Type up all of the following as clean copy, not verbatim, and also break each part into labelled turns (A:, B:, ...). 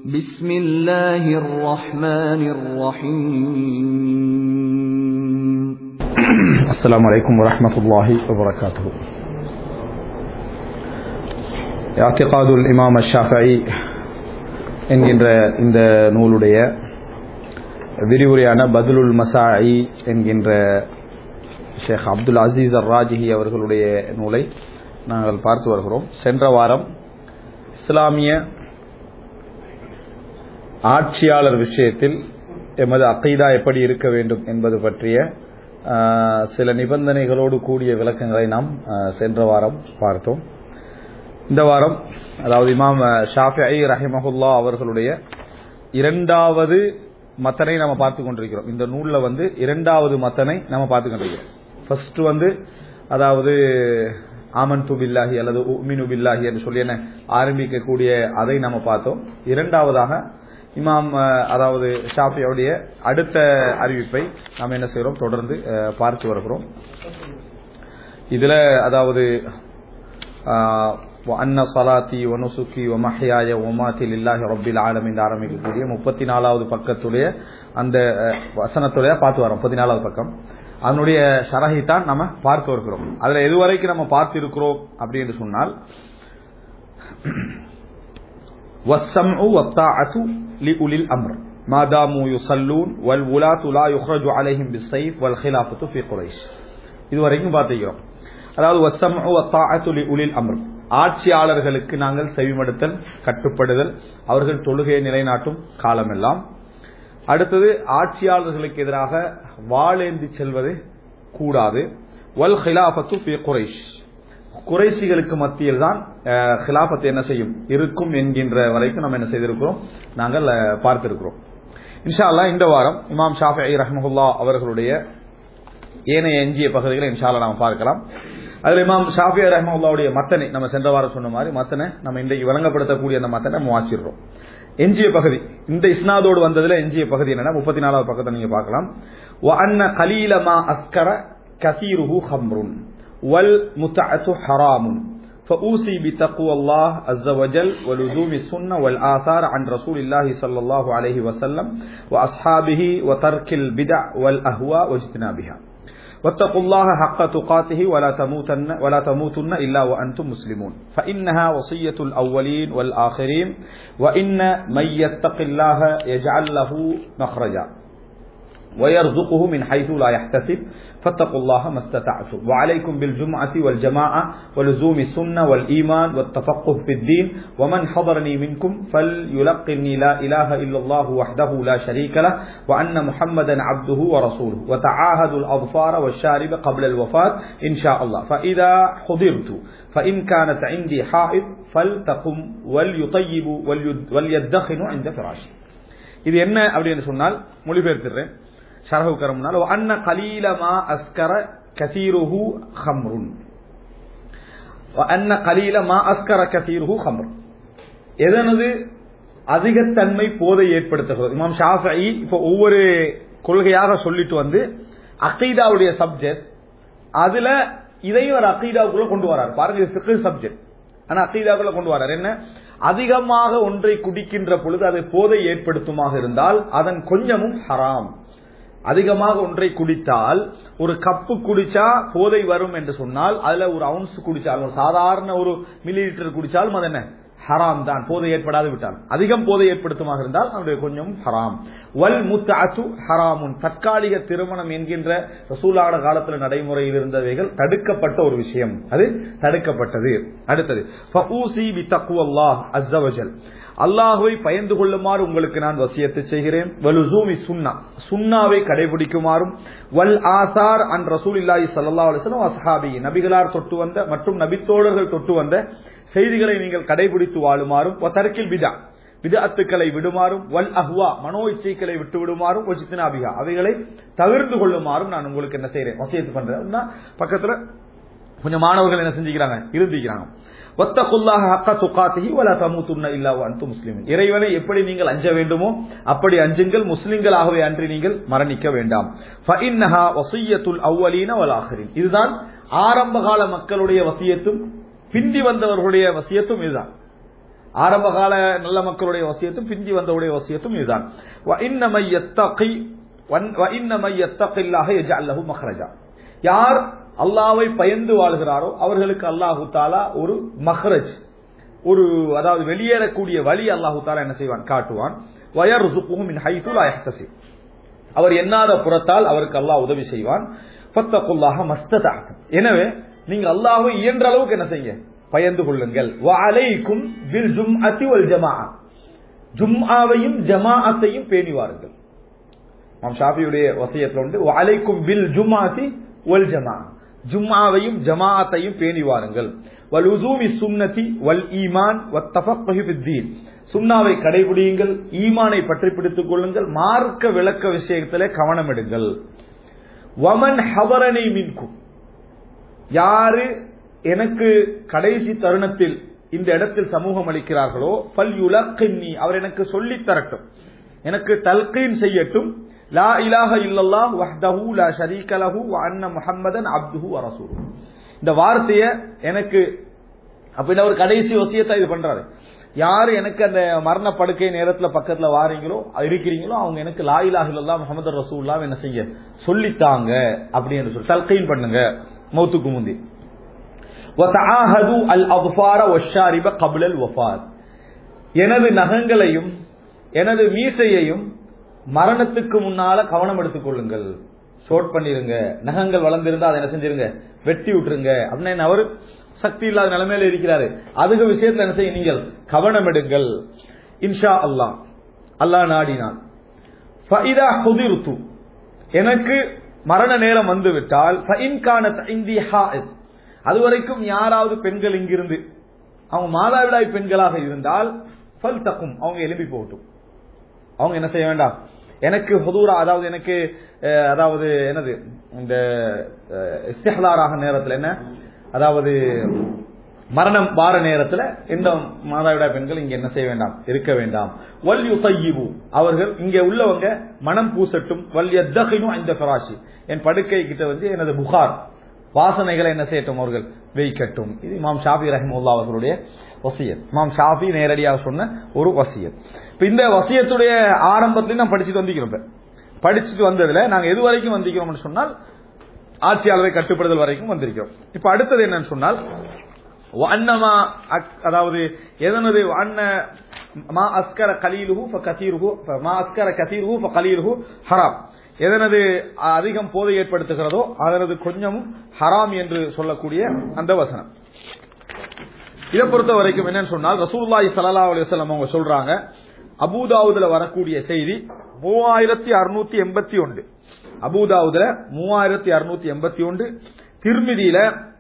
A: بسم الله الرحمن الرحيم
B: السلام عليكم ورحمة الله وبركاته. اعتقاد الإمام الشافعي என்கின்ற இந்த நூலுடைய விரிவுரையான பதுலுல் மசாஇ என்கின்ற ஷேக் அப்துல் அசீஸ் அர்-ராஜிஹி அவர்களுடைய நூலை நாங்கள் பார்த்து வருகிறோம். சென்ற வாரம் இஸ்லாமிய ஆட்சியாளர் விஷயத்தில் எமது அகீதா எப்படி இருக்க வேண்டும் என்பது பற்றிய சில நிபந்தனைகளோடு கூடிய விளக்கங்களை நாம் சென்ற வாரம் பார்த்தோம். இந்த வாரம் அதாவது இமாம் ஷாஃபிஈ ரஹிமஹுல்லாஹ் அவர்களுடைய இரண்டாவது மத்தனை நம்ம பார்த்து கொண்டிருக்கிறோம். இந்த நூல்ல இரண்டாவது மத்தனை நம்ம பார்த்து கொண்டிருக்கிறோம். ஃபர்ஸ்ட் அதாவது ஆமன்து பில்லாஹி அல்லது உமினு பில்லாஹி என்று சொல்லி என்ன ஆரம்பிக்கக்கூடிய அதை நம்ம பார்த்தோம். இரண்டாவதாக இமாம் அதாவது ஷாஃபியுடைய அடுத்த அறிவிப்பை நாம் என்ன செய்கிறோம், தொடர்ந்து பார்த்து வருகிறோம். இதுல அதாவது அன்ன ஸலாத்தி வ நுசுகி வ மஹ்யாய வ மமாத்தி லில்லாஹி ரப்பில் ஆலமீன் ஆரம்பிக்கக்கூடிய 34வது பக்கத்துடைய அந்த வசனத்துடைய பார்த்து வரோம். 14வது பக்கம் அதனுடைய ஷரஹை தான் நம்ம பார்த்து வருகிறோம். அதுல எதுவரைக்கும் நம்ம பார்த்து இருக்கிறோம் அப்படின்னு சொன்னால் வஸ்ஸம்உ வத்தாஅத்து லிஉலில் அம்ர் மாதாமு யுஸல்லூன் வல் உலாத்து லா யுக்ரஜு அலைஹிம் பிஸ்ஸைஃப் வல் খিলাফத்து ஃபீ குரைஷ். இதுவரைக்கும் பார்த்திருக்கிறோம். அதாவது வஸ்ஸம்உ வத்தாஅத்து லிஉலில் அம்ர், ஆட்சியாளர்களுக்கு நாங்கள் செவிமடுத்தல், கட்டுப்படுதல், அவர்கள் தொழுகையை நிலைநாட்டும் காலமெல்லாம். அடுத்தது ஆட்சியாளர்களுக்கு எதிராக வாளேந்தி செல்வது கூடாது. வல் খিলাফத்து ஃபீ குரைஷ், குறைஷிகளுக்கு மத்தியில் தான் খিলাফத் என்ன செய்யும் இருக்கும் என்கின்ற வரைக்கும் நம்ம என்ன செய்திருக்கிறோம், நாங்கள் பார்த்திருக்கிறோம். இன்ஷா அல்லாஹ் இந்த வாரம் இமாம் ஷாஃபிஈ ரஹ்மஹுல்லாஹ் அவர்களுடைய ஏனைய எஞ்சிய பகுதிகளை இன்ஷா அல்லாஹ் நாம் பார்க்கலாம். அதுல இமாம் ஷாஃபிஈ ரஹ்மஹுல்லாஹ்வுடைய மத்தனை நம்ம சென்ற வாரம் சொன்ன மாதிரி மத்தனை நம்ம இன்றைக்கு வழங்கப்படுத்தக்கூடிய அந்த மத்தனை நம்ம வாசிடுறோம். எஞ்சிய பகுதி இந்த இஸ்னாதோடு வந்ததுல எஞ்சிய பகுதி என்னன்னா 34வது பக்கத்தை நீங்க பார்க்கலாம். வ அன்ன கலீல மா அஸ்கர கஸீருஹு ஹம்ருன் வல் முத்அத்து ஹராமுன் فأوصي بتقوى الله عز وجل ولزوم السنة والآثار عن رسول الله صلى الله عليه وسلم وأصحابه وترك البدع والأهواء واجتنابها واتقوا الله حق تقاته ولا تموتن إلا وأنتم مسلمون فإنها وصية الأولين والآخرين وإن من يتق الله يجعل له مخرجا ويرزقه من حيث لا يحتسب فاتقوا الله ما استطعتم وعليكم بالجمعة والجماعة ولزوم السنة والإيمان والتفقه في الدين ومن حضرني منكم فليلقني لا إله إلا الله وحده لا شريك له وأن محمدا عبده ورسوله وتعاهدوا الأظفار والشارب قبل الوفاة إن شاء الله فإذا حضرت فإن كانت عندي حائض فلتقم وليطيب وليدخن عند فراش. இது என்ன அப்படின்னு சொன்னால் மொழிபெயர்த்துறேன். ஷரஹு கரம்னால் அன்ன கலீல மா அஸ்கர கஸீருஹு ஹம்ருன் வ அன்ன கலீல மா அஸ்கர கஸீருஹு ஹம்ர், எதனது அதிகத்தன்மை போதை ஏற்படுத்துகிறது. இமாம் ஷாஃபிஈ இப்போ ஒவ்வொரு கொள்கையாக சொல்லிட்டு அகீதாவுடைய சப்ஜெக்ட் அதுல இதையும் ஒரு அகீதாவுக்குள்ள கொண்டு வரார். பாருங்க, இது ஃபிக்ஹ் சப்ஜெக்ட், ஆனா அகீதாவுக்குள்ள கொண்டு வரார். என்ன, அதிகமாக ஒன்றை குடிக்கின்ற பொழுது அது போதை ஏற்படுத்துமாக இருந்தால் அதன் கொஞ்சமும் ஹராம். அதிகமாக ஒன்றை குடித்தால், ஒரு கப்பு குடிச்சா போதை வரும் என்று சொன்னால் அதுல ஒரு அவுன்ஸ் குடிச்சாலும், சாதாரண ஒரு மில்லி லிட்டர் குடிச்சாலும் அது என்ன, ஹராம் தான், போதை ஏற்படாது விட்டால். அதிகம் போதை ஏற்படுத்துமாக இருந்தால் அதனுடைய கொஞ்சம் ஹராம். வல் முத்அத்து ஹராமுன், தற்காலிக திருமணம் என்கின்ற ரசூலுல்லாஹ் காலத்தில் நடைமுறையில் இருந்தவைகள் தடுக்கப்பட்ட ஒரு விஷயம், அது தடுக்கப்பட்டது. அடுத்தது ஃபஊசி பித்தக்வல்லாஹ் அஸ்ஸ வஜல், அல்லாஹ்வை பயந்து கொள்ளுமாறு உங்களுக்கு நான் வசியத்து செய்கிறேன். வலுசூமி சுன்னா, சுன்னாவை கடைபிடிக்குமாறும், வல் ஆசார் அன் ரசூலில்லாஹி ஸல்லல்லாஹு அலைஹி வஸல்லம் அஸ்ஹாபி, நபிகளார் தொட்டு வந்த மற்றும் நபித்தோழர்கள் தொட்டு வந்த செய்திகளை நீங்கள் கடைபிடித்து வாழுமாறும், தர்கில் பிதா, பிதஅத்துக்களை விடுமாறும், வல் அஹ்வா, மனோ இச்சைகளை விட்டு விடுமாறும், வஜ்தினாபிஹா, அவைகளை தவிர்த்து கொள்ளுமாறும் நான் உங்களுக்கு என்ன செய்றேன், வசியத்து பண்றேன். பக்கத்துல கொஞ்சம் மாணவர்கள் என்ன செஞ்சுக்கிறாங்க, இருந்திக்கிறாங்க. வத்தகுல்லாஹ ஹக்க துகாத்திஹி வலா தமூதுன்ன இல்லா வஅன்தும் முஸ்லிமூன், இறைவனை எப்படி நீங்கள் அஞ்ச வேண்டுமோ அப்படி அஞ்சுங்கள், முஸ்லிம்களாகவே அன்றி நீங்கள் மரணிக்க வேண்டாம். ஃபஇன்னஹா வஸிய்யத்துல் அவ்வலீன வல் ஆகிரீன், இதுதான் ஆரம்பகால மக்களுடைய வசியத்தும் பிந்தி வந்தவர்களுடைய வசியத்தும் இதுதான். ஆரம்ப கால நல்ல மக்களுடைய வசியத்தும் பிஞ்சி வந்தவுடைய வசியத்தும் இதுதான். யார் அல்லாஹ்வை பயந்து வாழ்கிறாரோ அவர்களுக்கு அல்லாஹு தஆலா ஒரு மஹ்ரஜ், ஒரு அதாவது வெளியேறக்கூடிய வழி அல்லாஹு தஆலா என்ன செய்வான், காட்டுவான். வயர்சுகுஹு மின் ஹைது லா யஹ்தசிப், அவர் எண்ணாத புறத்தால் அவருக்கு அல்லாஹ் உதவி செய்வான். ஃபத்தகுல்லாஹ மஸ்ததஅதும், எனவே நீங்க அல்லாஹ்வை இயன்ற அளவுக்கு என்ன செய்யுங்க, பயந்து கொள்ளுங்கள். வஅலைக்கும் பில் ஜும்அத்தி வல் ஜமாஅ, ஜும்ஆவையும் ஜமாஅத்தையும் பேணி வாருங்கள். இமாம் ஷாஃபியுடைய வசியத்துல உண்டு வஅலைக்கும் பில் ஜும்அத்தி வல் ஜமாஅ, ஜும்ஆவையும் ஜமாஅத்தையும் பேணி வாருங்கள். வலுசூமி சுன்னதி வல் ஈமான் வத்தஃபக்குஹு ஃபித்தீன், சுன்னாவை கடைபிடியுங்கள், ஈமானை பற்றி பிடித்துக் கொள்ளுங்கள், மார்க்க விளக்க விஷயத்திலே கவனம் எடுங்கள். வமன் ஹவரனி மின்கும், யாரு எனக்கு கடைசி தருணத்தில் இந்த இடத்தில் சமூகம் அளிக்கிறார்களோ ஃபல் யுலக்கின்னி, அவர் எனக்கு சொல்லித் தரட்டும், எனக்கு தல்கீன் செய்யட்டும். லா இலாஹ இல்லல்லாஹ் வஹ்தஹு லா ஷரீக லஹு வ அன்ன முஹம்மதன் அப்துஹு வ ரசூலுஹு, இந்த வார்த்தையை எனக்கு அப்படின்னா ஒரு கடைசி வசியத்தை இது பண்றாரு. யாரு எனக்கு அந்த மரண படுக்கை நேரத்துல பக்கத்துல வாரீங்களோ இருக்கிறீங்களோ அவங்க எனக்கு லா இலாஹ இல்லல்லாஹ் முஹம்மது ரசூலுல்லாஹ் என்ன செய்ய சொல்லித்தாங்க அப்படின்னு சொல்லி தல்கீன் பண்ணுங்க மௌத்துக்கு முந்தி. வதஆஹது அல் அஃபார வஷாரிப قبل الوفات, எனது நகங்களையும் எனது மீசையையும் மரணத்துக்கு முன்னால கவனம் எடுத்துக் கொள்ளுங்கள், ஷோட் பண்ணிருங்க. நகங்கள் வளர்ந்திருந்தா அதை என்ன செஞ்சிருங்க, வெட்டி விட்டுருங்க. அப்படின்னா அவர் சக்தி இல்லாத நிலைமையில இருக்கிறாரு, அதுக்கு விஷயத்துல என்ன செய்ய, நீங்கள் கவனம் எடுங்கள். இன்ஷா அல்லாஹ், அல்லாஹ் நாடினான். ஃபஇதா ஹுதிர்து, எனக்கு மரண நேரம் வந்து விட்டால், ஃபஇன் கானத் இந்தி ஹாயித், அதுவரைக்கும் யாராவது பெண்கள் இங்கிருந்து அவங்க மாதாவிடாய் பெண்களாக இருந்தால் ஃபல் தக்கும், அவங்க எழுப்பி போகட்டும். அவங்க என்ன செய்ய வேண்டாம், எனக்கு ஹுதூரா அதாவது எனக்கு அதாவது என்னது இந்த இஸ்திஹ்லாராக நேரத்தில் என்ன அதாவது மரணம் வார நேரத்தில் இந்த மாதாவிடாய் பெண்கள் இங்க என்ன செய்ய வேண்டாம், இருக்க வேண்டாம். வல் யுதையிபு, அவர்கள் இங்கே உள்ளவங்க மனம் பூசட்டும். வல் யத்தகினு இந்த ஃபராஷி, என் படுக்கை கிட்ட வந்து எனது புகார் வாசனைகளை என்ன செய்யட்டும், அவர்கள் வைக்கட்டும். இது இமாம் ஷாஃபி ரஹிமஹுல்லாஹ் அவர்களுடைய வசியத். இமாம் ஷாஃபி நேரடியாக சொன்ன ஒரு வசியத். இப்ப இந்த வசியத்துடைய ஆரம்பத்திலையும் நான் படிச்சுட்டு வந்திருக்கிறோம். படிச்சுட்டு வந்ததுல நாங்க எது வரைக்கும் வந்திருக்கிறோம்னு சொன்னால் ஆட்சியாளரை கட்டுப்படுதல் வரைக்கும் வந்திருக்கிறோம். இப்ப அடுத்தது என்னன்னு சொன்னால் அதாவது எதனது மா அஸ்கர கலீலுஹு ஃபகதீருஹு மா அஸ்கர கதீருஹு ஃபகலீலுஹு ஹராம், எதனது அதிகம் போதை ஏற்படுத்துகிறதோ அதனது கொஞ்சமும் ஹராம் என்று சொல்லக்கூடிய அந்த வசனம். இதை பொறுத்த வரைக்கும் என்னன்னு சொன்னால் ரசூலுல்லாஹி ஸல்லல்லாஹு அலைஹி வஸல்லம் அவங்க சொல்றாங்க, அபூதாவுதுல வரக்கூடிய செய்தி 3681, அபூதாவுதுல 3681, திர்மிதியில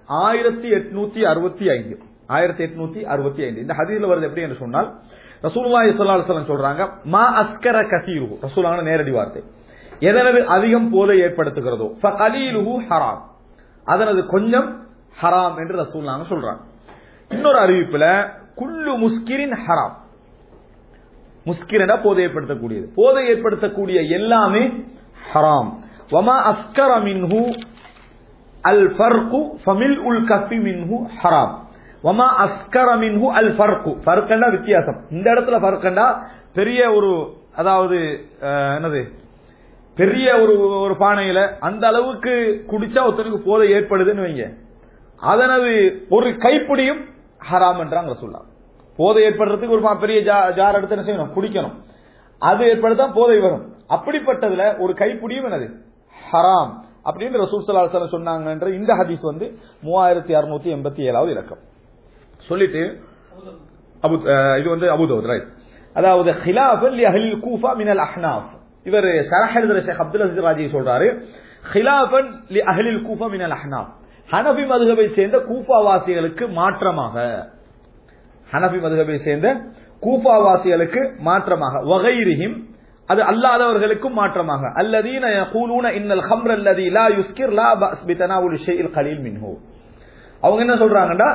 B: 1865. இந்த ஹதீஸ்ல வருது எப்படி என்று சொன்னால் ரசூலுல்லாஹி ஸல்லல்லாஹு அலைஹி வஸல்லம் சொல்றாங்க, மா அஸ்கர கதீரு, ரசூலுல்லாஹ் நேரடி வார்த்தை, எதனது அதிகம் போதை ஏற்படுத்துகிறதோ ஃபகலீலுஹு ஹராம், அதனது கொஞ்சம் ஹராம் என்று ரசூலுல்லாஹ் சொல்றாங்க. இன்னொரு அறிவிப்புல குல்லு முஸ்கிரின் ஹராம், முஸ்கிரனா போதை ஏற்படுத்தக்கூடியது, போதை ஏற்படுத்தக்கூடிய எல்லாமே ஹராம். வமா அஸ்கர மின்ஹு அல் ஃபர்கு ஃபமில்உல் கஃபி மின்ஹு ஹராம். வமா அஸ்கர மின்ஹு அல் ஃபர்கு, ஃபர்கண்டா வித்தியாசம். இந்த இடத்துல ஃபர்கண்டா பெரிய ஒரு அதாவது என்னது பெரிய ஒரு பானையில அந்த அளவுக்கு குடிச்சா ஒருத்தருக்கு போதை ஏற்படுதுன்னு வைங்க, அதனது ஒரு கைப்பிடியும் ஹராம் என்றாங்க ரசூலுல்லாஹ். போதை ஏற்படுறதுக்கு ஒரு பெரிய ஜார் எடுத்து என்ன செய்யணும், குடிக்கணும், அது ஏற்படுத்தா போதை வரும். அப்படிப்பட்டதுல ஒரு கைப்பிடியும் என்னது ஹராம் அப்படின்னு ரசூல் ஸல்லல்லாஹு அலைஹி வஸல்லம் சொன்னாங்கன்ற இந்த ஹதீஸ் வந்து 3687 இலக்கம் சொல்லிட்டு இது வந்து அபூதாவுத் ரைட். அதாவது ஹிலாஃபன் லி அஹ்லில் கூஃபா மினல் அஹ்னாஃப், இவர் ஷரஹ் எழுதுற ஷேக் அப்துல் அஸீஸ் ராஜி சொல்றாரு, ஹிலாஃபன் லி அஹ்லில் கூஃபா மினல் அஹ்னாஃப், ஹனஃபி மதுஹபை சேர்ந்த கூஃபாவாசிகளுக்கு மாற்றமாக, ஹனஃபி மதுஹபை சேர்ந்த கூஃபாவாசிகளுக்கு மாற்றமாக, வகைரிஹிம் அது அல்லாதவர்களுக்கும் மாற்றமாக, அல்லதீன யகூலூன இன்னல் ஹம்ர அல்லதி லா யுஸ்கிர் லா பஸ் பிதனாவுல் ஷைஇல் கலீல் மின்ஹு, அவங்க என்ன சொல்றாங்கன்னா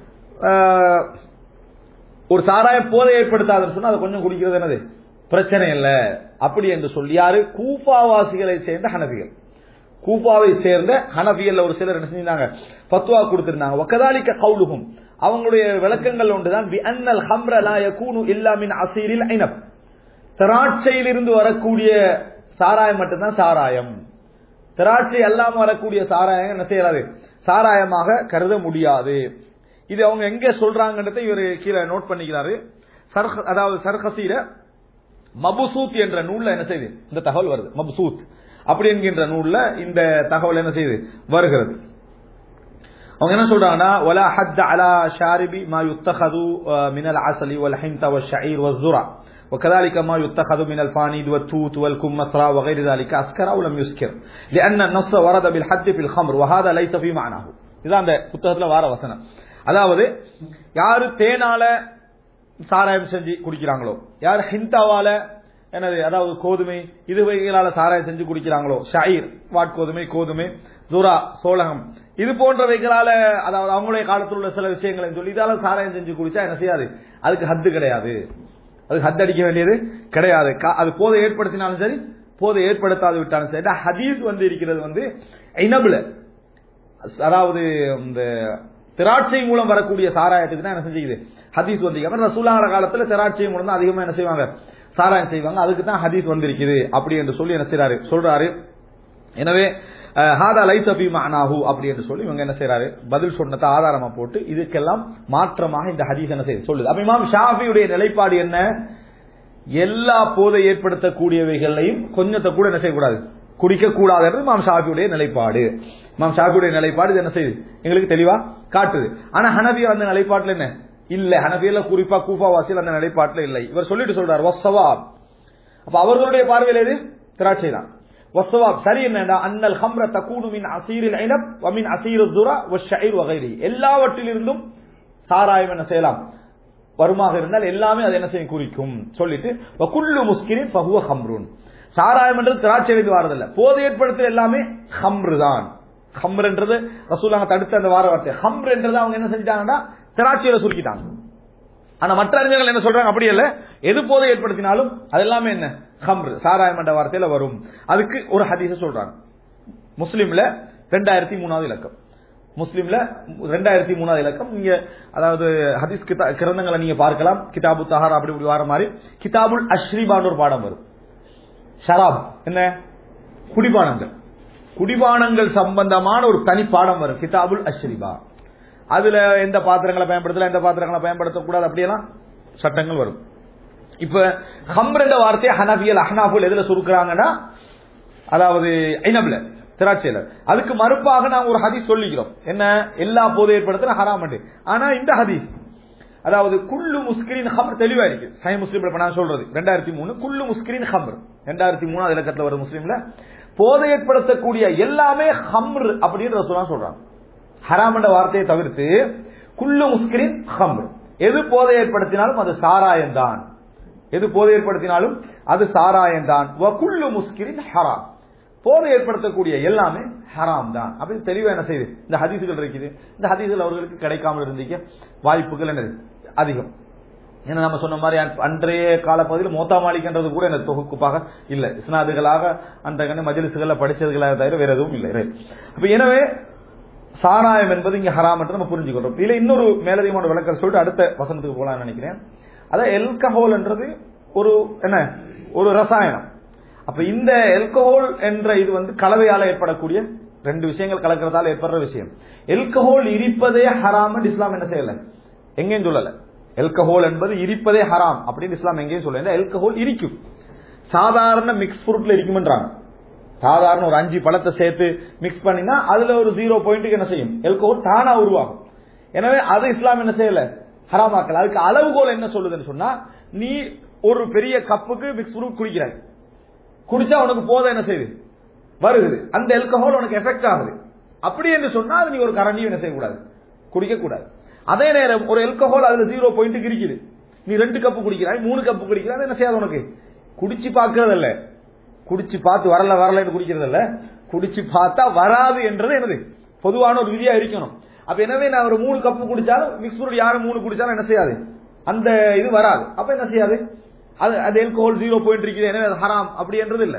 B: ஒரு சாராயம் போதை ஏற்படுத்தாதுன்னு சொன்னா அதை கொஞ்சம் குடிக்கிறது என்னது பிரச்சனை இல்லை அப்படி என்று சொல்லி யாரு, கூஃபாவாசிகளை சேர்ந்த ஹனஃபிகள், கூஃபாவை சேர்ந்த ஹனஃபியல்ல ஒரு சிலர் என்ன செஞ்சாங்க, ஃபத்வா கொடுத்திருந்தாங்க. வகதாலிக கௌலுஹும், அவங்களுடைய விளக்கங்கள் ஒன்றுதான் பிஅன்னல் ஹம்ர லா யகூனு இல்லா மின் அஸீரில் ஐனப், திராட்சையிலிருந்து வரக்கூடிய சாராயம் மட்டும்தான் சாராயம். திராட்சை அல்லாம வரக்கூடிய சாராயம் என்ன செய்யறாது, சாராயமாக கருத முடியாது. இது அவங்க எங்க சொல்றாங்கன்றதை இவர் கீழே நோட் பண்ணிக்கிறாரு. அதாவது சர்ஹசீர மபுசூத் என்ற நூல்ல என்ன செய்யுது இந்த தகவல் வருது. மபுசூத் அப்படி என்கின்ற நூல்ல இந்த தகவல் என்ன செய்யுது வருகிறது. அவங்க என்ன சொல்றாங்கன்னா வலா ஹத் அலா ஷாரிபி மா யுத்தஹது மினல் அஸலி வல் ஹின்த வஷ்ஷஈர் வஸ்ஸுரா وكذلك ما يتخذ من الفانيد والتوت والكمثرى وغير ذلك أسكر أو لم يسكر لأن النص ورد بالحد في الخمر وهذا ليس في معناه. இதான் அந்த புத்தகத்துல வார வசனம். அதாவது யாரு தேனால சாராயம் செஞ்சு குடிக்கிறாங்களோ, யார் ஹிந்தாவால என்னது அதாவது கோதுமை இதுவைகளால சாராயம் செஞ்சு குடிக்கிறாங்களோ, ஷாயிர் வாட்கோதுமை, கோதுமை, துரா சோளகம் இது போன்றவைகளால அதாவது அவங்களுடைய காலத்தில் உள்ள சில விஷயங்களை சொல்லி இதால சாராயம் செஞ்சு குடிச்சா என்ன செய்யாது, அதுக்கு ஹத்து கிடையாது, அதுக்கு ஹத் அடிக்க வேண்டியது கிடையாது. அது போதை ஏற்படுத்தினாலும் சரி போதை ஏற்படுத்தாது விட்டாலும் சரி. ஹதீஸ் இருக்கிறது ஐனபுல, அதாவது இந்த திராட்சை மூலம் வரக்கூடிய சாராயத்துக்கு தான் என்ன செஞ்சுக்குது ஹதீஸ் வந்திருக்கு. ரசூலுல்லாஹ் காலத்துல திராட்சை மூலம் தான் அதிகமா என்ன செய்வாங்க சாராயம் செய்வாங்க, அதுக்கு தான் ஹதீஸ் வந்திருக்குது அப்படி என்று சொல்லி என்ன செய்யறாரு சொல்றாரு. எனவே ஹாதா லைஸ ஃபீ மஅனாஹு அப்படி என்று சொல்லி இவங்க என்ன செய்யறாரு பதில் சொன்னதை ஆதாரமா போட்டு இதுக்கெல்லாம் மாற்றமாக இந்த ஹதீஸ் என்ன செய்யுது சொல்லுது. அப்ப இமாம் ஷாஃபியுடைய நிலைப்பாடு என்ன, எல்லா போதை ஏற்படுத்தக்கூடியவைகளையும் கொஞ்சத்தை கூட என்ன செய்யக்கூடாது குடிக்க கூடாது என்று இமாம் ஷாஃபியுடைய நிலைப்பாடு. இமாம் ஷாஃபியுடைய நிலைப்பாடு என்ன செய்யுது எங்களுக்கு தெளிவா காட்டுது. ஆனா ஹனஃபி அந்த நிலைப்பாட்டுல என்ன இல்ல, ஹனஃபியில குறிப்பா கூஃபா வாசியில் அந்த நிலைப்பாட்டுல இல்லை. இவர் சொல்லிட்டு சொல்றார் வஸ்ஸவாப். அப்ப அவர்களுடைய பார்வையில் எது திராட்சை தான். வஸ்ஸவாப் சரி என்னடா அன்னல் ஹம்ர தகூனு மின் அஸீரில் ஐனப் வ மின் அஸீரில் துரா வஷ்ஷஈர் வகைரி, எல்லாவற்றிலிருந்தும் சாராயம் என்ன செய்யலாம் வருமாக இருந்தால் எல்லாமே அது என்ன செய்யும் குறிக்கும் சொல்லிட்டு வ குல்லு முஸ்கிரின் ஃபஹுவ ஹம்ருன், சாராயம் என்றது திராட்சையிலிருந்து வாரதில்லை, போதை ஏற்படுத்துற எல்லாமே ஹம்ரு தான். ஹம்ர் என்றது ரசூலுல்லாஹ் தடுத்த அந்த வார வார்த்தை. ஹம்ர் என்றது அவங்க என்ன செஞ்சாங்கன்னா திராட்சையில சுருக்கிட்டாங்க. ஆனா மற்ற அறிஞர்கள் என்ன சொல்றாங்க அப்படி இல்ல, எது போதை ஏற்படுத்தினாலும் அது எல்லாமே என்ன ஹம்ர் சாராயம் என்ற வார்த்தையில வரும். அதுக்கு ஒரு ஹதீஸ சொல்றாங்க முஸ்லிம்ல 2003வது இலக்கம். முஸ்லிம்ல 2003வது இலக்கம். நீங்க அதாவது ஹதீஸ் கிரந்தங்களை நீங்க பார்க்கலாம். கிதாபு தஹாரா அப்படி இப்படி வர மாதிரி கிதாபுல் அஷ்ரிபான்னு ஒரு பாடம் வரும். ஷராப் என்ன குடிபானங்கள், குடிபானங்கள் சம்பந்தமான ஒரு தனி பாடம் வரும் கிதாபுல் அஷ்ரிபா. அதுல எந்த பாத்திரங்களை பயன்படுத்தலாம் எந்த பாத்திரங்களை பயன்படுத்தக்கூடாது அப்படியெல்லாம் சட்டங்கள் வரும். இப்ப ஹம்ர் என்ற வார்த்தையை ஹனஃபியல் அஹ்னாஃபுல் எதுல சுருக்குறாங்கன்னா அதாவது ஐனப்ல திராட்சையில. அதுக்கு மறுப்பாக நாங்க ஒரு ஹதீஸ் சொல்லிக்கிறோம் என்ன, எல்லா போதை ஏற்படுத்தின ஹராம். ஆனா இந்த ஹதீஸ் அதாவது குல்லு முஸ்கிரின் ஹம்ர் தெளிவா இருக்கு. சஹீஹ் முஸ்லிம்ல நான் சொல்றது 2003 குல்லு முஸ்கிரின் ஹம்ர் 2003வது இலக்கத்துல வரும் முஸ்லிம்ல போதை ஏற்படுத்தக்கூடிய எல்லாமே ஹம்ர் அப்படின்னு ரசூலுல்லாஹ் சொல்றாங்க. ஹராம் என்ற வார்த்தையை தவிர்த்து குல்லு முஸ்கிரின் ஹம்ர், எது போதை ஏற்படுத்தினாலும் அது சாராயம் தான், எது போதை ஏற்படுத்தினாலும் அது சாராயம் தான். வ குல்லு முஸ்கிரின் ஹராம், போதை ஏற்படுத்தக்கூடிய எல்லாமே ஹராம் தான் அப்படின்னு தெளிவா என்ன செய்யுது இந்த ஹதீசுகள் இருக்குது. இந்த ஹதீசுகள் அவர்களுக்கு கிடைக்காமல் இருந்திருக்க வாய்ப்புகள் என்னது அதிகம். ஏன்னா நம்ம சொன்ன மாதிரி அன்றைய காலப்பகுதியில் மோத்தா மாலிக்ன்றது கூட எனக்கு தொகுப்பாக இல்ல, இஸ்னாதுகளாக அந்த மஜ்லிஸ்கள்ல படிச்சதுகளாக தவிர வேற எதுவும் இல்லை. அப்ப எனவே சாராயம் என்பது இங்க ஹராம் என்று நம்ம புரிஞ்சுக்கிறோம். இதுல இன்னொரு மேலதிகமான விளக்கம் சொல்லிட்டு அடுத்த வசனத்துக்கு போலாம்னு நினைக்கிறேன். அதான் எல்கஹோல் என்றது ஒரு என்ன ஒரு ரசாயனம். அப்ப இந்த எல்கஹோல் என்ற இது கலவையால ஏற்படக்கூடிய ரெண்டு விஷயங்கள் கலக்கிறதால ஏற்படுற விஷயம். எல்கஹோல் இருப்பதே ஹராம் இஸ்லாம் என்ன செய்யல எங்கேயும் சொல்லல. எல்கஹோல் என்பது இருப்பதே ஹராம் அப்படின்னு இஸ்லாம் எங்கேயும் சொல்லல. எல்கஹோல் இருக்கும், சாதாரண மிக்ஸ் ஃப்ரூட்ல இருக்கும்ன்றாங்க. சாதாரண ஒரு 5 பழத்தை சேர்த்து மிக்ஸ் பண்ணினா அதுல ஒரு 0 பாயிண்ட்டுக்கு என்ன செய்யும் எல்கஹோல் தானா உருவாகும். எனவே அது இஸ்லாம் என்ன செய்யல ஹராமாக்கல. அதுக்கு அளவுகோல் என்ன சொல்லுதுன்னு சொன்னா, நீ ஒரு பெரிய கப்புக்கு மிக்ஸ் ஃப்ரூட் குடிக்கிறாய், குடிச்சா உனக்கு போதை என்ன செய்யுது வருகுது, அந்த எல்கஹோல் உனக்கு எஃபெக்ட் ஆகுது. அப்படி என்று சொன்னா அது நீ ஒரு கரண்டி என்ன செய்யக்கூடாது குடிக்க கூடாது. அதே நேரம் ஒரு எல்கஹோல் அதுல 0 பாயிண்ட்டுக்கு இருக்குது, நீ 2 கப்பு குடிக்கிறாய் 3 கப்பு குடிக்கிறாய், என்ன செய்யாது உனக்கு குடிச்சு பார்க்கறது இல்ல, குடிச்சு பார்த்து வரல குடிக்கிறது இல்ல, குடிச்சு பார்த்தா வராது என்றது என்னது பொதுவான ஒரு விதியா இருக்கணும். அப்ப எனவே நான் ஒரு 3 கப்பு குடிச்சாலும் மிக்ஸ் ஃப்ரூட் யாரும் 3 குடிச்சாலும் என்ன செய்யாது அந்த இது வராது. அப்ப என்ன செய்யாது அது எல்கஹோல் 0 பாயிண்ட் இருக்குது எனவே ஹராம் அப்படி என்றது இல்ல.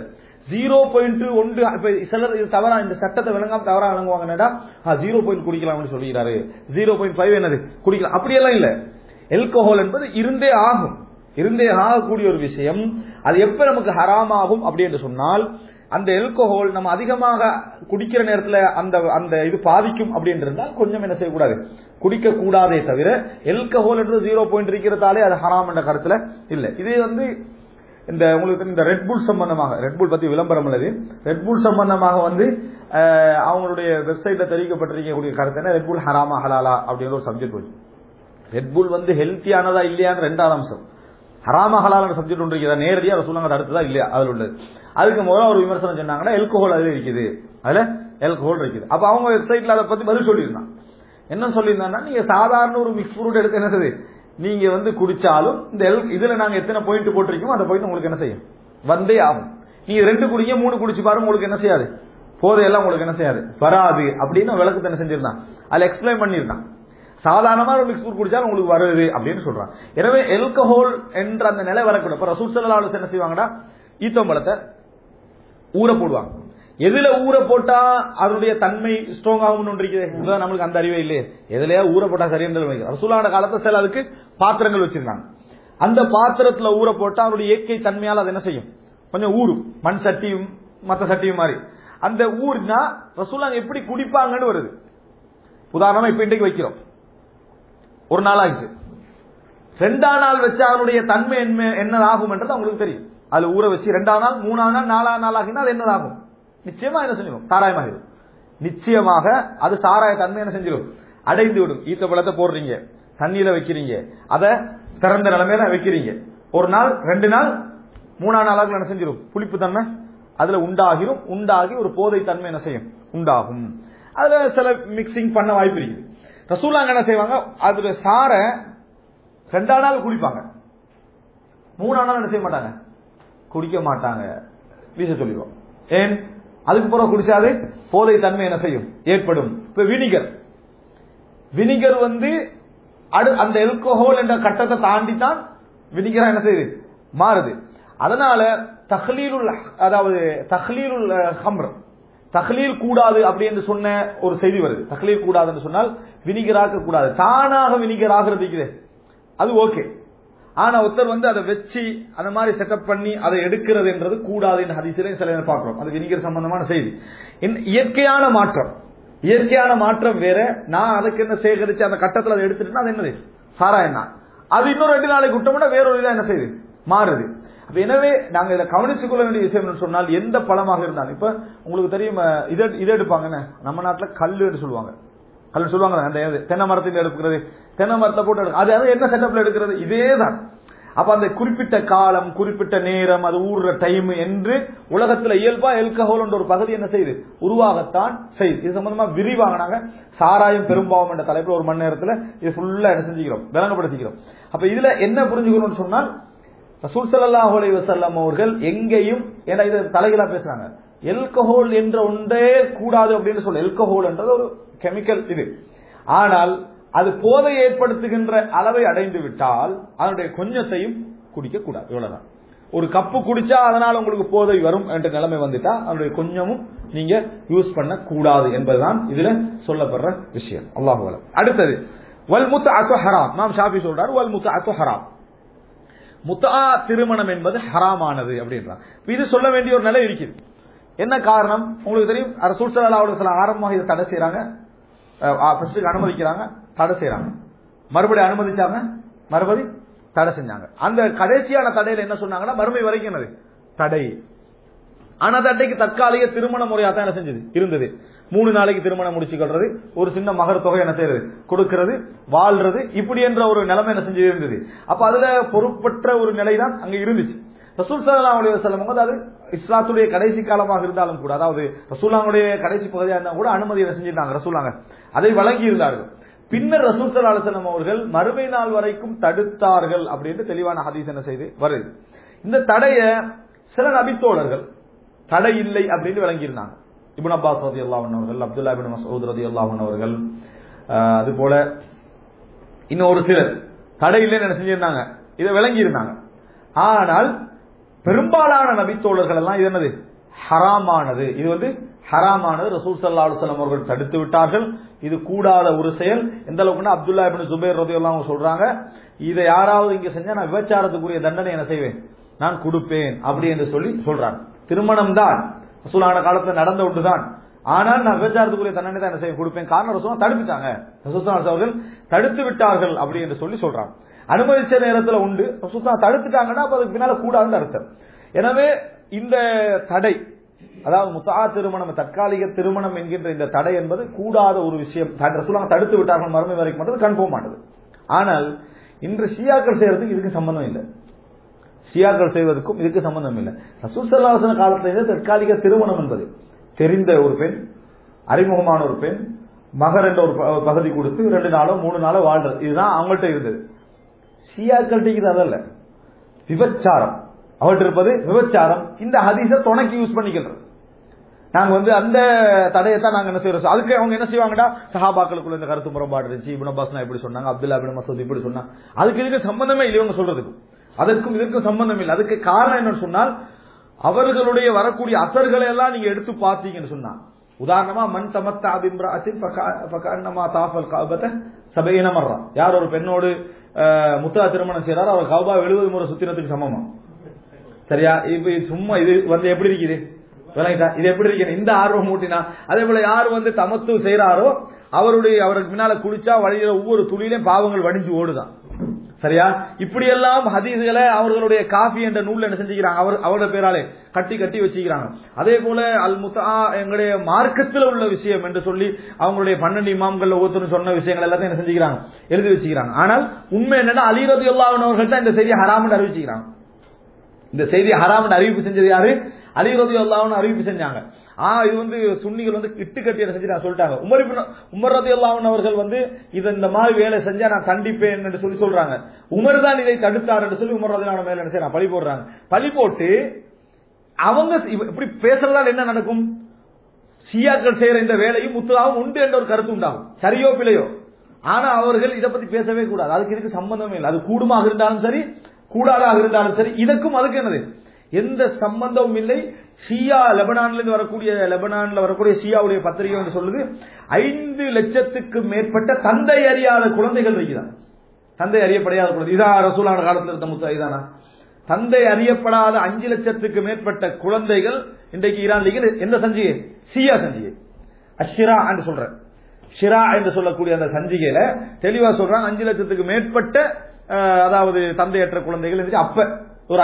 B: 0.1 சிலர் இது தவறா இந்த சட்டத்தை விளங்காம தவறா விளங்குவாங்கன்னா 0. குடிக்கலாம்னு சொல்லிக்கிறாரு. 0.5 என்னது குடிக்கலாம், அப்படியெல்லாம் இல்ல. ஆல்கஹால் என்பது இருந்தே ஆகக்கூடிய ஒரு விஷயம். அது எப்ப நமக்கு ஹராம் ஆகும் அப்படி என்று சொன்னால், அந்த ஆல்கஹால் நம்ம அதிகமாக குடிக்கிற நேரத்தில் அந்த இது பாதிக்கும் அப்படின்றா கொஞ்சம் என்ன செய்யக்கூடாது, குடிக்க கூடாதே தவிர ஆல்கஹால் என்று 0. இருக்கிறதாலே அது ஹராம் என்ற கருத்துல இல்ல. இது வந்து இந்த உங்களுக்கு இந்த ரெட்புல் சம்பந்தமாக, ரெட்புல் பத்தி விளம்பரம் உள்ளது, ரெட்புல் சம்பந்தமாக வந்து அவங்களுடைய வெப்சைட்ல தெரிவிக்கப்பட்டிருக்கக்கூடிய கருத்து என்ன, ரெட்புல் ஹராமா ஹலாலா அப்படிங்கிற ஒரு சப்ஜெக்ட் வச்சு. ரெட்புல் வந்து ஹெல்த்தியானதா இல்லையான்னு 2வது அம்சம். ஹராமா ஹலாலான சப்ஜெக்ட் ஒன்று இருக்கிறதா நேரடியா ரசூலுல்லாஹ் அடுத்ததா இல்லையா அதுல உள்ளது. அதுக்கு முதல்ல ஒரு விமர்சனம் சொன்னாங்கன்னா ஆல்கஹால் அதுல இருக்குது, அதுல ஆல்கஹால் இருக்குது. அப்ப அவங்க வெப்சைட்ல அதை பத்தி பதில் சொல்லியிருந்தாங்க. என்ன சொல்லியிருந்தாங்கன்னா, நீங்க சாதாரண ஒரு மிக்ஸ் ஃப்ரூட் எடுத்து என்னது நீங்க வந்து குடிச்சாலும் இந்த இதுல நாங்க எத்தனை பாயிண்ட் போட்டிருக்கோம் அந்த பாயிண்ட் உங்களுக்கு என்ன செய்யும், வந்தே ஆகும். நீங்க 2 குடிங்க 3 குடிச்சு பாருங்க, உங்களுக்கு என்ன செய்யாது, போதையெல்லாம் உங்களுக்கு என்ன செய்யாது, வராது அப்படின்னு விளக்கத்தை என்ன செஞ்சிருந்தான், அதுல எக்ஸ்பிளைன் பண்ணியிருந்தான். சாதாரணமா ஒரு மிக்ஸ் ஃப்ரூட் குடிச்சாலும் உங்களுக்கு வருது அப்படின்னு சொல்றான். எனவே ஆல்கஹால் என்ற அந்த நிலை வரக்கூடாது. இப்ப ரசூல் ஸல்லல்லாஹு அலைஹி வஸல்லம் என்ன செய்வாங்கன்னா, ஈத்தம்பழத்தை ஊற போடுவாங்க. எதுல ஊற போட்டா அதனுடைய தன்மை ஸ்ட்ராங் ஆகும் இருக்குது, நம்மளுக்கு அந்த அறிவே இல்லையே, எதுலயா ஊற போட்டா சரின்றது. ரசூலுல்லாஹ் காலத்துல சில அதுக்கு பாத்திரங்கள் வச்சிருக்காங்க. அந்த பாத்திரத்துல ஊற போட்டா அதனுடைய இயற்கை தன்மையால் அது என்ன செய்யும், கொஞ்சம் ஊறும், மண் சட்டியும் மற்ற சட்டியும் மாதிரி. அந்த ஊர்னா ரசூலுல்லாஹ் எப்படி குடிப்பாங்கன்னு வருது. உதாரணமா இப்ப இன்றைக்கு வைக்கிறோம், ஒரு நாள் ஆயிடுச்சு, 2ஆம் நாள் வச்சு அதனுடைய தன்மை என்னதாகும் என்றது அவங்களுக்கு தெரியும். அதுல ஊற வச்சு 2ஆம் நாள் 3ஆம் நாள் 4ஆம் நாள் ஆகினா அது என்னதாகும், நிச்சயமா என்ன செஞ்சிடும், சாராயமாகிடும். நிச்சயமாக அது சாராய தன்மை என்ன செஞ்சிடும், அடைந்து விடும். ஈத்த பழத்தை போடுறீங்க, தண்ணியில வைக்கிறீங்க, அதை திறந்த நிலைமையில வைக்கிறீங்க, ஒரு நாள் 2 நாள் 3ஆம் நாளாக என்ன செஞ்சிடும், புளிப்பு தன்மை அதுல உண்டாகிரும். உண்டாகி ஒரு போதை தன்மை என்ன செய்யும், உண்டாகும். அதுல சில மிக்சிங் பண்ண வாய்ப்பு இருக்குது. ரசூலுல்லாஹ் என்ன செய்வாங்க, அதுல சார 2ஆம் நாள் குடிப்பாங்க, 3ஆம் நாள் என்ன செய்ய மாட்டாங்க, குடிக்க மாட்டாங்க, வீச சொல்லிடுவோம். ஏன், அதுக்கு பிறகு குடிச்சாது போதை தன்மை என்ன செய்யும், ஏற்படும். இப்ப வினிகர் வந்து அந்த ஆல்கஹால் என்ற கட்டத்தை தாண்டி தான் வினிகரா என்ன செய்யுது, மாறுது. அதனால தஹ்லீலுல் ஹம்ர், தஹ்லீல் கூடாது அப்படி என்று சொன்ன ஒரு செய்தி வருது. தஹ்லீல் கூடாது என்று சொன்னால் வினிகராக்க கூடாது, தானாக வினிகர் ஆகிறது அது ஓகே. ஆனா ஒருத்தர் வந்து அதை வச்சு அந்த மாதிரி செட்டப் பண்ணி அதை எடுக்கிறது என்றது கூடாது என்று ஹதீஸிலே சில நேரம் பார்க்கிறோம். அது வினிகர் சம்பந்தமான செய்தி. இயற்கையான மாற்றம் வேற. நான் அதுக்கு என்ன சேகரிச்சு அந்த கட்டத்தில் அதை எடுத்துட்டேன்னா அது என்னது, சாராயம் தான். அது இன்னொரு 2 நாளைக்கு விட்டோம்னா வேறொரு இதா என்ன செய்யுது, மாறுது. எனவே நாங்க இதை கவனிச்சுக் கொள்ள வேண்டிய விஷயம் சொன்னால், எந்த பழமாக இருந்தாலும், இப்ப உங்களுக்கு தெரியும் இதை எடுப்பாங்கன்னு நம்ம நாட்டுல கல்லுன்னு சொல்லுவாங்க, அந்த தென்னை மரத்தில் எடுக்கிறது, தென்னை மரத்தை போட்டு அது என்ன செட்டப்ல எடுக்கிறது, இதேதான். அப்ப அந்த குறிப்பிட்ட காலம், குறிப்பிட்ட நேரம், அது ஊறுற டைம் என்று உலகத்துல இயல்பா ஆல்கஹால் என்ற ஒரு பகுதி என்ன செய்யுது, உருவாகத்தான் செய்யுது. இது சம்பந்தமா விரிவாக நாங்க சாராயம் பெரும்பாவம் என்ற தலைப்புல ஒரு மணி நேரத்துல இது ஃபுல்லா என்ன செஞ்சுக்கிறோம், விளங்கப்படுத்திக்கிறோம். அப்ப இதுல என்ன புரிஞ்சுக்கணும்னு சொன்னால், ரசூல் ஸல்லல்லாஹு அலைஹி வஸல்லம் அவர்கள் எங்கேயும், ஏன்னா இது தலைகளா பேசுறாங்க, ஆல்கஹால் என்ற ஒன்றே கூடாது அப்படின்னு சொல்ல. ஆல்கஹால் என்றது ஒரு கெமிக்கல் இது. ஆனால் அது போதை ஏற்படுத்துகின்ற அளவை அடைந்து விட்டால் அதனுடைய கொஞ்சத்தையும் குடிக்க கூடாது, இவ்வளவுதான். ஒரு கப்பு குடிச்சா அதனால உங்களுக்கு போதை வரும் என்ற நிலைமை வந்துட்டா அதனுடைய கொஞ்சமும் நீங்க யூஸ் பண்ண கூடாது என்பதுதான் இதுல சொல்லப்படுற விஷயம். அல்லாஹு அலம். அடுத்தது வல் முத்அத்து ஹராம். இமாம் ஷாஃபி சொல்றார் வல் முத்அத்து ஹராம், முத்ஆ திருமணம் என்பது ஹராமானது அப்படின்றார். இது சொல்ல வேண்டிய ஒரு நிலை இருக்குது. என்ன காரணம் உங்களுக்கு தெரியும், ரசூல் ஸல்லல்லாஹு அலைஹி வஸல்லம் ஆரம்பமாக இதை தடை செய்யறாங்க, ஃபர்ஸ்ட் அனுமதிக்கிறாங்க, தடை செய்யறாங்க, மறுபடியும் அனுமதிச்சாங்க, மறுபடியும் தடை செஞ்சாங்க. அந்த கடைசியான தடையில என்ன சொன்னாங்கன்னா, மறுமை வரைக்கும் தடை. ஆனா தடைக்கு தற்காலிக திருமண முறையா தான் என்ன செஞ்சது இருந்தது. 3 நாளைக்கு திருமணம் முடிச்சுக்கிறது, ஒரு சின்ன மகர் தொகை என்ன செய்யறது கொடுக்கிறது, வாழ்றது, இப்படி என்ற ஒரு நிலைமை என்ன செஞ்சு இருந்தது. அப்ப அதுல பொறுப்பற்ற ஒரு நிலை தான் அங்க இருந்துச்சு. ரசூல் ஸல்லல்லாஹு அலைஹி வஸல்லம் அது இஸ்லாத்துடைய கடைசி காலமாக இருந்தாலும் கூட, அதாவது ரசூலுல்லாஹ்வுடைய கடைசி பகுதியாக இருந்தாலும் கூட அனுமதி என்ன செஞ்சிருந்தாங்க, ரசூலுல்லாஹ் அதை வழங்கி இருந்தார்கள். பின்னர் ரசூல் ஸல்லல்லாஹு அலைஹி வஸல்லம் அவர்கள் மறுமை நாள் வரைக்கும் தடுத்தார்கள் அப்படின்னு தெளிவான ஹதீஸ் என்ன செய்து வருது. இந்த தடைய சில நபித்தோழர்கள் தடை இல்லை அப்படின்னு விளங்கி இருந்தாங்க. இப்னு அப்பாஸ் ரலியல்லாஹு அன்ஹு அவர்கள், அப்துல்லாஹ் இப்னு மஸ்ஊத் ரலியல்லாஹு அன்ஹு அவர்கள், அது போல இன்னொரு சிலர் தடை இல்லைன்னு என்ன செஞ்சிருந்தாங்க, இதை விளங்கி இருந்தாங்க. ஆனால் பெரும்பாலான நபித்தோழர்கள் எல்லாம் இது என்னது ஹராமானது. இது வந்து ஹராமானது. ரசூல் ஸல்லல்லாஹு அலைஹி வஸல்லம் அவர்கள் தடுத்து விட்டார்கள். இது கூடாத ஒரு செயல். எந்த அளவுக்குன்னா அப்துல்லா இப்னு ஜுபைர் ரலியல்லாஹு அன்ஹு சொல்றாங்க, இதை யாராவது இங்க செஞ்சா நான் விபச்சாரத்துக்குரிய தண்டனை என்ன செய்வேன், நான் கொடுப்பேன் அப்படி என்று சொல்லி சொல்றாங்க. திருமணம் தான் ரசூலான காலத்துல நடந்த ஒன்றுதான், ஆனால் நான் விபச்சாரத்துக்குரிய தண்டனை தான் என்ன செய்ய கொடுப்பேன். காரணம் ரசூல் தடுத்துட்டாங்க, ரசூல் அவர்கள் தடுத்து விட்டார்கள் அப்படி என்று சொல்லி சொல்றாங்க. அனுமதிச்ச நேரத்தில் உண்டு, ரசூல் தடுத்துட்டாங்கன்னா அப்ப அதுக்கு பின்னால கூடாதுன்னு அர்த்தம். எனவே இந்த தடை, அதாவது முத்தா திருமணம், தற்காலிக திருமணம் என்கின்ற இந்த தடை என்பது கூடாத ஒரு விஷயம். ரசூலுல்லாஹ் தடுத்து விட்டார்கள், மறுமை வரைக்கும் மட்டும் கன்ஃபார்ம் ஆனது. ஆனால் இன்று ஷியாக்கள் செய்யறதுக்கு இதுக்கு சம்பந்தம் இல்லை. ஷியாக்கள் செய்வதற்கும் இதுக்கு சம்பந்தம் இல்லை. ரசூல் ஸல்லல்லாஹு அலைஹி வஸல்லம் காலத்திலிருந்து தற்காலிக திருமணம் என்பது தெரிந்த ஒரு பெண், அறிமுகமான ஒரு பெண், மகர் என்ற ஒரு பகுதி கொடுத்து 2 நாளோ 3 நாளோ வாழ்றது, இதுதான் அவங்கள்ட்ட இருந்தது. ஷியாக்கள்கிட்ட இது அதல்ல, விபச்சாரம். அவர்கிட்ட இருப்பது விபச்சாரம். இந்த ஹதீஸை துணைக்கு யூஸ் பண்ணிக்கிறது. நாங்க வந்து அந்த தடையத்தான் நாங்க என்ன செய்யறோம். அதுக்கு அவங்க என்ன செய்வாங்கடா, சஹாபாக்களுக்குள்ள இந்த கருத்து முரண்பாடு இருந்துச்சு, இப்னு அப்பாஸ் இப்படி சொன்னாங்க, அப்துல்லா இப்னு மஸ்ஊத் இப்படி சொன்னாங்க, அதுக்கு இதுக்கு சம்பந்தமே இல்லை இவங்க சொல்றதுக்கு, அதற்கும் இதற்கும் சம்பந்தம் இல்லை. அதுக்கு காரணம் என்னன்னு சொன்னால், அவர்களுடைய வரக்கூடிய அசர்களை எல்லாம் நீங்க எடுத்து பார்த்தீங்கன்னு சொன்னா, உதாரணமா மன் தமத்தா பிம்ராஅத்தின் ஃபகஅன்னமா தாஃபல் கஅபத 70 மர்ரா, யார் ஒரு பெண்ணோடு முத்தா திருமணம் செய்யறாரோ அவர் கஅபா 70 முறை சுத்தினத்துக்கு சமமா. சரியா? இப்ப சும்மா இது வந்து எப்படி இருக்குது, இது எப்படி இருக்கு, இந்த ஆர்வம் மூட்டினா. அதே போல யார் வந்து தமத்து செய்யறாரோ அவருக்கு பின்னால குளிச்சா வழியில ஒவ்வொரு துளியிலும் பாவங்கள் வடிஞ்சு ஓடுதான். சரியா? இப்படி எல்லாம் ஹதீஸ்களை அவர்களுடைய காஃபி என்ற நூல்ல என்ன செஞ்சுக்கிறாங்க, அவரோட பேராலே கட்டி கட்டி வச்சுக்கிறாங்க. அதே போல அல் முத்தா எங்களுடைய மார்க்கத்தில் உள்ள விஷயம் என்று சொல்லி அவங்களுடைய 12 இமாம்கள் ஒவ்வொருத்தரும் சொன்ன விஷயங்கள் எல்லாத்தையும் என்ன செஞ்சுக்கிறாங்க, எழுதி வச்சுக்கிறாங்க. ஆனால் உண்மை என்னன்னா அலி ரலியல்லாஹு அன்ஹு அவர்கள் தான் இந்த செய்தியை ஹராம்னு அறிவிச்சுக்கிறாங்க. இந்த செய்தி ஹராம்னு அறிவிப்பு செஞ்சது யாரு? அலி ரலியல்லாஹு அன்ஹு அறிவிப்பு செஞ்சாங்க. இது வந்து சுன்னிகள் வந்து இட்டு கட்டி செஞ்சு சொல்லிட்டாங்க. உமர் ரலியல்லாஹு அன்ஹு அவர்கள் வந்து இந்த மாதிரி வேலை செஞ்சா நான் கண்டிப்பேன் என்று சொல்லி சொல்றாங்க. உமர் தான் இதை தடுத்தார் என்று சொல்லி உமர் ரலியல்லாஹு அன்ஹு மேல என்ன செய்யறாங்க, பழி போடுறாங்க. பழி போட்டு அவங்க இப்படி பேசுறதால் என்ன நடக்கும், ஷியாக்கள் செய்யற இந்த வேலையும் முத்துலாவும் உண்டு என்ற ஒரு கருத்து உண்டாகும், சரியோ பிழையோ. ஆனா அவர்கள் இதை பத்தி பேசவே கூடாது, அதுக்கு இதுக்கு சம்பந்தமே இல்லை. அது கூடுமாக இருந்தாலும் சரி, கூடாதாக இருந்தாலும் சரி, இதற்கும் அதுக்கு என்னது எந்த சம்பந்தமும் இல்லை. ஷியா லெபனான்ல வரக்கூடிய ஷியாவுடைய பத்திரிகை என்று சொல்லுது 5 லட்சத்துக்கு மேற்பட்ட தந்தை அறியாத குழந்தைகள் இருக்கிறார். தந்தை அறியப்படாத குழந்தை, இதான் ரசூலான காலத்தில் இருந்த முத்தா இதானா? தந்தை அறியப்படாத 5 லட்சத்துக்கு மேற்பட்ட குழந்தைகள் இன்றைக்கு ஈரான்ல எந்த சஞ்சிகை, ஷியா சஞ்சிகை அஷ்ரா என்று சொல்ற, ஷிரா என்று சொல்லக்கூடிய அந்த சஞ்சிகையில தெளிவா சொல்றாங்க 5 லட்சத்துக்கு மேற்பட்ட அதாவது தந்தையற்ற குழந்தைகள் இருந்துச்சு. அப்ப ஒரு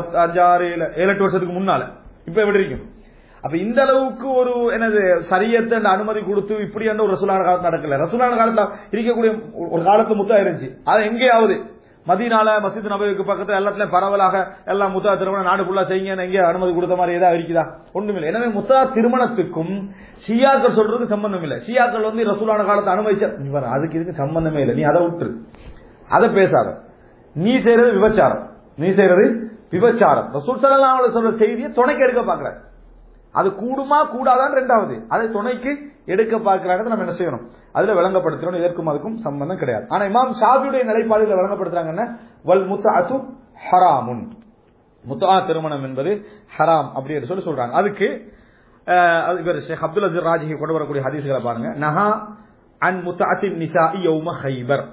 B: 5-6-7-8 வருஷத்துக்கு முன்னால. இப்ப எப்படி இருக்கும்? அப்ப இந்த அளவுக்கு ஒரு என்னது சரியத்தை அனுமதி கொடுத்து இப்படி என்ற ஒரு ரசூலான காலத்துல நடக்கல. ரசூலான காலத்துல இருக்கக்கூடிய ஒரு காலத்து முத்தா இருந்துச்சு. அது எங்கேயாவது மதீனால மஸ்ஜித் நபவிக்கு பக்கத்துல எல்லாத்துலயும் பரவலாக எல்லாம் முத்தா திருமணம் நாடு ஃபுல்லா செய்யுங்க எங்கே அனுமதி கொடுத்த மாதிரி ஏதாவது இருக்குதா? ஒண்ணுமில்லை. எனவே முத்தா திருமணத்துக்கும் ஷியாக்கள் சொல்றதுக்கு சம்பந்தம் இல்லை. ஷியாக்கள் வந்து ரசூலான காலத்தை அனுமதிச்சா அதுக்கு இதுக்கு சம்பந்தமே இல்லை, நீ அதை விட்டுரு, அதை பேசாத, நீ செய்யறது விபச்சாரம், நீ செய்யறது விபச்சாரம். ரசூல் ஸல்லல்லாஹு அலைஹி வஸல்லம் செய்தியை துணைக்கு எடுக்க பார்க்கிற, அது கூடுமா கூடாதான் ரெண்டாவது, அதை துணைக்கு எடுக்க பார்க்கிறாங்க. நம்ம என்ன செய்யணும், அதுல விளங்கப்படுத்துறோம். இதற்கும் அதுக்கும் சம்பந்தம் கிடையாது. ஆனா இமாம் ஷாஃபியுடைய நிலைப்பாடுல விளங்கப்படுத்துறாங்கன்னா வல் முத்அத்து ஹராமுன், முத்ஆ திருமணம் என்பது ஹராம் அப்படி என்று சொல்லி சொல்றாங்க. அதுக்கு ஷேக் அப்துல் அஜீஸ் ராஜிஹி கொண்டு வரக்கூடிய ஹதீஸ்களை பாருங்க. நஹா அன் முத்அத்தின் நிசாஇ யௌம ஹைபர்,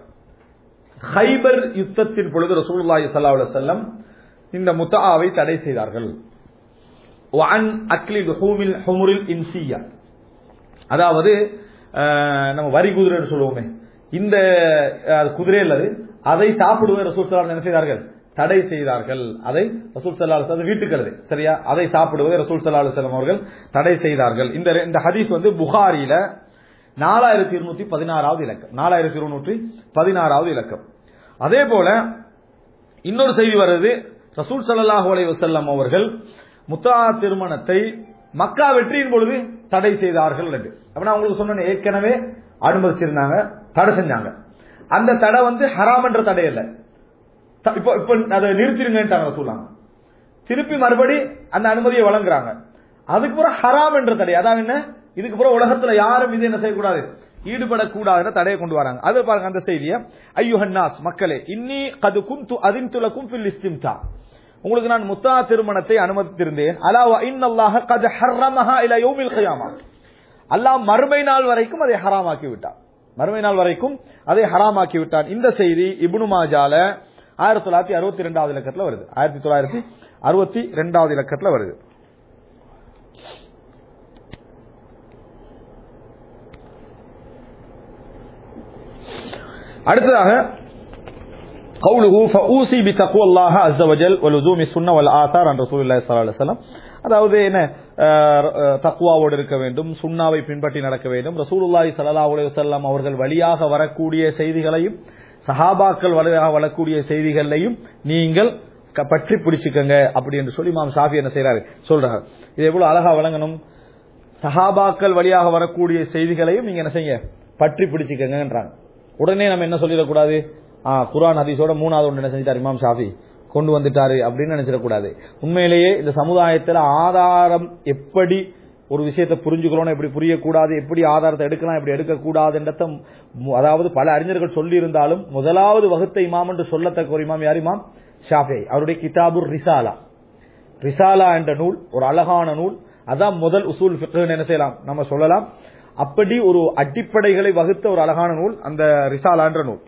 B: ஹைபர் யுத்தத்தின் பொழுது ரசூலுல்லாஹி ஸல்லல்லாஹு அலைஹி வஸல்லம் இந்த முத்ஆவை தடை செய்தார்கள். வஅன் அக்லி லுஹூமில் ஹுமுரில் இன்சியா, அதாவது நம்ம வரி குதிரை சொல்லுவோமே, இந்த குதிரை அல்லது அதை சாப்பிடுவதை ரசூல் ஸல்லல்லாஹு அலைஹி வஸல்லம் என்ன செய்தார்கள், தடை செய்தார்கள். அதை ரசூல் ஸல்லல்லாஹு அலைஹி வஸல்லம் வீட்டுக்கிறது சரியா, அதை சாப்பிடுவதை ரசூல் ஸல்லல்லாஹு அலைஹி வஸல்லம் அவர்கள் தடை செய்தார்கள். இந்த ஹதீஸ் வந்து புகாரில 4216வது இலக்கம், 4216வது இலக்கம். அதே போல இன்னொரு செய்தி வருது, ரசூல் ஸல்லல்லாஹு அலைஹி வஸல்லம் அவர்கள் முத்தா திருமணத்தை மக்கா வெற்றியின் பொழுது தடை செய்தார்கள் என்று. அப்படின்னா உங்களுக்கு சொன்ன ஏற்கனவே அனுமதிச்சிருந்தாங்க, தடை செஞ்சாங்க. அந்த தடை வந்து ஹராம் என்ற தடை இல்லை, இப்ப அதை நிறுத்திருங்க சொல்லுவாங்க. திருப்பி மறுபடி அந்த அனுமதியை வழங்குறாங்க. அதுக்கு பிறகு ஹராம் என்ற தடை, அதாவது என்ன, இதுக்கு பிறகு உலகத்துல யாரும் இது என்ன செய்யக்கூடாது, ஈடுபடக்கூடாது தடையை கொண்டு வராங்க. அது பாருங்க அந்த செய்தியை, ஐயுஹன் நாஸ் மக்களே, இன்னி கது குந்து அதின்து லகும் ஃபில் இஸ்திம்தா, உங்களுக்கு நான் முத்தா திருமணத்தை அனுமதித்திருந்தேன். அலா வ இன்னல்லாஹ கத் ஹர்ரமஹா இலா யௌமில் கியாமா, அல்லாஹ் மறுமை நாள் வரைக்கும் அதை ஹராமாக்கி விட்டான், மறுமை நாள் வரைக்கும் அதை ஹராமாக்கி விட்டான். இந்த செய்தி இப்னு மாஜால 1962வது இலக்கத்துல வருது, 1962வது இலக்கத்துல வருது. அடுத்ததாக قوله فأوصي بتقوى الله عز وجل ولزوم السنة والآثار عن رسول الله صلى الله عليه وسلم. அதாவது என்ன, தக்வாவோடு இருக்க வேண்டும், சுன்னாவை பின்பற்றி நடக்க வேண்டும், ரசூலுல்லாஹி ஸல்லல்லாஹு அலைஹி வஸல்லம் அவர்கள் வழியாக வரக்கூடிய செய்திகளையும் சஹாபாக்கள் வழியாக வரக்கூடிய செய்திகளையும் நீங்கள் பற்றி பிடிச்சுக்கங்க அப்படி என்று சொல்லி இமாம் ஷாஃபி என்ன செய்யறாரு சொல்றாரு. இது எவ்வளவு அழகா வழங்கணும், சஹாபாக்கள் வழியாக வரக்கூடிய செய்திகளையும் நீங்க என்ன செய்ய பற்றி பிடிச்சுக்கங்கன்றாங்க. உடனே நம்ம என்ன சொல்லிடக்கூடாது, குர்ஆன் ஹதீஸோட மூணாவது ஒன்று என்ன செஞ்சிட்டார் இமாம் ஷாஃபி கொண்டு வந்துட்டாரு அப்படின்னு நினைச்சிடக்கூடாது. உண்மையிலேயே இந்த சமுதாயத்தில் ஆதாரம் எப்படி ஒரு விஷயத்தை புரிஞ்சுக்கிறோம், எப்படி புரியக்கூடாது, எப்படி ஆதாரத்தை எடுக்கலாம், எப்படி எடுக்கக்கூடாதுன்றத அதாவது பல அறிஞர்கள் சொல்லி இருந்தாலும் முதலாவது வகுத்த இமாம் என்று சொல்லத்தக்க ஒரு இமாம் யார்? இமாம் ஷாஃபி. அவருடைய கிதாபுர் ரிசாலா, ரிசாலா என்ற நூல் ஒரு அழகான நூல். அதான் முதல் உசூல் ஃபிக்ஹ்னு என்ன செய்யலாம் நம்ம சொல்லலாம். அப்படி ஒரு அடிப்படைகளை வகுத்த ஒரு அழகான நூல் அந்த ரிசாலா என்ற நூல்.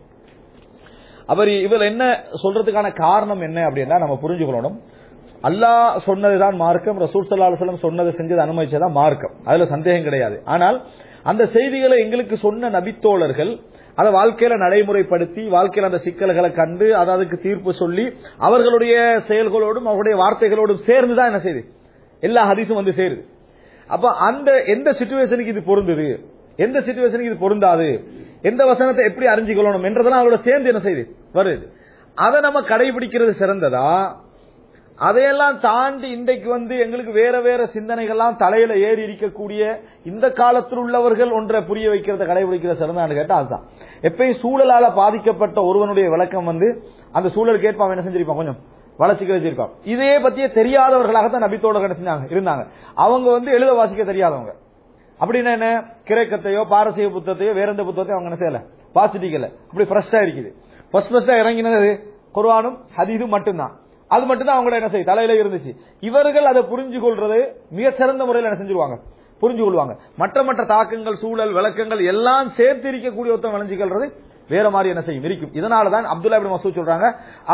B: அவர் இவர் என்ன சொல்றதுக்கான காரணம் என்ன அப்படின்னா நம்ம புரிஞ்சுக்கணும். அல்லாஹ் சொன்னதுதான் மார்க்கம், ரசூல் ஸல்லல்லாஹு அலைஹி வஸல்லம் சொன்னதை செஞ்சது அனுமதிச்சதான் மார்க்கம், அதுல சந்தேகம் கிடையாது. ஆனால் அந்த செய்திகளை எங்களுக்கு சொன்ன நபித்தோழர்கள் அதை வாழ்க்கையில நடைமுறைப்படுத்தி வாழ்க்கையில அந்த சிக்கல்களை கண்டு அதுக்கு தீர்ப்பு சொல்லி அவர்களுடைய செயல்களோடும் அவருடைய வார்த்தைகளோடும் சேர்ந்துதான் என்ன செய்யுது எல்லா ஹதீஸும் வந்து சேருது. அப்ப அந்த எந்த சிச்சுவேஷனுக்கு இது பொருந்தது, எந்த சிச்சுவேஷனுக்கு இது பொருந்தாது, எந்த வசனத்தை எப்படி அறிஞ்சிக்கணும் என்றதெல்லாம் அவரோட சேர்ந்து என்ன செய்யுது வருது. அதை நம்ம கடைபிடிக்கிறது சிறந்ததா, அதையெல்லாம் தாண்டி இன்றைக்கு வந்து எங்களுக்கு வேற வேற சிந்தனைகள்லாம் தலையில ஏறி இருக்கக்கூடிய இந்த காலத்தில் உள்ளவர்கள் ஒன்றை புரிய வைக்கிறத கடைபிடிக்கிற சிறந்தான்னு கேட்டா அதுதான். எப்பயும் சூழலால பாதிக்கப்பட்ட ஒருவனுடைய விளக்கம் வந்து அந்த சூழலுக்கு ஏற்ப அவன் என்ன செஞ்சிருப்பான், கொஞ்சம் வளர்ச்சிக்க வச்சிருப்பான். இதே பத்தியே தெரியாதவர்களாகத்தான் நபித்தோழர்கள் என்ன செஞ்சாங்க இருந்தாங்க. அவங்க வந்து எழுத வாசிக்க தெரியாதவங்க. அப்படின்னா என்ன, கிரேக்கத்தையோ பாரசீக புத்தகத்தையோ வேற எந்த புத்தகத்தையும் அவங்க என்ன செய்யல வாசிக்கல. அப்படி ஃப்ரெஷ்ஷா இருக்குது. ஃபர்ஸ்டா இறங்கினது குர்ஆனும் ஹதீஸும் மட்டும்தான். அது மட்டும்தான் அவங்களோட என்ன செய்ய தலையில இருந்துச்சு. இவர்கள் அதை புரிஞ்சு கொள்றது மிக சிறந்த முறையில் என்ன செஞ்சிருவாங்க, புரிஞ்சு கொள்வாங்க. மற்ற தாக்கங்கள் சூழல் விளக்கங்கள் எல்லாம் சேர்த்து இருக்கக்கூடிய ஒருத்தன் விளைஞ்சிக்கிறது வேற மாதிரி என்ன செய்யும் இருக்கும். இதனாலதான் அப்துல்லா இப்னு மஸ்ஊத் சொல்றாங்க,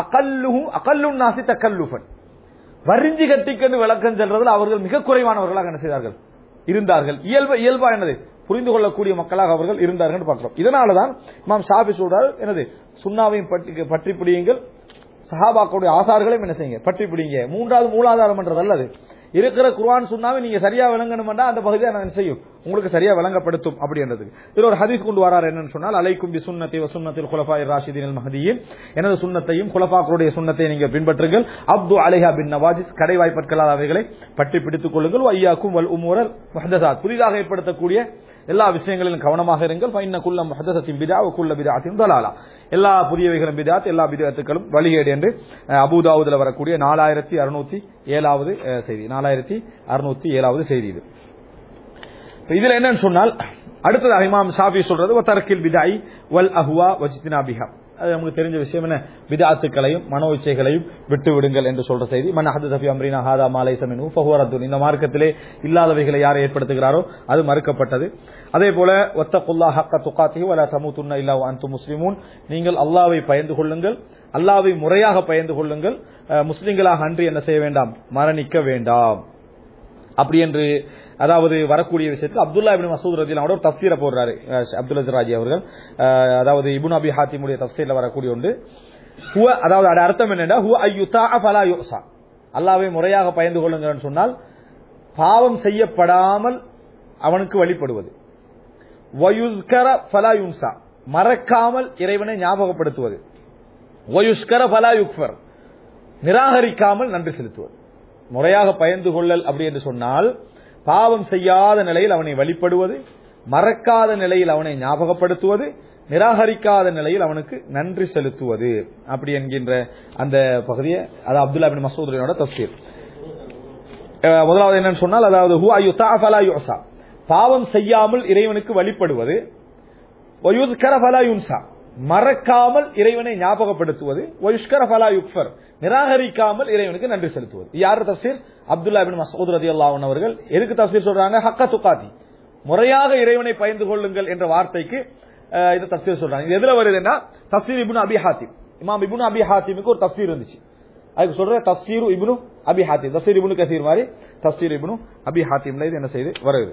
B: அகல்லுன் நாஸி தகல்லுஃபன், வரிஞ்சி கட்டிக்கொண்டு விளக்கம் சொல்றதுல அவர்கள் மிக குறைவானவர்களாக என்ன செய்தார்கள் இருந்தார்கள். இயல்பா என்னது புரிந்து கொள்ளக்கூடிய மக்களாக அவர்கள் இருந்தார்கள் பார்க்கிறோம். இதனாலதான் இமாம் ஷாஃபி சொல்றாரு என்னது, சுன்னாவையும் பற்றி பிடியுங்கள், சஹாபாக்களுடைய ஆசார்களையும் என்ன செய்யுங்க பற்றி பிடிங்க. மூன்றாவது மூலாதாரம் என்றது அல்லது இருக்கிற குர்ஆன் சுன்னாவை நீங்க சரியா விளங்கணும்னா அந்த பகுதியை என்ன செய்யும் உங்களுக்கு சரியா விளங்கப்படுத்தும் அப்படின்றதுக்கு. இதுல ஒரு ஹதீஸ் கொண்டு வரார். என்னன்னு சொன்னால், அலைக்கும் பி சுன்னத்தி வ சுன்னத்தில் குலஃபாயிர் ராஷிதீன் மஹ்தியின், எனது சுன்னத்தையும் குலஃபாக்களுடைய சுன்னத்தையும் நீங்க பின்பற்றுங்கள். அப்து அலைஹா பின் நவாஜிஸ், கடை வாய்ப்பற்களால் அவைகளை பற்றி பிடித்துக் கொள்ளுங்கள். வையாக்கும் வல் உமூரல் முஹ்தஸாத், புதிதாக ஏற்படுத்தக்கூடிய எல்லா விஷயங்களிலும் கவனமாக இருங்கள். ஃபைன்ன குல்ல முஹ்தஸத்தின் பிதா வ குல்ல பிதஅத்தின் தலாலா, எல்லா புதியவைகளும் பிதஅத், எல்லா பிதஅத்துகளும் வழிகேடு என்று அபூ தாவூதுல வரக்கூடிய 4607வது செய்தி, 4607வது செய்தி இது. இதுல என்னன்னு சொன்னால், அடுத்தது இமாம் ஷாஃபி சொல்றது வதர்கில் பிதஇ வல் அஹ்வா வஜ்தினாபிஹா, அது நமக்கு தெரிஞ்ச விஷயம் என்ன, பிதஅத்துகளையும் மனோ இச்சைகளையும் விட்டு விடுங்கள் என்று சொல்ற செய்தி. மன் ஹதஸ ஃபீ அம்ரினா ஹாதா மா லைஸ மின்ஹு ஃபஹுவ ரத்துன், இந்த மார்க்கத்திலே இல்லாதவைகளை யார் ஏற்படுத்துகிறாரோ அது மறுக்கப்பட்டது. அதே போல வத்தகுல்லாஹ ஹக்க துகாத்திஹி வலா தமூதுன்ன இல்லா வ அன்தும் முஸ்லிமூன், நீங்கள் அல்லாஹ்வை பயந்து கொள்ளுங்கள், அல்லாஹ்வை முறையாக பயந்து கொள்ளுங்கள், முஸ்லிம்களாக அன்றி என்ன செய்ய வேண்டாம், மரணிக்க வேண்டாம். அப்படி என்று அதாவது வரக்கூடிய விஷயத்துக்கு அப்துல்லா இப்னு மஸ்ஊத் ரலியல்லாஹு அன்ஹு ஒரு தஃப்சீரை போடுறாரு அப்துல் ராஜி அவர்கள். அதாவது இப்னு அபி ஹாத்திமுடைய தஃப்சீர்ல வரக்கூடிய ஒன்று, ஹுவ, அதாவது அதோட அர்த்தம் என்னன்னா, ஹுவ அய்யுதா ஃபலா யுஸா, அல்லாஹ்வை முறையாக பயந்து கொள்ளுங்கன்னு சொன்னால் பாவம் செய்யப்படாமல் அவனுக்கு வழிபடுவது. வயுஸ்கர ஃபலா யுன்சா, மறக்காமல் இறைவனை ஞாபகப்படுத்துவது. வயுஸ்கர ஃபலா யுக்ஃபர், நிராகரிக்காமல் நன்றி செலுத்துவது. முறையாக பயந்து கொள்ளல் அப்படி என்று சொன்னால் பாவம் செய்யாத நிலையில் அவனை வழிபடுவது, மறக்காத நிலையில் அவனை ஞாபகப்படுத்துவது, நிராகரிக்காத நிலையில் அவனுக்கு நன்றி செலுத்துவது அப்படி என்கின்ற அந்த பகுதியை அது அப்துல்லா இப்னு மஸ்ஊத் தஃப்சீர். முதலாவது என்னன்னு சொன்னால், அதாவது ஹுவ யுதா ஃபலா யுஸா, பாவம் செய்யாமல் இறைவனுக்கு வழிபடுவது. வயுஸ்கர ஃபலா யுன்சா, மறக்காமல் இறைவனை ஞாபகப்படுத்துவது, வயுஷ்கர ஃபலா யுக்ஃபர் நிராகரிக்காமல் இறைவனுக்கு நன்றி செலுத்துவது. யார் தஃப்சீர்? அப்துல்லா இப்னு மஸ்ஊத் ரலியல்லாஹு அன்ஹு அவர்கள். எதுக்கு தஃப்சீர் சொல்றாங்க? ஹக்க துகாதி, முறையாக இறைவனை பயந்து கொள்ளுங்கள் என்ற வார்த்தைக்கு இது தஃப்சீர் சொல்றாங்க. இது எதுல வருதுன்னா தஃப்சீர் இப்னு அபி ஹாத்திம், இமாம் இப்னு அபி ஹாத்திமுக்கு ஒரு தஃப்சீர் இருந்துச்சு, அதுக்கு சொல்ற தஃப்சீர் இப்னு அபி ஹாத்திம், தஃப்சீர் இப்னு கஸீர் மாதிரி தஃப்சீர் இப்னு அபி ஹாத்திம்ல இது என்ன செய்து வருது.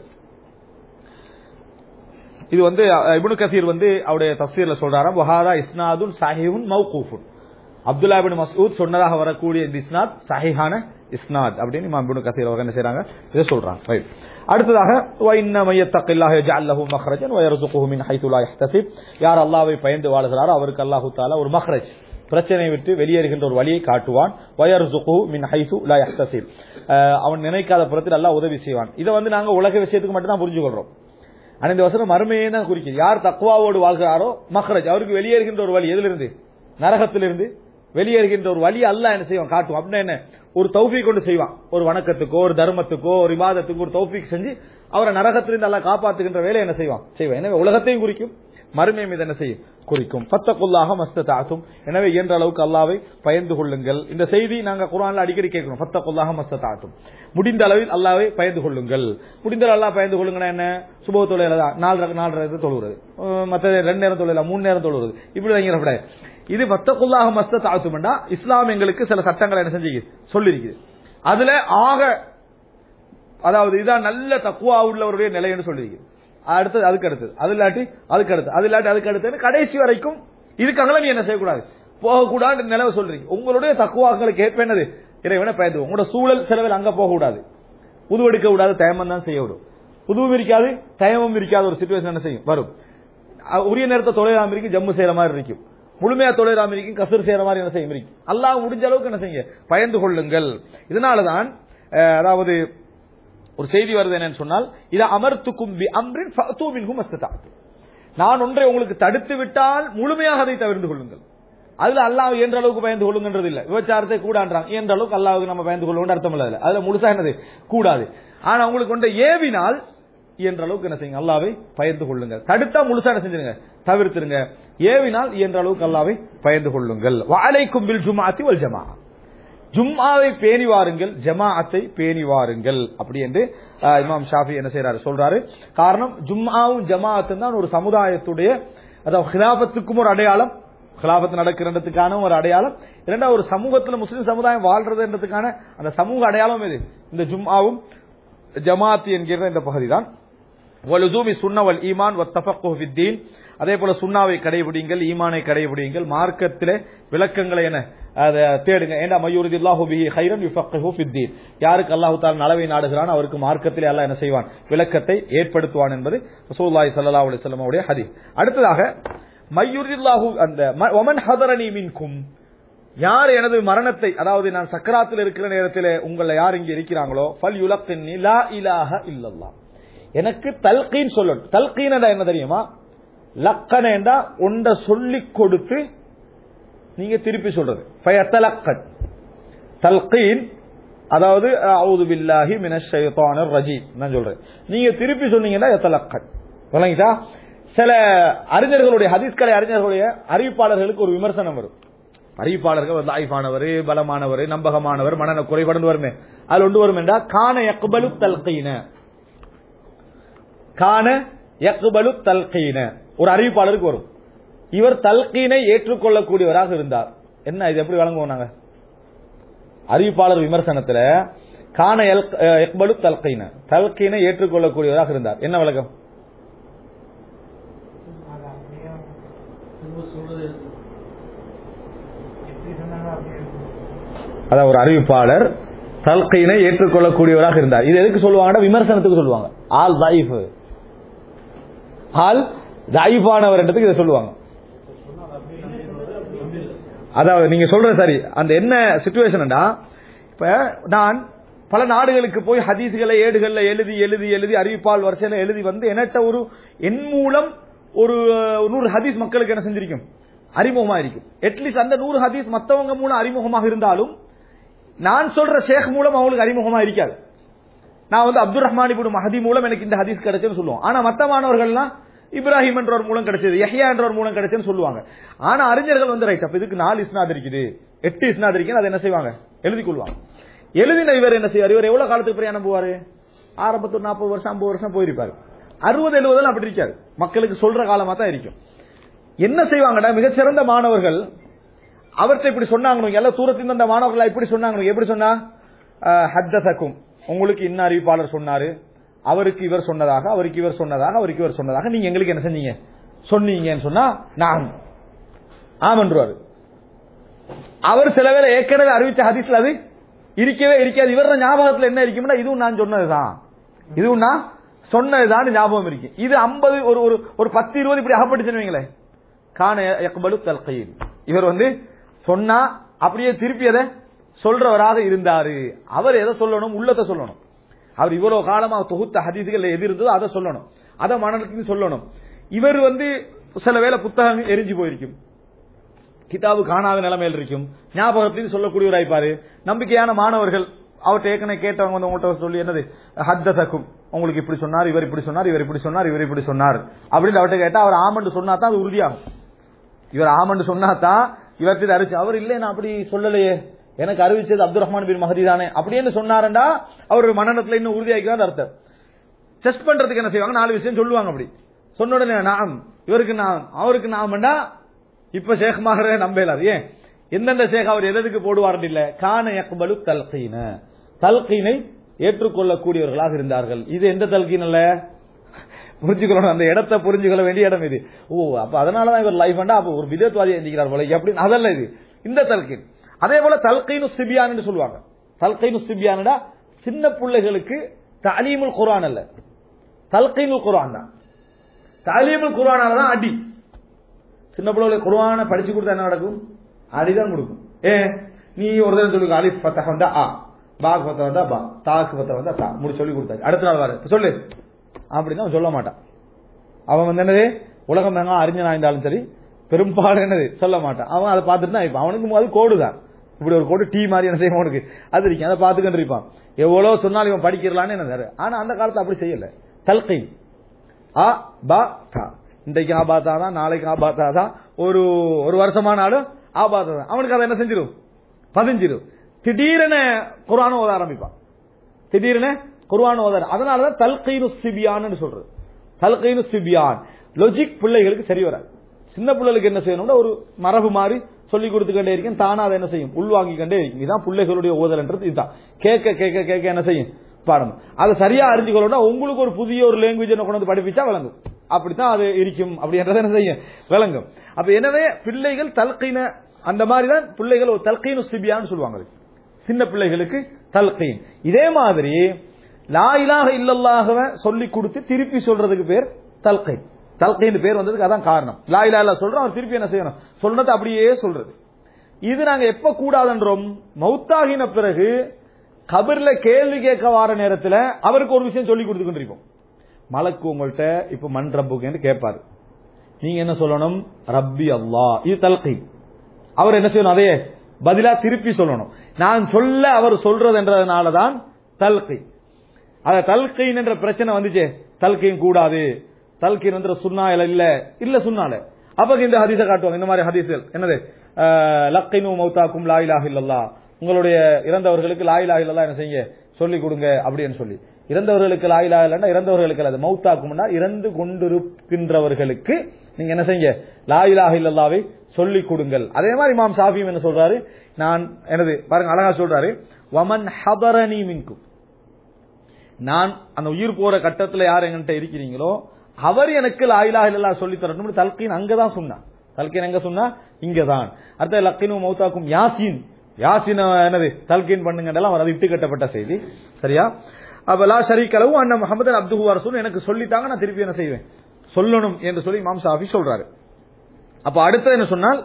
B: இது இப்னு கஸீர் அவருடைய தஃப்சீர்ல சொல்றாராம், வஹாதா இஸ்னாதுன் ஸஹீஹுன் மௌகூஃபுன், அப்துல்லா இப்னு மஸ்ஊத் சொன்னதாக வரக்கூடிய இந்த இஸ்னாத் சஹீஹான இஸ்னாத் அப்படின்னு இமாம் இப்னு கஸீர் அவங்க என்ன செய்றாங்க, இதை சொல்றாங்க. ரைட். அடுத்ததாக வ இன்ன மய்யத்தகில்லாஹ யஜஅல் லஹு மக்ரஜன் வ யர்ஸுகுஹு மின் ஹைது லா யஹ்தஸிப், யார் அல்லாஹ்வை பயந்து வாழ்கிறாரோ அவருக்கு அல்லாஹ் தஆலா ஒரு மக்ரஜ், பிரச்சனையை விட்டு வெளியேறுகின்ற ஒரு வழியை காட்டுவான். வ யர்ஸுகுஹு மின் ஹைது லா யஹ்தஸிப், அவன் நினைக்காத புறத்தில் அல்லாஹ் உதவி செய்வான். இதை நாங்க உலக விஷயத்துக்கு மட்டும் தான் புரிஞ்சுக்கொள்றோம். ஆனா இந்த வசனம் மறுமையை தான் குறிக்கிறது. யார் தக்வாவோடு வாழ்கிறாரோ மக்ரஜ், அவருக்கு வெளியேறுகின்ற ஒரு வழி, எதிலிருந்து? நரகத்திலிருந்து வெளியேறுகின்ற ஒரு வழி அல்லாஹ் என்ன செய்வான், காட்டுவான். அப்படின்னா என்ன? ஒரு தௌஃபீக் கொண்டு செய்வான், ஒரு வணக்கத்துக்கோ ஒரு தர்மத்துக்கோ ஒரு இபாதத்துக்கோ ஒரு தௌஃபீக் செஞ்சு அவரை நரகத்திலிருந்து அல்லாஹ் காப்பாற்றுகின்ற வேலை என்ன செய்வான், செய்வான். எனவே உலகத்தையும் குறிக்கும், மறுமை மீது என்ன செய்யும், குறிக்கும். ஃபத்தகுல்லாஹ மஸ்ததாதும், எனவே இயன்ற அளவுக்கு அல்லாஹ்வை பயந்து கொள்ளுங்கள். இந்த செய்தி நாங்க குர்ஆன்ல அடிக்கடி கேட்கிறோம். ஃபத்தகுல்லாஹ மஸ்ததாதும், முடிந்த அளவில் அல்லாஹ்வை பயந்து கொள்ளுங்கள். முடிந்த அல்லாஹ் பயந்து கொள்ளுங்கன்னா என்ன? சுபஹ் தொழுகையில 4 தொழுகிறது, மற்ற 2 நேரம் தொழுகல 3 நேரம் தொழுகிறது, இப்படி வாங்கிறப்படாது. இது ஃபத்தகுல்லாஹ மஸ்ததாதும்னா இஸ்லாம் எங்களுக்கு சில சட்டங்களை என்ன செஞ்சு சொல்லிருக்குது. அதுல அதாவது இதான் நல்ல தக்வா உள்ளவருடைய நிலைன்னு சொல்லிருக்கு. அடுத்தது அதுக்கு அடுத்தது, அது இல்லாட்டி அதுக்கு அடுத்து, அது இல்லாட்டி அதுக்கு அடுத்து, கடைசி வரைக்கும் இதுக்காக நீ என்ன செய்யக்கூடாது, போகக்கூடாது நிலவை சொல்றீங்க. உங்களுடைய தக்குவாக்களுக்கு ஏற்ப என்னது, இறைவனை பயந்து. உங்களோட சூழல் செலவில் அங்க போக கூடாது, புது எடுக்க கூடாது, தயமம் தான் செய்ய விடும். புதுவும் இருக்காது தயமும் இருக்காத ஒரு சிச்சுவேஷன் என்ன செய்யும், வரும். உரிய நேரத்தை தொலைலாம இருக்கும், ஜம்மு செய்யற மாதிரி இருக்கும், முழுமையா தொலைலாம இருக்கும், கசர் செய்யற மாதிரி என்ன செய்யும் இருக்கும். அல்லாஹ் முடிஞ்ச அளவுக்கு என்ன செய்யுங்க, பயந்து கொள்ளுங்கள். இதனாலதான் அதாவது ஒரு செய்தி வருது என்னன்னு சொன்னால், இத அமர்த்துக்கும் பி அம்ரின் ஃபஅது மின்ஹு மஸ்ததஅது, நான் ஒன்றை உங்களுக்கு தடுத்து விட்டால் முழுமையாக அதை தவிர்த்து கொள்ளுங்கள். அதுல அல்லாஹ் என்ற அளவுக்கு பயந்து கொள்ளுங்கன்றது இல்ல. விபச்சாரத்தை கூடான்றாங்க, என்ற அளவுக்கு அல்லாஹ்வுக்கு நம்ம பயந்து கொள்ளுவோம் அர்த்தம் இல்ல. அதுல முழுசா என்னது கூடாது. ஆனா உங்களுக்கு கொண்ட ஏவினால் என்ற அளவுக்கு என்ன செய்யுங்க, அல்லாஹ்வை பயந்து கொள்ளுங்கள். தடுத்தா முழுசா என்ன செஞ்சிருங்க, தவிர்த்துருங்க. ஏவினால் என்ற அளவுக்கு அல்லாஹ்வை பயந்து கொள்ளுங்கள். வ அலைக்கும் பில் ஜும்ஆத்தி வல் ஜமாஅ, ஜும்ஆவை பேணி வாருங்கள், ஜமாஅத்தை பேணி வாருங்கள் அப்படி என்று இமாம் ஷாஃபி என்ன செய்யறாரு, சொல்றாரு. காரணம், ஜும்ஆவும் ஜமாஅத்தும் தான் ஒரு சமுதாயத்துடைய, அதாவது ஹிலாஃபத்துக்கும் ஒரு அடையாளம், ஹிலாஃபத் நடக்கிறதுக்கான ஒரு அடையாளம். இரண்டாவது ஒரு சமூகத்தில் முஸ்லிம் சமுதாயம் வாழ்றதுன்றதுக்கான அந்த சமூக அடையாளம் இது இந்த ஜும்ஆவும் ஜமாஅத் என்கிற இந்த பகுதி தான். வலுசூமி சுன்ன வல் ஈமான் வத்தஃபக்குஹு ஃபித்தீன், அதே போல சுன்னாவை கடைபிடிங்கள், ஈமானை கடைபிடிங்கள், மார்க்கத்திலே விளக்கங்களை என்ன அதை தேடுங்க. ஏண்டா மய்யூரிதில்லாஹு பிஹி கைரன் யுஃபக்கிஹு ஃபித்தீன், யாருக்கு அல்லாஹ் தஆலா நலவை நாடுகிறான் அவருக்கு மார்க்கத்திலே அல்லாஹ் என்ன செய்வான், விளக்கத்தை ஏற்படுத்துவான் என்பது ரசூலுல்லாஹி ஸல்லல்லாஹு அலைஹி வஸல்லம் உடைய ஹதீஸ். அடுத்ததாக மய்யூரிதில்லாஹு அந்த வமன் ஹதரனி மின்கும், யார் எனது மரணத்தை, அதாவது நான் சக்கராத்தில் இருக்கிற நேரத்தில் உங்களை யார் இங்கே இருக்கிறாங்களோ, ஃபல் யுலக்கின்னி லா இலாஹ இல்லல்லாஹ், எனக்கு தல்கீன் சொல்லணும். தல்கீன் என்ன தெரியுமா? லக்கன என்றா ஒன்றை சொல்லிக் கொடுத்து நீங்க திருப்பி சொல்றது. ஃபயத்தலக்கன் தல்கீன், அதாவது அஊது பில்லாஹி மினஷ் ஷைத்தானிர் ரஜீம் நான் சொல்றேன். நீங்க திருப்பி சொன்னீங்கன்னா யத்தலக்கன். விளங்கிட்டா? சில அறிஞர்களுடைய ஹதீஸ்கலை அறிஞர்களுடைய அறிவிப்பாளர்களுக்கு ஒரு விமர்சனம் வரும். அறிவிப்பாளர்கள் லாயிஃபானவர், பலமானவர், நம்பகமானவர், மனநல குறைபாடு வருமே, அது ஒன்று வரும் என்றா கான யக்பலு தல்கீன, கான யக்பலு தல்கீன ஒரு அறிவிப்பாளருக்கு வரும். இவர் தல்கீனை ஏற்றுக்கொள்ளக்கூடியவராக இருந்தார். என்ன இது எப்படி வழங்குவோம் நாங்க? அறிவிப்பாளர் விமர்சனத்துல கான யக்பலு தல்கீன, தல்கீனை ஏற்றுக்கொள்ளக்கூடியவராக இருந்தார். என்ன விளக்கம்? அதாவது ஒரு அறிவிப்பாளர் தல்கீனை ஏற்றுக்கொள்ளக்கூடியவராக இருந்தார். இது எதுக்கு சொல்லுவாங்க? விமர்சனத்துக்கு சொல்லுவாங்க. ஆல் தாயிஃப், ஆல் தாயிஃபானவர் என்றதுக்கு இதை சொல்லுவாங்க. அதாவது நீங்க சொல்ற சரி, அந்த என்ன சிச்சுவேஷன்டா, இப்ப நான் பல நாடுகளுக்கு போய் ஹதீஸ்களை ஏடுகள்ல எழுதி எழுதி எழுதி அறிவிப்பால் வரிசையில எழுதி வந்து என்னட்ட ஒரு என் மூலம் ஒரு 100 ஹதீஸ் மக்களுக்கு என்ன செஞ்சிருக்கும், அறிமுகமா இருக்கும். அட்லீஸ்ட் அந்த 100 ஹதீஸ் மற்றவங்க மூலம் அறிமுகமாக இருந்தாலும் நான் சொல்ற ஷேக் மூலம் அவங்களுக்கு அறிமுகமா இருக்காது. நான் அப்துல் ரஹ்மான் இப்னு மஹதி மூலம் எனக்கு இந்த ஹதீஸ் கிடைச்சுன்னு சொல்லுவோம். ஆனா மற்ற மாணவர்கள்லாம் இப்ராஹிம் என்ற ஒரு மூலம் கிடைச்சது, யஹ்யா என்ற ஒரு மூலம் கிடைச்சதுன்னு சொல்லுவாங்க. ஆனா அறிஞர்கள் வந்து ரைட், அப்ப இதுக்கு 4 இஸ்னாத் இருக்குது, 8 இஸ்னாத் இருக்குது, அதை என்ன செய்வாங்க, எழுதி கொள்வாங்க. எழுதின இவர் என்ன செய்வார், இவர் எவ்வளவு காலத்துக்கு பிறகு நம்புவாரு, ஆரம்பத்தில் 40 வருஷம் 50 வருஷம் போயிருப்பாரு. 60 70 அப்படி இருக்காது, மக்களுக்கு சொல்ற காலமா தான் இருக்கும். என்ன செய்வாங்கடா, மிகச்சிறந்த மாணவர்கள் அவர்கிட்ட இப்படி சொன்னாங்க, எல்லா தூரத்திலிருந்து அந்த மாணவர்கள் இப்படி சொன்னாங்க. எப்படி சொன்னா, ஹத்தஸக்கும், உங்களுக்கு இன்ன அறிவிப்பாளர் சொன்னாரு, அவருக்கு இவர் சொன்னதாக, அவருக்கு இவர் சொன்னதாக, அவருக்கு இவர் சொன்னதாக, நீங்க எங்களுக்கு என்ன செஞ்சீங்க சொன்னீங்கன்னு சொன்னா நான் ஆமன்றுவாரு. அவர் சில வேளை ஏற்கனவே அறிவிச்ச ஹதீஸ்ல அது இருக்கவே இருக்காது, இவர ஞாபகத்துல என்ன இருக்கும்னா இதுவும் நான் சொன்னதுதான், இதுவும் நான் சொன்னதுதான் ஞாபகம் இருக்கு. இது 50 ஒரு 10 20 இப்படி அகப்பட்டுச்சுன்னு கான யக்பலு தல்கீன், இவர் வந்து சொன்னா அப்படியே திருப்பி அதை சொல்றவராக இருந்தாரு. அவர் எதை சொல்லணும், உள்ளத்தை சொல்லணும். அவர் இவ்வளவு காலமா தொகுத்த ஹதீஸ்கள் எது இருந்ததோ அதை சொல்லணும், அதை மனநலத்துக்கு சொல்லணும். இவர் வந்து சில வேளை புத்தகம் எரிஞ்சு போயிருக்கும், கிதாபு காணாத நிலைமையில் இருக்கும், ஞாபகத்திலும் சொல்லக்கூடியவராய்ப்பாரு. நம்பிக்கையான மாணவர்கள் அவர்கிட்ட ஏற்கனவே கேட்டவங்க வந்து உங்கள்கிட்ட சொல்லி என்னது ஹத்தஸக்கும், உங்களுக்கு இப்படி சொன்னார், இவர் இப்படி சொன்னார், இவர் இப்படி சொன்னார், இவர் இப்படி சொன்னார் அப்படின்னு அவர்கிட்ட கேட்டா அவர் ஆமண்டு சொன்னா தான் அது உறுதியாகும். இவர் ஆமண்டு சொன்னா தான் இவர்கிட்ட அறிவிச்சு, அவர் இல்லை நான் அப்படி சொல்லலையே, எனக்கு அறிவிச்சது அப்துல் ரஹ்மான் பின் மஹதி தானே அப்படின்னு சொன்னாருண்டா அவர் மனநலத்துல இன்னும் உறுதியாக்கிறார் அர்த்தம். செஸ்ட் பண்றதுக்கு என்ன செய்வாங்க, 4 விஷயம் சொல்லுவாங்க. அப்படி சொன்ன உடனே நாம் இவருக்கு நாம் அவருக்கு நாம்டா இப்ப ஷேக் மாகரே நம்பலாது. ஏன், எந்தெந்த ஷேக் அவர் எதுக்கு போடுவார் இல்ல, கான யக்பலு தல்கீன, தல்கீனை ஏற்றுக்கொள்ளக்கூடியவர்களாக இருந்தார்கள். இது எந்த தல்கீன் அல்ல, புரிஞ்சுக்கணும், அந்த இடத்தை புரிஞ்சுக்கொள்ள வேண்டிய இடம் இது. ஓ அப்ப அதனாலதான் இவர் லைஃப் அப்ப ஒரு விதத்வாதி எந்திக்கிறார் போல அப்படின்னு அதல்ல இது, இந்த தல்கீன். அதே போல தல்கீனு சிபியான் சொல்லுவாங்க. தல்கீனு சிபியான்டா சின்ன பிள்ளைகளுக்கு தலீமுல் குர்ஆன் அல்ல, தல்கீனுல் குர்ஆன் தான். தலீமுல் குர்ஆனால தான் அடி. சின்ன பிள்ளைகளுக்கு குர்ஆனை படிச்சு கொடுத்தா என்ன நடக்கும், அடிதான் கொடுக்கும். நீ ஒரு தடவை சொல்லுங்க, அலிஃப் ஃபத்ஹா வந்தா ஆ, பாக் ஃபத்ஹா வந்தா பா, தாக்கு ஃபத்ஹா வந்தா தா, முடி சொல்லி கொடுத்தாரு. அடுத்த நாள் வர சொல்லு அப்படின்னா சொல்ல மாட்டான். அவன் வந்து என்னது உலகம் எங்க அறிஞனா இருந்தாலும் சரி பெரும்பாலும் என்னது சொல்ல மாட்டான். அவன் அதை பார்த்துட்டு தான் இருப்பான். அவனுக்கு அது கோடு தான், இப்படி ஒரு கோடு டீ மாதிரி என்ன செய்யும் அவனுக்கு அது இருக்கும், அதை பார்த்துக்கிட்டு இருப்பான். எவ்வளவு சொன்னாலும் இவன் படிக்கலான்னு என்ன. ஆனா அந்த காலத்துல அப்படி செய்யல. தல்கீன் ஆ பா தா, இன்றைக்கு ஆபாத்தா தான், நாளைக்கு ஆபாத்தா தான், ஒரு வருஷமானாலும் ஆபாத்தா தான். அவனுக்கு அதை என்ன செஞ்சிடும், பதிஞ்சிடும். திடீரென குர்ஆன் ஓத ஆரம்பிப்பான், திடீரென குர்ஆன் ஓத. அதனாலதான் தல்கீனு சிபியான் சொல்றது. தல்கீனு சிபியான் லாஜிக் பிள்ளைகளுக்கு சரி வராது. சின்ன பிள்ளைகளுக்கு என்ன செய்யணும்னா ஒரு மரபு மாதிரி சொல்லி கொடுத்துக்கிட்டே இருக்கேன், தானா அதை என்ன செய்யும், உள்வாங்கிக்கிட்டே இருக்கும். இதுதான் பிள்ளைகளுடைய ஓதல்ன்றது. இதுதான் கேட்க கேட்க கேட்க என்ன செய்யும் பாடம். அதை சரியா அறிஞ்சுக்கொள்ளணும். உங்களுக்கு ஒரு புதிய ஒரு லாங்குவேஜ் கொண்டு வந்து படிப்பிச்சா விளங்கும், அப்படித்தான் அது இருக்கும் அப்படின்றத என்ன செய்யும் விளங்கும். அப்ப எனவே பிள்ளைகள் தல்கீன அந்த மாதிரிதான் பிள்ளைகள் ஒரு தல்கீனு சிபியான்னு சொல்லுவாங்க, சின்ன பிள்ளைகளுக்கு தல்கீன். இதே மாதிரி லா இலாஹ இல்லல்லாஹ் சொல்லி கொடுத்து திருப்பி சொல்றதுக்கு பேர் தல்கீன். தல்கீன் பேர் வந்ததுக்கு அதான் காரணம். லா இலாஹ இல்லல்லாஹ் சொல்றோம், அவர் திருப்பி என்ன செய்யணும், சொல்றது அப்படியே சொல்றது. இது நாங்க எப்ப கூடாதுன்றோம், மௌத்தாகின பிறகு கபர்ல கேள்வி கேட்க வார நேரத்துல அவருக்கு ஒரு விஷயம் சொல்லி கொடுத்து கொண்டிருப்போம். மலக்கு உங்கள்கிட்ட இப்ப மண் ரப்புக்கு கேட்பாரு, நீங்க என்ன சொல்லணும், ரப்பி அல்லாஹ். இது தல்கீன். அவர் என்ன செய்யணும், அதையே பதிலா திருப்பி சொல்லணும். நான் சொல்ல அவர் சொல்றது என்றதுனாலதான் தல்கீன். அத தல்கீன் என்ற பிரச்சனை வந்துச்சு. தல்கீன் கூடாது, தல்கீன் வந்து சுன்னா இல்ல சுன்னால. அப்ப இந்த ஹதீஸை காட்டுவாங்க, இந்த மாதிரி ஹதீஸ்கள் என்னது, லக்கினு மௌதாக்கும் லா இலாஹ இல்லல்லாஹ், உங்களுடைய இறந்தவர்களுக்கு லா இலாஹ இல்லல்லாஹ் என்ன செய்யுங்க சொல்லி கொடுங்க அப்படின்னு சொல்லி. இறந்தவர்களுக்கு லா இலாஹ இல்லல்லாஹ், இறந்தவர்களுக்கு அல்ல, மௌதாக்கும்னா இறந்து கொண்டிருக்கின்றவர்களுக்கு நீங்க என்ன செய்யுங்க லா இலாஹ இல்லல்லாஹ்வை சொல்லி கொடுங்கள். அதே மாதிரி இமாம் ஷாஃபியும் என்ன சொல்றாரு, நான் எனது பாருங்க அழகா சொல்றாரு, வமன் ஹதரனி மின்கும், நான் அந்த உயிர் போற கட்டத்துல யார் என்கிட்ட இருக்கிறீங்களோ அவர் எனக்கு லா இலாஹ இல்லல்லாஹ் சொல்லி தரணும். தல்கீன் அங்கதான் சொன்னா, தல்கீன் எங்க சொன்னா இங்கதான். அடுத்த லக்கினு மௌதாக்கும் யாசின், யாசின் என்னது தல்கீன் பண்ணுங்க, அவர் அது இட்டு கட்டப்பட்ட செய்தி. சரியா? அப்ப லா ஷரீக லஹு அன்ன முஹம்மதன் அப்துஹு வ ரசூலுஹு, எனக்கு சொல்லிட்டாங்க நான் திருப்பி என்ன செய்வேன் சொல்லணும் என்று சொல்லி இமாம் ஷாஃபி சொல்றாரு. அப்ப அடுத்து என்ன சொன்னால்,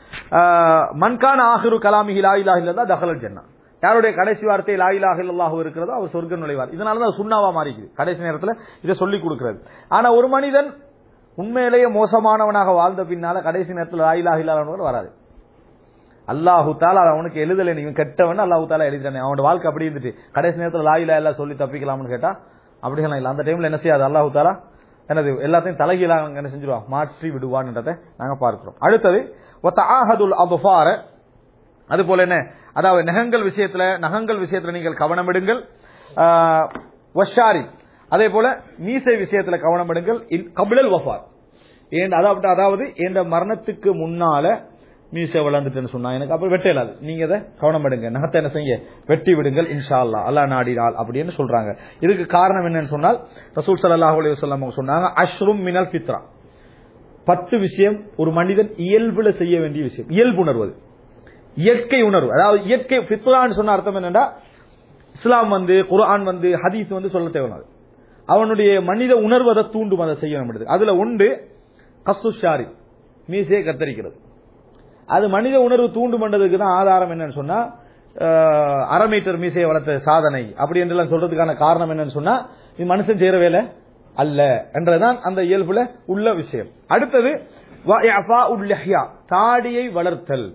B: மன்கான ஆஹிரு கலாமிஹி லா இலாஹ இல்லல்லாஹ் தஹலல் ஜன்னah, யாருடைய கடைசி வார்த்தை லா இலாஹ இல்லல்லாஹ் இருக்கிறதோ அவர் சொர்க்கம் நுழைவார். இதனாலதான் சுன்னாவா மாறிக்குது கடைசி நேரத்துல இதை சொல்லி கொடுக்கிறது. ஆனா ஒரு மனிதன் உண்மையிலேயே மோசமானவனாக வாழ்ந்த பின்னால கடைசி நேரத்தில் லா இலாஹ இல்லல்லாஹ் வராது. அல்லாஹு தாலா அவனுக்கு எழுதலை, நீங்க கெட்டவன் அல்லாஹு தாலா எழுதிட்டானே, அவனோட வாழ்க்கை அப்படி இருந்துட்டு கடைசி நேரத்தில் லா இலாஹ இல்லல்லாஹ் சொல்லி தப்பிக்கலாம்னு கேட்டா அப்படிலாம் இல்ல. அந்த டைம்ல என்ன செய்யாது, அல்லாஹு தாலா என்னது எல்லாத்தையும் தலைகீழாக என்ன செஞ்சிருவான், மாற்றி விடுவான்ன்றதை நாங்க பார்க்கிறோம். அடுத்தது வதஆஹதுல் அத்ஃபார, அது போல என்ன, அதாவது நகங்கள் விஷயத்துல நீங்கள் கவனம் எடுங்கள். வஷாரி, அதே போல மீசை விஷயத்துல கவனம் எடுங்கள். கபிலல் வஃபாத், அதாவது என்ற மரணத்துக்கு முன்னால மீசை வளர்ந்துட்டுன்னு சொன்னா எனக்கு அப்ப வெட்ட இயலாது. நீங்க அதை கவனம் எடுங்க, நகத்தை என்ன செய்ய வெட்டி விடுங்கள் இன்ஷா அல்லாஹ், அல்லாஹ் நாடினால் அப்படின்னு சொல்றாங்க. இதுக்கு காரணம் என்னன்னு சொன்னால் ரசூல் ஸல்லல்லாஹு அலைஹி வஸல்லம் சொன்னாங்க, அஷ்ரும் மினல் ஃபித்ரா, 10 விஷயம் ஒரு மனிதன் இயல்புல செய்ய வேண்டிய விஷயம். இயல்புணர்வு, இயற்கை உணர்வு. அதாவது இயற்கை ஃபித்ரான்னு சொன்ன அர்த்தம் என்னன்னா, இஸ்லாம் குர்ஆன் ஹதீஸ் சொல்ல தேவையாது. அவனுடைய மனித உணர்வு அதை தூண்டும், அதை செய்ய வேண்டியது. அதுல உண்டு கஸ்ஸு ஷாரி, மீசையை கத்தரிக்கிறது. அது மனித உணர்வு தூண்டு பண்றதுக்கு தான் ஆதாரம் என்னன்னு சொன்னா, அரை மீட்டர் மீசையை வளர்த்த சாதனை அப்படி என்றெல்லாம் சொல்றதுக்கான காரணம் என்னன்னு சொன்னா, இது மனுஷன் செய்யற வேலை அல்ல என்றதான் அந்த இயல்புல உள்ள விஷயம். அடுத்தது தாடியை வளர்த்தல்,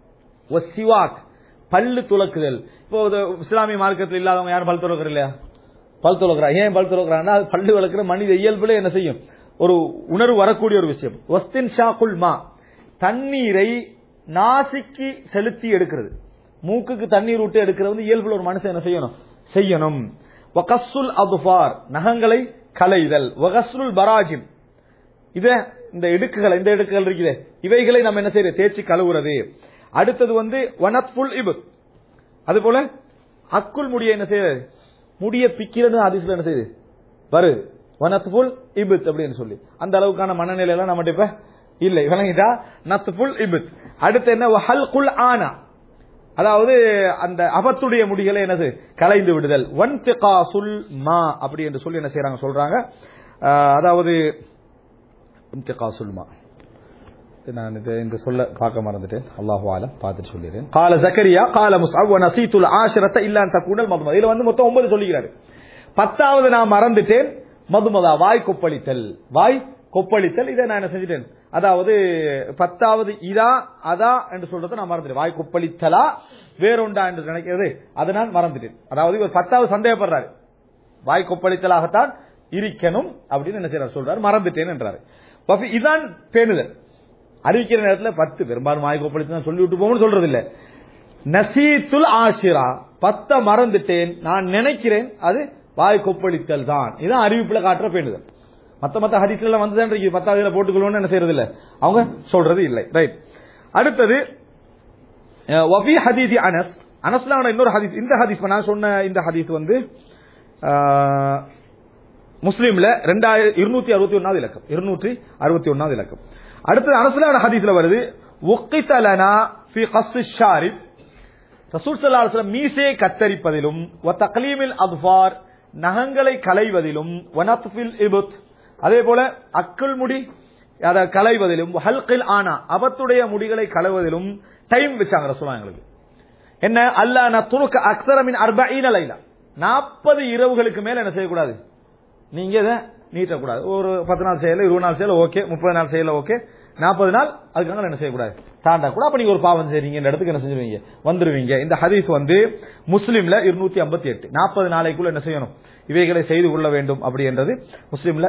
B: பல்லு துலக்குதல். இப்போ இஸ்லாமிய மார்க்கத்தில் இல்லாதவங்க யாரும் பல் துலக்குற இல்லையா? பல் துலக்குறா. ஏன் பல் துலக்குறாங்கன்னா, அது பல்லு வளர்க்கிற மனித இயல்புல என்ன செய்யும், ஒரு உணர்வு வரக்கூடிய ஒரு விஷயம். வஸ்தின்ஷாகுல் மா, தண்ணீரை நாசிக்கு செலுத்தி எடுக்கிறது, மூக்குக்கு தண்ணீர் விட்டு எடுக்கிறது இயல்புல ஒரு மனுஷன் என்ன செய்யணும். வகஸ்ஸுல் அத்ஃபார், நகங்களை களைதல். வகஸ்ஸுல் பராஜிம், இந்த இடுக்குகள் இருக்குது, இவைகளை நம்ம என்ன செய்யறது, தேய்ச்சி கழுவுறது. அடுத்தது வனத்ஃபுல் இப்த், அது போல அக்குல் முடிய என்ன செய்யறது, முடிய பிக்கிறது ஹதீஸ்ல என்ன செய்யுது வருது, வனத்ஃபுல் இப்த் அப்படின்னு சொல்லி. அந்த அளவுக்கான மனநிலை எல்லாம் நம்ம இப்ப இல்லை, விளங்கிட்டா? நத்ஃபுல் இப்த். அடுத்து என்ன, வஹல்குல் ஆனா, அதாவது அந்த அபத்துடைய முடிகளை என்னது கலைந்து விடுதல். வன்திகாசுல் மா அப்படி என்று சொல்லி என்ன செய்யறாங்க சொல்றாங்க, அதாவது இன்திகாசுல் மா, நான் இந்த சொல்ல பார்க்க மறந்துட்டேன், அல்லாஹு ஆலம் பார்த்துட்டு சொல்லிடுறேன். கால ஜக்கரியா கால முஸ்அப் வ நஸீதுல் ஆஷிரத இல்லா அன் தகுனல் மதுமதா. இதுல மொத்தம் 9 சொல்லிக்கிறாரு. 10வது நான் மறந்துட்டேன், மதுமதா, வாய் கொப்பளித்தல். வாய் கொப்பளித்தல் இதை நான் என்ன செஞ்சிட்டேன், அதாவது 10வது இதா அதா என்று சொல்றதை நான் மறந்துட்டேன். வாய் கொப்பளித்தலா வேறொண்டா என்று நினைக்கிறது, அதை நான் மறந்துட்டேன். அதாவது இவர் 10வது சந்தேகப்படுறாரு, வாய் கொப்பளித்தலாகத்தான் இருக்கணும் அப்படின்னு என்ன செய்யறாரு சொல்றாரு, மறந்துட்டேன் என்றாரு. இதான் பேணுதல். அறிவிக்கிற நேரத்தில் 10 பெரும்பாலும் வாய் கொப்பளித்து சொல்லிவிட்டு போகணும்னு சொல்றது இல்ல. நசீத்துல் ஆஷிரா, 10 மறந்துட்டேன், நான் நினைக்கிறேன் அது வாய் கொப்பளித்தல் தான். இதான் அறிவிப்புல காட்டுற பேணுதல். மத்த ஹதீஸ்ல எல்லாம் வந்துதான் 10வது போட்டுக்கொள்ளணும்னு என்ன செய்யறது இல்ல, அவங்க சொல்றது இல்லை. ரைட். அடுத்தது வஃபி ஹதீஸ் அனஸ்ல இன்னொரு ஹதீஸ். இந்த ஹதீஸ் நான் சொன்ன இந்த ஹதீஸ் முஸ்லிம்ல 261வது இலக்கம், 261வது இலக்கம். அடுத்தது அனஸ்ல ஹதீஸ்ல வருது, வக்கித லனா ஃபி கஸ்ஸிஷ் ஷாரிப், ரசூல் ஸல்லல்லாஹு அலைஹி வஸல்லம் மீசையை கத்தரிப்பதிலும், வ தக்லீமில் அத்ஃபார், நகங்களை களைவதிலும், வ நத்ஃபில் இப்த், அதே போல அக்குல் முடி அதை களைவதிலும், ஹல்கில் ஆனா, அபத்துடைய முடிகளை களைவதிலும் டைம் வச்சாங்க ரசூலுல்லாஹ் எங்களுக்கு. என்ன, அல்லா நத்ருக அக்ஸர மின் 40 லைலா, 40 இரவுகளுக்கு மேல என்ன செய்யக்கூடாது, நீங்க இதை நீட்டக்கூடாது. ஒரு 10 நாள் செய்யல, 20 நாள் செய்யல ஓகே, 30 நாள் செய்யல ஓகே, 40 நாள் அதுக்காக என்ன செய்யக்கூடாது, தாண்டா கூட. அப்ப நீங்க ஒரு பாவம் செய்றீங்க, இந்த இடத்துக்கு என்ன செஞ்சிருவீங்க, வந்துருவீங்க. இந்த ஹதீஸ் முஸ்லிம்ல 258, 40 நாளைக்குள்ள என்ன செய்யணும், இவைகளை செய்து கொள்ள வேண்டும் அப்படி என்றது முஸ்லிம்ல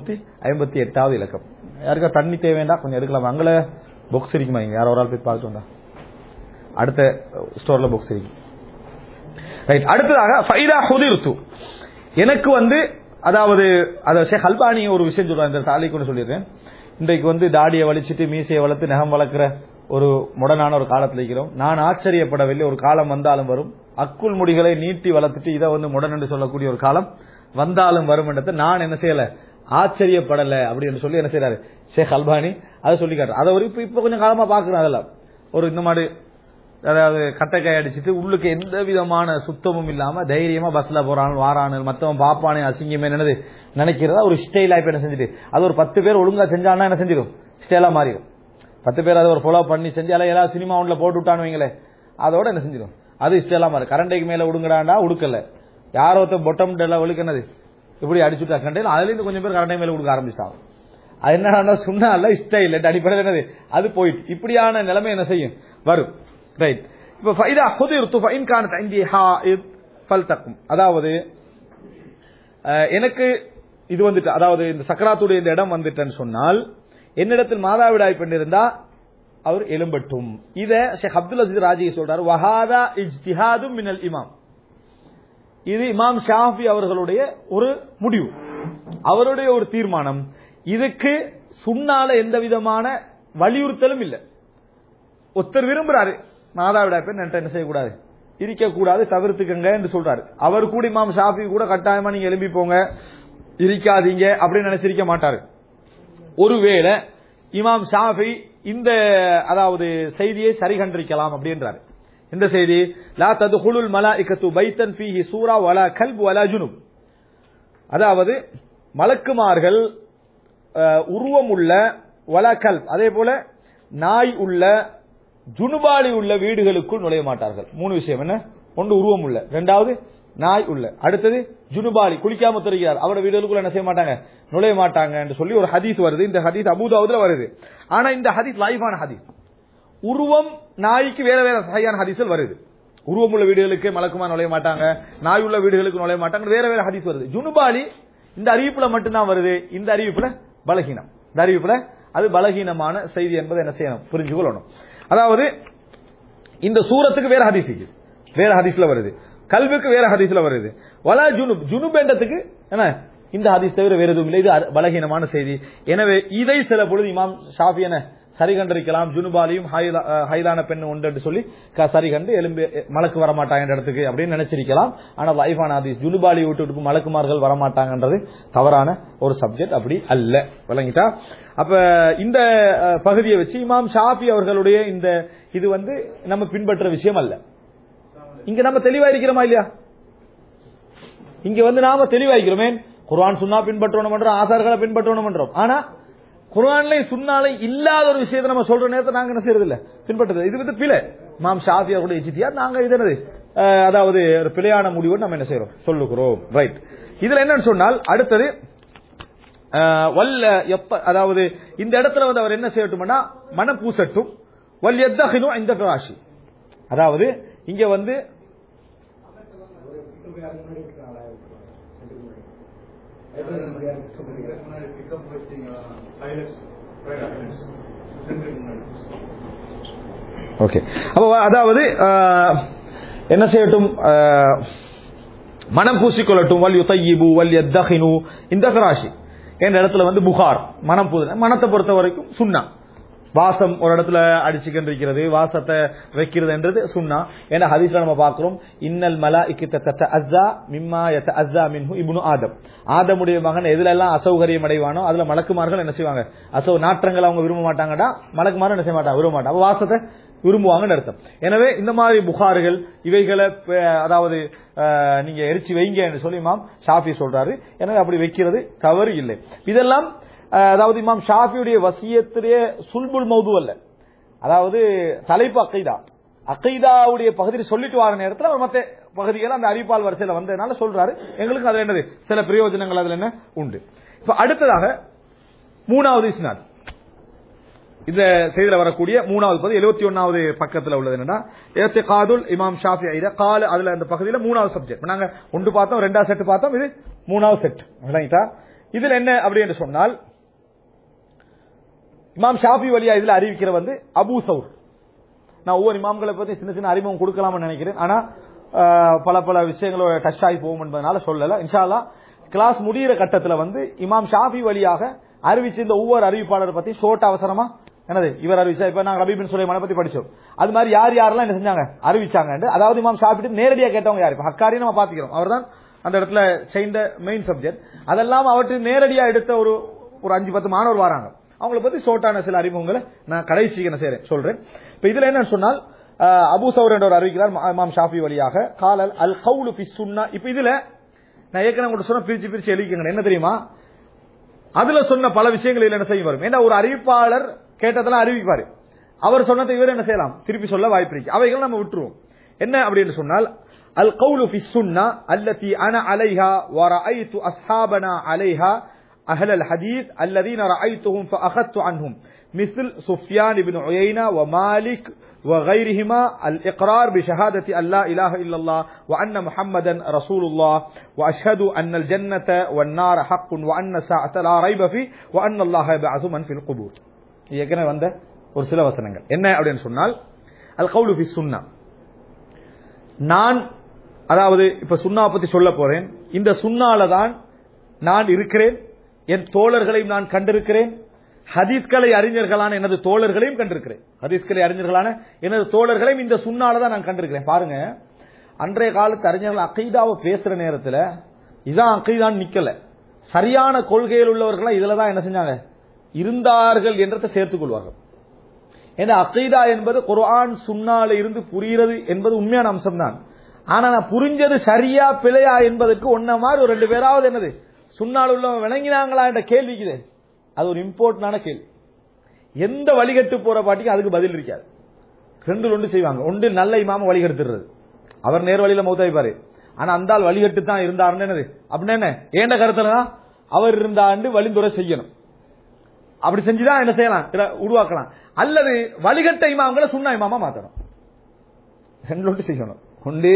B: 258வது இலக்கம். யாருக்கா தண்ணி தேவைண்டா கொஞ்சம் எடுக்கலாம், அங்கே பாக்ஸ் இருக்குமா, இங்க யாரோ ஒரு ஆள் போய் பார்த்துட்டு வந்தா அடுத்த ஸ்டோர்ல பாக்ஸ் இருக்கு. ரைட். அடுத்ததாக ஃபைதா ஹுதிர்து, எனக்கு அதாவது ஷேக் அல்பானி ஒரு விஷயம் சொல்றாங்க, இந்த தாலிக்கு சொல்லியிருக்கேன். இன்றைக்கு தாடியை வலிச்சிட்டு மீசையை வளர்த்து நகம் வளர்க்கிற ஒரு முடனான ஒரு காலத்தில் இருக்கிறோம். நான் ஆச்சரியப்படவில்லை, ஒரு காலம் வந்தாலும் வரும், அக்குள் முடிகளை நீட்டி வளர்த்துட்டு இதை முடன் என்று சொல்லக்கூடிய ஒரு காலம் வந்தாலும் வரும் என்றதை நான் என்ன செய்யல, ஆச்சரியப்படல அப்படின்னு சொல்லி என்ன செய்யறாரு ஷேக் அல்பானி அதை சொல்லி காட்டுறாரு. அதை இப்ப கொஞ்சம் காலமா பாக்குறேன். அதெல்லாம் ஒரு இந்த மாதிரி, அதாவது கட்டைக்காய் அடிச்சுட்டு உள்ளுக்கு எந்த விதமான சுத்தமும் இல்லாம தைரியமா பஸ்ல போறான் வாரானு மத்தவன் பாப்பானே அசிங்கமே நினைக்கிறதா ஒரு ஸ்டைலா இப்ப என்ன செஞ்சுட்டு, அது ஒரு 10 பேர் ஒழுங்கா செஞ்சான்னா என்ன செஞ்சிடும், ஸ்டைலா மாறிடும். 10 பேர் அதை ஒரு ஃபாலோ பண்ணி செஞ்சால ஏதாவது சினிமா ஒன்றுல போட்டு விட்டான்னு வைங்களே, அதோட என்ன செஞ்சிடும், அது ஸ்டைலா மாறு. கரண்டைக்கு மேல உடுங்கடாண்டா உடுக்கல, யாரோ பொட்டம் ஒழுக்கினது இப்படி அடிச்சுட்டா கண்டையில், அதுல இருந்து கொஞ்சம் பேர் கரண்டை மேல உடுக்க ஆரம்பிச்சிட்டாங்க. அது என்ன சொன்னா ஸ்டைல் அடிப்படையில் என்னது அது போயிட்டு, இப்படியான நிலைமை என்ன செய்யும் வரும். ரைட். இப்ப ஃபைதா ஹுதிர்து ஃபஇன் கானத் இன்தி ஹாயித் ஃபல்தகும், அதாவது எனக்கு இது வந்துட்டு, அதாவது இந்த சக்கராத்துடைய இந்த இடம் வந்துட்டேன்னு சொன்னால் என்னிடத்தில் மாதாவிடாய் பெண் இருந்தா அவர் எழும்பட்டும். இத ஷேக் அப்துல் அசீஸ் ராஜி சொல்றாரு, வஹாதா இஜ்திஹாதும் மினல் இமாம். இது இமாம் ஷாஃபி அவர்களுடைய ஒரு முடிவு, அவருடைய ஒரு தீர்மானம். இதுக்கு சுன்னால எந்த விதமான வலியுறுத்தலும் இல்லை. ஒருத்தர் விரும்புறாரு மாதாவிடாய் பெண் என்ன செய்யக்கூடாது, இருக்கக்கூடாது, தவிர்த்துக்கங்க என்று சொல்றாரு. அவர் கூட இமாம் ஷாஃபி கூட கட்டாயமா நீங்க எழுப்பி போங்க, இருக்காதீங்க அப்படின்னு நினைச்சிருக்க மாட்டாரு. ஒருவேளை இமாம் ஷாஃபி இந்த அதாவது செய்தியை சரி கண்டிருக்கலாம் அப்படின்றாரு. இந்த செய்தி லா ததுகுலுல் மலாயிகத்து பைத்தன் ஃபீஹி சூரா வலா கல்ப் வலா ஜுனுப், அதாவது மலக்குமார்கள் உருவம் உள்ள வலா கல்ப், அதே போல நாய் உள்ள ஜுனுபாலி உள்ள வீடுகளுக்குள் நுழைய மாட்டார்கள். 3 விஷயம் என்ன? ஒன்று உருவம் உள்ள, இரண்டாவது நாய் உள்ள, அடுத்தது ஜுனுபாலி குளிக்காம தெரிகிறார், அவரோட வீடுகளுக்குள்ள என்ன செய்ய மாட்டாங்க, நுழைய மாட்டாங்க என்று சொல்லி ஒரு ஹதீஸ் வருது. இந்த ஹதீஸ் அபூதாவுதுல வருது. ஆனா இந்த ஹதீஸ் லைஃபான ஹதீஸ். உருவம் நாய்க்கு வேற வேற சஹீஹான ஹதீஸ்ல வருது. உருவம் உள்ள வீடுகளுக்கு மலக்குமா நுழைய மாட்டாங்க, நாய் உள்ள வீடுகளுக்கு நுழைய மாட்டாங்க, வேற வேற ஹதீஸ் வருது. ஜுனுபாலி இந்த அறிவிப்புல மட்டும்தான் வருது. இந்த அறிவிப்புல பலகீனம், இந்த அறிவிப்புல அது பலகீனமான செய்தி என்பதை என்ன செய்யணும், புரிஞ்சுக்கொள்ளணும். அதாவது இந்த சூரத்துக்கு வேற ஹதீஸ், வேற ஹதீஸ்ல வருது, கல்விக்கு வேற ஹதீஸ்ல வருது. வலா ஜுனுப், ஜுனுப் என்றதுக்கு என்ன இந்த ஹதீஸ் தவிர வேற எதுவும் இல்லை. இது பலகீனமான செய்தி. எனவே இதை சில பொழுது இமாம் ஷாஃபி என்ன சரி கண்டிருக்கலாம். ஜுனுபாலியும் ஹைலான பெண் உண்டு என்று சொல்லி சரி கண்டு எலும்பு மலக்கு வரமாட்டாங்க இடத்துக்கு அப்படின்னு நினைச்சிருக்கலாம். ஆனா லைஃபான ஹதீஸ் ஜுனுபாலி விட்டு மலக்குமார்கள் வரமாட்டாங்கன்றது தவறான ஒரு சப்ஜெக்ட், அப்படி அல்ல. விளங்கிட்டா? அப்ப இந்த பகுதியை வச்சு இமாம் ஷாஃபி அவர்களுடைய இந்த இது நம்ம பின்பற்ற விஷயம் அல்ல. இங்க நம்ம தெளிவா இருக்கிறோமா இல்லையா? இங்க நாம தெளிவா இருக்கிறோமே, குர்ஆன் சுன்னா பின்பற்றணும் பண்றோம், ஆசார்களை பின்பற்றணும் பண்றோம். ஆனா குர்ஆன்ல சுன்னால இல்லாத ஒரு விஷயத்தை நம்ம சொல்ற நேரத்தை நாங்க என்ன செய்யறது இல்ல, பின்பற்றது. இது பிழை. இமாம் ஷாஃபி அவர்களுடைய இஜ்திஹாத், நாங்க இது என்னது அதாவது ஒரு பிழையான முடிவு நம்ம என்ன செய்யறோம், சொல்லுகிறோம். ரைட். இதுல என்னன்னு சொன்னால் அடுத்தது அதாவது இந்த இடத்துல அவர் என்ன செய்யட்டும்னா மனம் பூசட்டும். வல் யத்தஹினு இந்த ஃபிராஷி, அதாவது இங்க ஓகே. அப்ப அதாவது என்ன செய்யட்டும், மனம் பூசிக்கொள்ளட்டும். வல் யுதையிபு வல் யத்தஹினு இந்த ஃபிராஷி என்ற இடத்துல புகார் மனம் பூச, மனத்தை பொறுத்த வரைக்கும் சுன்னா. வாசம் ஒரு இடத்துல அடிச்சுக்கின்றிருக்கிறது, வாசத்தை வைக்கிறது என்றது சுன்னா. ஏன்னா ஹதீஸ்ல நம்ம பார்க்கிறோம், இன்னல் மலாயிகத தத்தஅஸ்ஸா மிம்மா யத்தஅஸ்ஸா மின்ஹு இப்னு ஆதம். ஆதமுடைய மகன் எதுல எல்லாம் அசௌகரியம் அடைவானோ அதுல மலக்குமார்கள் என்ன செய்வாங்க, நாற்றங்கள் அவங்க விரும்ப மாட்டாங்கடா, மலக்குமார்கள் என்ன செய்ய மாட்டாங்க, விரும்ப மாட்டாங்க, வாசத்தை விரும்புவாங்கன்னு அர்த்தம். எனவே இந்த மாதிரி புகார்கள் இவைகளை அதாவது நீங்க எரிச்சு வைங்க என்று சொல்லி இமாம் ஷாஃபி சொல்றாரு. எனவே அப்படி வைக்கிறது தவறு இல்லை. இதெல்லாம் அதாவது இமாம் ஷாஃபியுடைய வசியத்திலே சுல்புல் மௌது அல்ல, அதாவது தலைப்பு அகைதா, அகைதாவுடைய பகுதியில் சொல்லிட்டு வர நேரத்தில் அவர் மற்ற பகுதிகள் அந்த அறிவிப்பால் வரிசையில் வந்ததுனால சொல்றாரு. எங்களுக்கு அதுல என்னது சில பிரயோஜனங்கள் அதுல என்ன உண்டு. இப்ப அடுத்ததாக 3வது இஸ்னாத், இந்த செய்தியில் வரக்கூடிய 3வது பகுதி 71வது பக்கத்தில் உள்ளது என்னன்னா இஅ்திகாதுல் இமாம் ஷாஃபிஈ கால. அதுல அந்த பகுதியில் 3வது சப்ஜெக்ட் நாங்க ஒன்று பார்த்தோம், 2வது செட் பார்த்தோம், இது 3வது செட். இதுல என்ன அப்படி என்று சொன்னால் இமாம் ஷாஃபி வழியா இதுல அறிவிக்கிற அபூ சௌர். நான் ஒவ்வொரு இமாம்களை பத்தி சின்ன சின்ன அறிமுகம் கொடுக்கலாம்னு நினைக்கிறேன். ஆனா பல பல விஷயங்களோட டச் ஆகி போகும் என்பதனால சொல்லல. இன்ஷா அல்லாஹ் கிளாஸ் முடிகிற கட்டத்தில் இமாம் ஷாஃபி வழியாக அறிவிச்ச இந்த ஒவ்வொரு அறிவிப்பாளர் பத்தி ஷோர்ட் அவசரமா என்னது இவர் அறிவிச்சா. இப்ப நாங்க ரபீ பின் சுலைமானை பத்தி படிச்சோம். அது மாதிரி யார் யாரெல்லாம் என்ன செஞ்சாங்க அறிவிச்சாங்க. அதாவது இமாம் ஷாஃபி நேரடியா கேட்டவங்க யார்? இப்ப ஹக்காரி நம்ம பாத்துக்கிறோம், அவர் தான் அந்த இடத்துல செய்த மெயின் சப்ஜெக்ட். அதெல்லாம் அவற்றை நேரடியா எடுத்த ஒரு 5-10 மாணவர் வராங்க. அவங்களை பத்தி ஷோர்ட்டான சில அறிமுகங்களை நான் கடைசி என்ன செய்றேன் சொல்றேன். இப்ப இதுல என்ன சொன்னால் அபூ சௌர் என்ற அறிவிக்கிறார் இமாம் ஷாஃபி வழியாக காலல் அல் கவுலு ஃபி சுன்னா. இப்ப இதுல நான் ஏற்கனவே கூட சொன்ன பிரிச்சு எழுதிக்கங்க. என்ன தெரியுமா, அதுல சொன்ன பல விஷயங்கள் என்ன செய்ய வரும். ஏன்னா ஒரு அறிவிப்பாளர் கேட்டதெல்லாம் அறிவிப்பாரு, அவர் சொன்னதை இவர் என்ன செய்யலாம் திருப்பி சொல்ல வாய்ப்பு இருக்கு. அவைகள் நம்ம விட்டுருவோம். என்ன அப்படின்னு சொன்னால் அல் கவுலு ஃபி சுன்னா அல்லதி அன அலைஹா வ ரஅய்து அஸ்ஹாபனா அலைஹா அஹ்லல் ஹதீஸ் அல்லதீன ரஅய்துஹும் ஃபஅഖத்து அன்ஹும் مثل سفيان بن عيينة ومالك وغيرهما الإقرار بشهادة أن لا إله إلا الله وأن محمدا رسول الله وأشهد أن الجنة والنار حق وأن الساعة لا ريب فيه وأن الله يبعث من في القبور. ஏற்கனவே வந்த ஒரு சில வசனங்கள் என்ன அப்படின்னு சொன்னால் அல் கவுலு ஃபி சுன்னா. நான் அதாவது இப்ப சுன்னா பத்தி சொல்ல போறேன். இந்த சுன்னால தான் நான் இருக்கிறேன், என் தோழர்களையும் நான் கண்டிருக்கிறேன், ஹதீஸ்களை அறிஞர்களான எனது தோழர்களையும் கண்டிருக்கிறேன். ஹதீஸ்களை அறிஞர்களான எனது தோழர்களையும் இந்த சுன்னால தான் நான் கண்டிருக்கிறேன். பாருங்க, அன்றைய காலத்து அறிஞர்கள் அகீதாவை பேசுற நேரத்தில் இதான் அகீதான் நிக்கல, சரியான கொள்கையில் உள்ளவர்களா இதுல தான் என்ன செஞ்சாங்க இருந்தார்கள் என்றதை சேர்த்துக் கொள்வார்கள். ஏன்னா அகீதா என்பது குர்ஆன் சுன்னால இருந்து புரிகிறது என்பது உண்மையான அம்சம் தான். ஆனா நான் புரிஞ்சது சரியா பிழையா என்பதற்கு ஒன்ன மாதிரி ஒரு 2 பேராவது என்னது சுன்னால உள்ளவங்க விளங்கினாங்களா என்ற கேள்விக்குது. அது ஒரு இம்பார்ட்டன்டான கேள்வி. எந்த வழிகட்டு போற பாட்டிக்கு அதுக்கு பதில் இருக்காது. 2 ஒன்று செய்வாங்க. ஒன்று நல்ல இமாம வழிகெடுத்துறது, அவர் நேர் வழியில மௌத்தாய்ப்பாரு. ஆனா அந்த ஆள் வழிகட்டு தான் இருந்தாருன்னு என்னது அப்படின்னு என்ன ஏண்ட கருத்துல தான் அவர் இருந்தாண்டு வழிந்துரை செய்யணும். அப்படி செஞ்சுதான் என்ன செய்யலாம் உருவாக்கலாம். அல்லது வழிகட்ட இமாம்களை சுன்னா இமாமா மாத்தணும். 2 ஒன்று செய்யணும். ஒன்று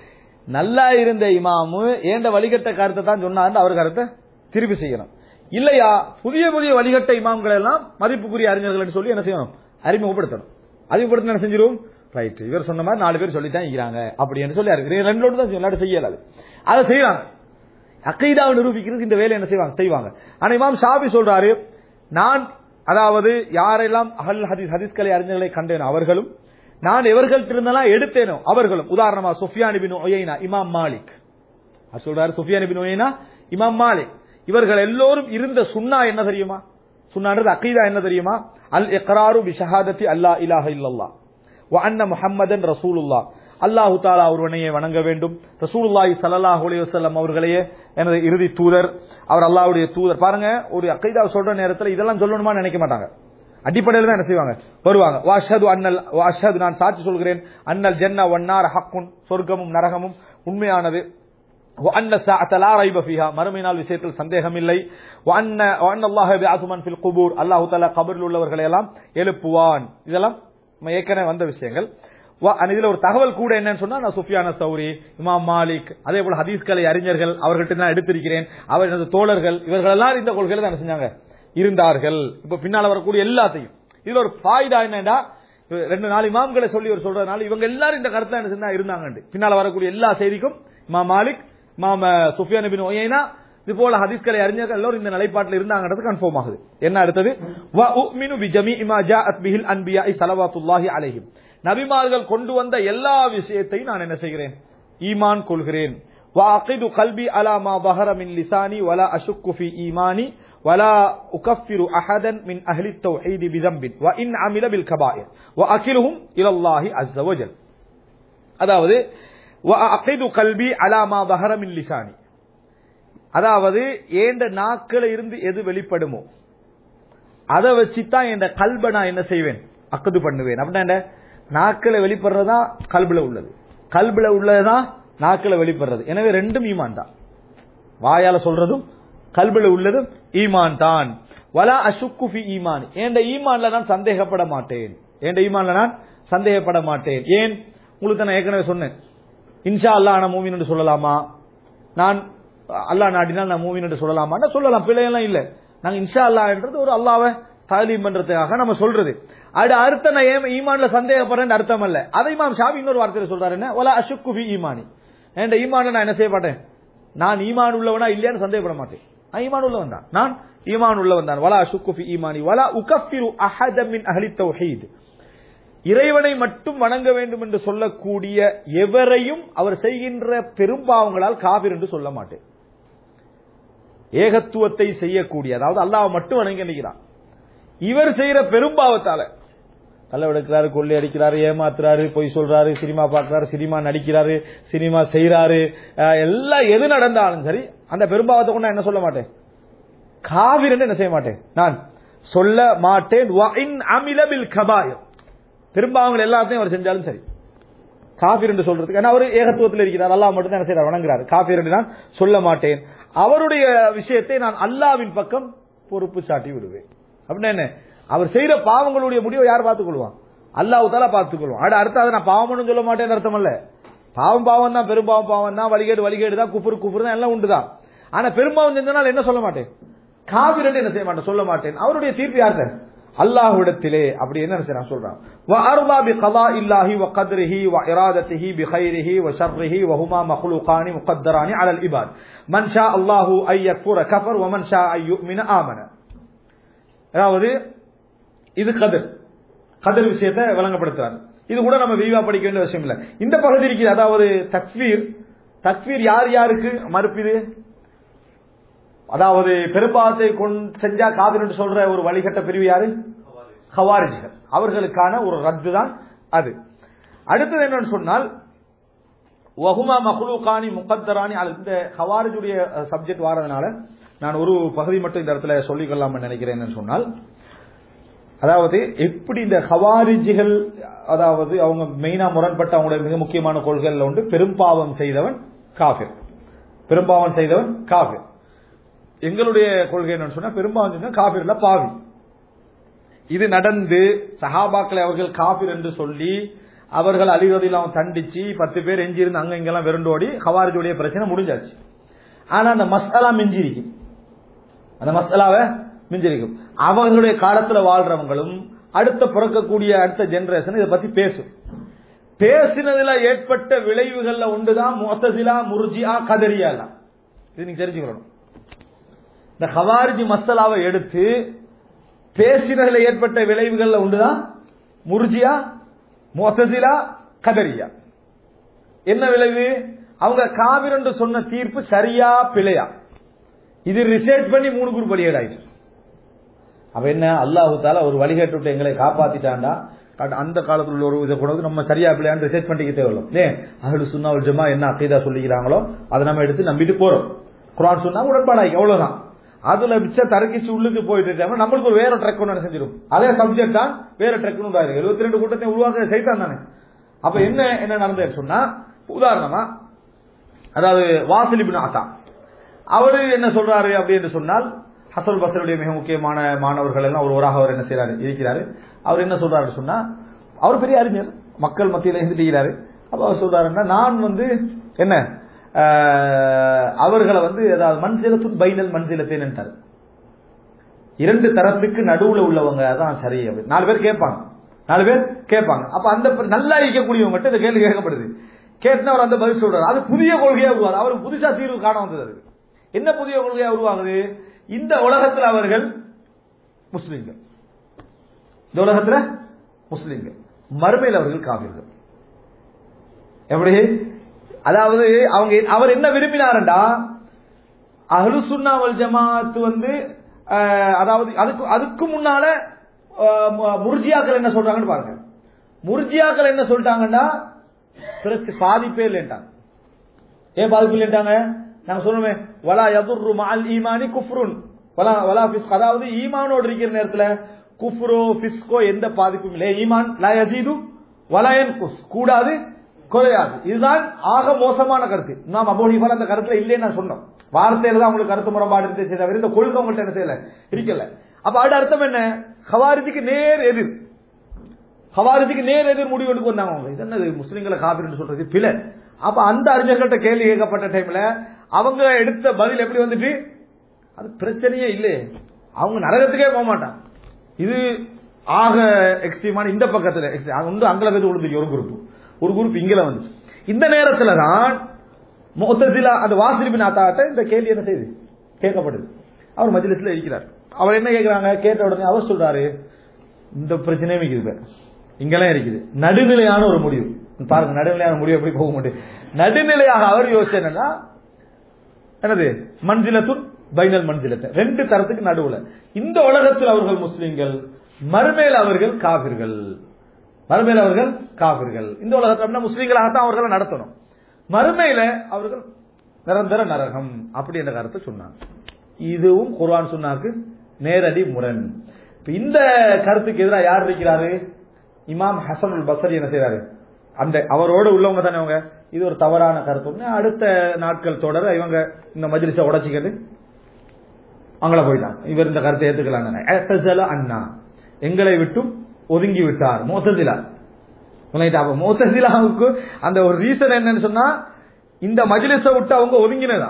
B: நல்லா இருந்த இமாமு ஏண்ட வழிகட்ட கருத்தை தான் சொன்னாரு அவர் கருத்தை திருப்பி செய்யணும். இல்லையா புதிய புதிய வழிகட்ட இமாம்கள் எல்லாம் மதிப்புக்குரிய அறிஞர்கள் சொல்லி என்ன செய்யணும் அறிமுகப்படுத்தணும். அறிமுகப்படுத்த என்ன செஞ்சிடும் ரைட் இவர் சொன்ன மாதிரி 4 பேர் சொல்லித்தான் இருக்கிறாங்க அப்படின்னு சொல்லி 2 தான் செய்யலாது. அதை செய்யறாங்க. அகீதாவை நிரூபிக்கிறது இந்த வேலை என்ன செய்வாங்க. ஆனா இமாம் ஷாஃபி சொல்றாரு, நான் அதாவது யாரெல்லாம் அஹல் ஹதீஸ் ஹதீஸ்களை அறிஞர்களை கண்டேனோ அவர்களும், நான் எவர்கள் இருந்தெல்லாம் எடுத்தேனோ அவர்களும். உதாரணமா சுஃபியான் இப்னு உயைனா, இமாம் மாலிக் சொல்றாரு. சுஃபியான் இப்னு உயைனா, இமாம் மாலிக் இவர்கள் எல்லோரும் இருந்த சுன்னா என்ன தெரியுமா? சுன்னான்றது அகீதா என்ன தெரியுமா? அல் இக்ராரு பி ஷஹாதத்தி அல்லா இலாஹ இல்லல்லாஹ் வ அன்ன முஹம்மதன் ரசூலுல்லாஹ். அல்லாஹ் தஆலா ஒருவனையே வணங்க வேண்டும், ரசூலுல்லாஹி ஸல்லல்லாஹு அலைஹி வஸல்லம் அவர்களையே எனது இறுதி தூதர், அவர் அல்லாஹ்வுடைய தூதர். பாருங்க, ஒரு அகீதா சொல்ற நேரத்தில் இதெல்லாம் சொல்லணுமா நினைக்க மாட்டாங்க. அடிப்படையில் தான் என்ன செய்வாங்க வருவாங்க. வாஷது நான் சாட்சி சொல்கிறேன், அன்னல் ஜன்ன வன்னார் ஹக்குன், சொர்க்கமும் நரகமும் உண்மையானது, وأن الساعة لا ريب فيها, மறுமையினால் விஷயத்தில் சந்தேகம் இல்லை, وأن الله يبعث من في القبور, அல்லாஹ் தஆலா கபரில் உள்ளவர்களை எல்லாம் எழுப்புவான். இதெல்லாம் ஏற்கனவே வந்த விஷயங்கள். இதுல ஒரு தகவல் கூட என்னன்னு சொன்னா, நான் சுஃபியான் அஸ்-சௌரி, இமாம் மாலிக், அதே போல ஹதீஸ்களை அறிஞர்கள் அவர்கிட்ட நான் எடுத்திருக்கிறேன், அவர் எனது தோழர்கள், இவர்கள் எல்லாம் இந்த கொள்கையில தான் என்ன செஞ்சாங்க இருந்தார்கள். இப்ப பின்னால வரக்கூடிய எல்லாத்தையும் இதுல ஒரு ஃபாயிதா என்னன்னா, 2-4 இமாம்களை சொல்லி ஒரு சொல்றதுனால இவங்க எல்லாரும் இந்த கருத்துல என்ன செஞ்சா இருந்தாங்க. பின்னால வரக்கூடிய எல்லா செய்திக்கும் இமாம் மாலிக், இமாம் சுஃபியான் இப்னு உயைனா, இது போல ஹதீஸ்களை அறிஞர்கள் எல்லாரும் இந்த நிலைப்பாட்டில் இருந்தாங்கன்றது கன்ஃபார்ம் ஆகுது. என்ன அடுத்தது, வ உமினு பி ஜமீஇ மா ஜாஅத் பிஹில் அன்பியாஇ ஸலவாத்துல்லாஹி அலைஹிம், நபிமார்கள் கொண்டு வந்த எல்லா விஷயத்தையும் நான் என்ன செய்கிறேன் ஈமான் கொள்கிறேன். வ அகிது கல்பி அலா மா ظهر மின் லிசானி வலா அஷுக்கு ஃபீ ஈமானி வலா உகஃபிரு அஹதன் மின் அஹ்லி التوحيد بذنب وان عمل بالكبائر واكلهم الى الله عز وجل. அதாவது வஅகிது கல்பி அலா மா ظهر மின் லிசானி, அதாவது ஏண்ட நாக்கள இருந்து எது வெளிப்படுமோ அதை வச்சுதான் என் கல்பை நான் என்ன செய்வேன் அக்கது பண்ணுவேன். அப்படின்னா நாக்களை வெளிப்படுறதா கல்புல உள்ளது, கல்புல உள்ளதுதான் நாக்களை வெளிப்படுறது. எனவே 2ம் ஈமான் தான். வாயால சொல்றதும் கல்புல உள்ளதும் ஈமான் தான். வலா அஷுக்கு ஃபீ ஈமானி, என் ஈமான்ல நான் சந்தேகப்பட மாட்டேன், என் ஈமான்ல நான் சந்தேகப்பட மாட்டேன். ஏன் உங்களுக்கு நான் ஏற்கனவே சொன்னேன், இன்ஷா அல்லாஹ் நான் மூமின் என்று சொல்லலாமா, நான் அல்லாஹ் நாடினால் நான் மூமின் என்று சொல்லலாமா, சொல்லலாம், பிழையெல்லாம் இல்ல. நாங்க இன்ஷா அல்லாஹ் என்றது ஒரு அல்லாஹ்வை தாலீம் பண்றதுக்காக நம்ம சொல்றது. அது அர்த்தம் நான் ஈமான்ல சந்தேகப்படுறேன் அர்த்தம் அல்ல. அதை இமாம் ஷாஃபி இன்னொரு வார்த்தையில சொல்றாரு, என்ன வலா அஷுக்கு ஃபீ ஈமானி, என் ஈமான்ல நான் என்ன செய்ய மாட்டேன், நான் ஈமான் உள்ளவனா இல்லையான்னு சந்தேகப்பட மாட்டேன், நான் ஈமான் உள்ளவன் தான், நான் ஈமான் உள்ளவன் தான். வலா அஷுக்கு ஃபீ ஈமானி வலா உகஃபிரு அஹதன் மின் அஹ்லி தௌஹீத், இறைவனை மட்டும் வணங்க வேண்டும் என்று சொல்லக்கூடிய எவரையும் அவர் செய்கின்ற பெரும்பாவங்களால் காபிர் என்று சொல்ல மாட்டேன். ஏகத்துவத்தை செய்யக்கூடிய, அதாவது அல்லாஹ் மட்டும் வணங்கி நிற்கிறான், இவர் செய்யற பெரும்பாவத்தால கள்ளவெடுக்கிறாரு, கொள்ளை அடிக்கிறாரு, ஏமாத்துறாரு, பொய் சொல்றாரு, சினிமா பார்க்கிறாரு, சினிமா நடிக்கிறாரு, சினிமா செய்யறாரு, எல்லாம் எது நடந்தாலும் சரி அந்த பெரும்பாவத்தை கொண்டு என்ன சொல்ல மாட்டேன், காபிர் என்று என்ன செய்ய மாட்டேன், நான் சொல்ல மாட்டேன். பெரும்பாவங்கள் எல்லாத்தையும் அவர் செஞ்சாலும் சரி காபிர் என்று சொல்றதுக்கு, ஏன்னா அவர் ஏகத்துவத்தில் இருக்கிறார், அல்லாஹ் மட்டும் தான் என்ன செய்யறார் வணங்குறாரு, காபிர் என்று நான் சொல்ல மாட்டேன். அவருடைய விஷயத்தை நான் அல்லாஹ்வின் பக்கம் பொறுப்பு சாட்டி விடுவேன். அப்படின்னா என்ன, அவர் செய்யற பாவங்களுடைய முடிவை யார் பார்த்துக் கொள்வான்? அல்லாஹ் தஆலா பார்த்துக் கொள்வான். அடுத்து அதை நான் பாவம்னு சொல்ல மாட்டேன்னு அர்த்தம் அல்ல. பாவம் தான், பெரும்பாவம் பாவம் தான், வழிகேடு தான், குஃபர் தான், எல்லாம் உண்டுதான். ஆனா பெரும்பாவம் செஞ்சனால என்ன சொல்ல மாட்டேன், காபிர் என்ன செய்ய மாட்டேன், சொல்ல மாட்டேன். அவருடைய தீர்ப்பு யார்கிட்ட? அல்லாஹ்விடத்திலே. அப்படி என்ன செய்யறான் சொல்றான், வ அர்தா பி கதாஇல்லாஹி வ கத்ரிஹி வ இராதத்திஹி பி கைரிஹி வ ஷர்ரிஹி வ ஹுமா மக்லூகானி முகத்தரானி அலல் இபாத் மன் ஷா அல்லாஹு ஐ யக்ஃபுர கஃபர் வ மன் ஷா ஐ யுமின ஆமன. அதாவது இது கதர் விஷயத்தை விளங்கப்படுத்துறாரு. இது கூட நம்ம விரிவா படிக்க வேண்டிய விஷயம் இல்ல. இந்த பகுதி இருக்குது, அதாவது தக்ஃபீர் யார் யாருக்கு மறுப்பீது, அதாவது பெரும்பாவத்தை செஞ்சா காபிர் என்று சொல்ற ஒரு வழிகட்ட பிரிவு யாரு? ஹவாரிஜிகள். அவர்களுக்கான ஒரு ரத்து தான் அது. அடுத்தது என்னன்னு சொன்னால் வஹுமா மக்லூகானி முகத்தரானி. இந்த ஹவாரிஜுடைய சப்ஜெக்ட் வாரதுனால நான் ஒரு பகுதி மட்டும் இந்த இடத்துல சொல்லிக்கொள்ளாம நினைக்கிறேன் சொன்னால், அதாவது எப்படி இந்த ஹவாரிஜிகள், அதாவது அவங்க மெயினா முரண்பட்ட அவங்களுடைய மிக முக்கியமான கொள்கைகள் உண்டு. பெரும்பாவம் செய்தவன் காஃபிர், பெரும்பாவம் செய்தவன் காஃபிர். எங்களுடைய கொள்கை என்னன்னு சொன்னா, பெரும்பாவம் செய்தவன் காஃபிர்ல பாவி. இது நடந்து சஹாபாக்களை அவர்கள் காஃபிர் என்று சொல்லி அவர்கள் அலி ரலியல்லாஹு தண்டிச்சு 10 பேர் எஞ்சி இருந்து அங்க இங்கெல்லாம் விரண்டோடி ஹவாரிஜுடைய பிரச்சனை முடிஞ்சாச்சு. ஆனா அந்த மசாலா மிஞ்சிருக்கும், அந்த மசாலாவை மிஞ்சிருக்கும். அவர்களுடைய காலத்துல வாழ்றவங்களும் அடுத்த பிறக்கக்கூடிய அடுத்த ஜெனரேஷன் இதை பத்தி பேசினதுல ஏற்பட்ட விளைவுகள்ல ஒன்றுதான் முஅத்தஸிலா, முர்ஜிஆ, கதரியா. இது நீங்க தெரிஞ்சுக்கணும். இந்த ஹவாரிஜ் மசாலாவை எடுத்து பேசினதுல ஏற்பட்ட விளைவுகள்ல ஒன்றுதான் முர்ஜிஆ, முஅத்தஸிலா, கதரியா. என்ன விளைவு? அவங்க காபிர் என்று சொன்ன தீர்ப்பு சரியா பிழையா, இது ரிசர்ச் பண்ணி 3 குரூப் வெளியேறாயிட்டு. அப்ப என்ன, அல்லாஹ் தஆலா ஒரு வழிகாட்டு எங்களை காப்பாத்திட்டாண்டா, அந்த காலத்துல உள்ள ஒரு இதை கொண்டு நம்ம சரியா பிள்ளையான்னு ரிசர்ச் பண்ணிக்க தேவையில்லை. ஏன் அஹ்லுஸ் சுன்னா வல் ஜமாஅ என்ன அகீதா சொல்லிக்கிறாங்களோ அதை நம்ம எடுத்து நம்பிட்டு போறோம். குர்ஆன் சொன்னா உடன்பாடாய்க்கு, அவ்வளவுதான். அதுல மிச்ச தரக்கிச்சு உள்ளுக்கு போயிட்டு இருக்காம நம்மளுக்கு ஒரு வேற ட்ரெக் ஒன்று செஞ்சிடும். அதே சப்ஜெக்ட் தான் வேற ட்ரெக் 72 கூட்டத்தை உருவாக்க சைத்தான் தானே. அப்ப என்ன நடந்ததுன்னு சொன்னா, உதாரணமா அதாவது வாசில் இப்னு அத்தா அவரு என்ன சொல்றாரு அப்படின்னு சொன்னால், ஹசன் பஸ்ரியுடைய மிக முக்கியமான மாணவர்கள் எல்லாம் ஒருவராக அவர் என்ன செய்யறாரு இருக்கிறாரு. அவர் என்ன சொல்றாரு சொன்னா, அவர் பெரிய அறிஞர், மக்கள் மத்தியில இருந்துட்டு. அப்ப அவர் சொல்றாருன்னா, நான் என்ன அவர்களை ஏதாவது மன்சிலத்துன் பைனல் மன்சிலத்தேன்னுட்டாரு. 2 தரத்துக்கு நடுவுல உள்ளவங்க தான் சரி. 4 பேர் கேட்பாங்க. அப்ப அந்த நல்லா இருக்கக்கூடியவங்க இந்த கேள்வி கேட்கப்படுது. கேட்டு அவர் அந்த பதில் சொல்றாரு. அது புதிய கொள்கையா உருவாது. அவருக்கு புதுசா தீர்வு காண வந்தது. என்ன புதிய கொள்கையா உருவாகுது? இந்த உலகத்தில் அவர்கள் முஸ்லிம்கள், இந்த உலகத்தில் முஸ்லிம்கள், மறுமையில் அவர்கள் காபிர்கள். எப்படி? அதாவது அவர் என்ன விரும்பினார்டா, அஹ்லுஸ் சுன்னா வல் ஜமாஅத் அதாவது அதுக்கு முன்னால முர்ஜியாக்கள் என்ன சொல்றாங்கன்னு பாருங்க. முர்ஜியாக்கள் என்ன சொல்லிட்டாங்கன்னா, பாதிப்பே இல்லைன்ட்டாங்க. ஏன் பாதிப்பு இல்லைன்ட்டாங்க? நாங்க சொல்லுமே, வலா யதுர்ரு மஅல் ஈமானி குஃப்ருன் வலா ஃபிஸ்க். அதாவது ஈமானோடு இருக்கிற நேரத்துல குஃப்ரோ ஃபிஸ்கோ எந்த பாதிப்பும் இல்லை. ஈமான் லா யஸீது வலா யன்குஸ், கூடாது குறையாது. இதுதான் ஆக மோசமான கருத்து. நாம் அபூ ஹனீஃபா அந்த கருத்துல இல்லைன்னு நான் சொன்னோம். வார்த்தையில தான் உங்களுக்கு கருத்து முரண்பாடு இருந்துச்சு தவிர இந்த கொள்கை உங்கள்ட்ட என்ன செய்யல இருக்கல. அப்ப அது அர்த்தம் என்ன? ஹவாரிஜுக்கு நேர் எதிர், ஹவாரிஜுக்கு நேர் எதிர் முடிவு எடுக்க வந்தாங்க. அவங்க இது என்னது முஸ்லிம்களை காபிர்னு சொல்றது பிழை. அப்ப அந்த அறிஞர்கள்ட்ட கேள்வி கேட்கப்பட்ட டைம்ல அவங்க எடுத்த பதில் எப்படி வந்துட்டு, அது பிரச்சனையே இல்லை, அவங்க நரகத்துக்கே போக மாட்டாங்க. இது ஆக எக்ஸ்ட்ரீமான இந்த பக்கத்துல அங்கல பேர் விழுந்துச்சு ஒரு குரூப் இங்கல வந்து. இந்த நேரத்துல தான் முஅத்தஸிலா அந்த வாசில் இப்னு அத்தாட்ட இந்த கேள்வி என்ன செய்து கேட்கப்படுது. அவர் மஜ்லிஸ்ல இருக்கிறார். அவர் என்ன கேட்கிறாங்க, கேட்ட உடனே அவர் சொல்றாரு, இந்த பிரச்சனையும் இருக்குது, இங்கெல்லாம் இருக்குது, நடுநிலையான ஒரு முடிவு பாருங்க. நடுநிலையான முடிவு எப்படி போக முடியும்? நடுநிலையாக அவர் யோசிச்சு என்னன்னா, என்னது மன்சிலத்துன் பைனல் மன்சிலத்தை, 2 தரத்துக்கு நடுவுல. இந்த உலகத்தில் அவர்கள் முஸ்லிம்கள், மறுமையில் அவர்கள் காபிர்கள். மறுமையில் அவர்கள் காபிர்கள். இந்த உலகத்தில் முஸ்லிம்களாகத்தான் அவர்களை நடத்தணும், மறுமையில அவர்கள் நிரந்தர நரகம் அப்படி என்ற கருத்தை சொன்னாங்க. இதுவும் குர்ஆன் சுன்னாக்கு நேரடி முரண். இந்த கருத்துக்கு எதிராக யார் இருக்கிறாரு? இமாம் ஹசனுல் பஸ்ரி என்ன செய்யறாரு? அந்த அவரோட உள்ளவங்க தானே அவங்க. இது ஒரு தவறான கருத்து. அடுத்த நாட்கள் தொடர இவங்க இந்த மஜ்லிஸை உடைச்சிக்கிட்டு அவங்கள போயிட்டாங்க. இவர் இந்த கருத்தை ஏத்துக்கலாம். அண்ணா எங்களை விட்டும் ஒதுங்கி விட்டார். முஅ்தஸிலா முஅ்தஸிலாவுக்கு அந்த ஒரு ரீசன் என்னன்னு சொன்னா, இந்த மஜ்லிஸை விட்டு அவங்க ஒதுங்கினதா,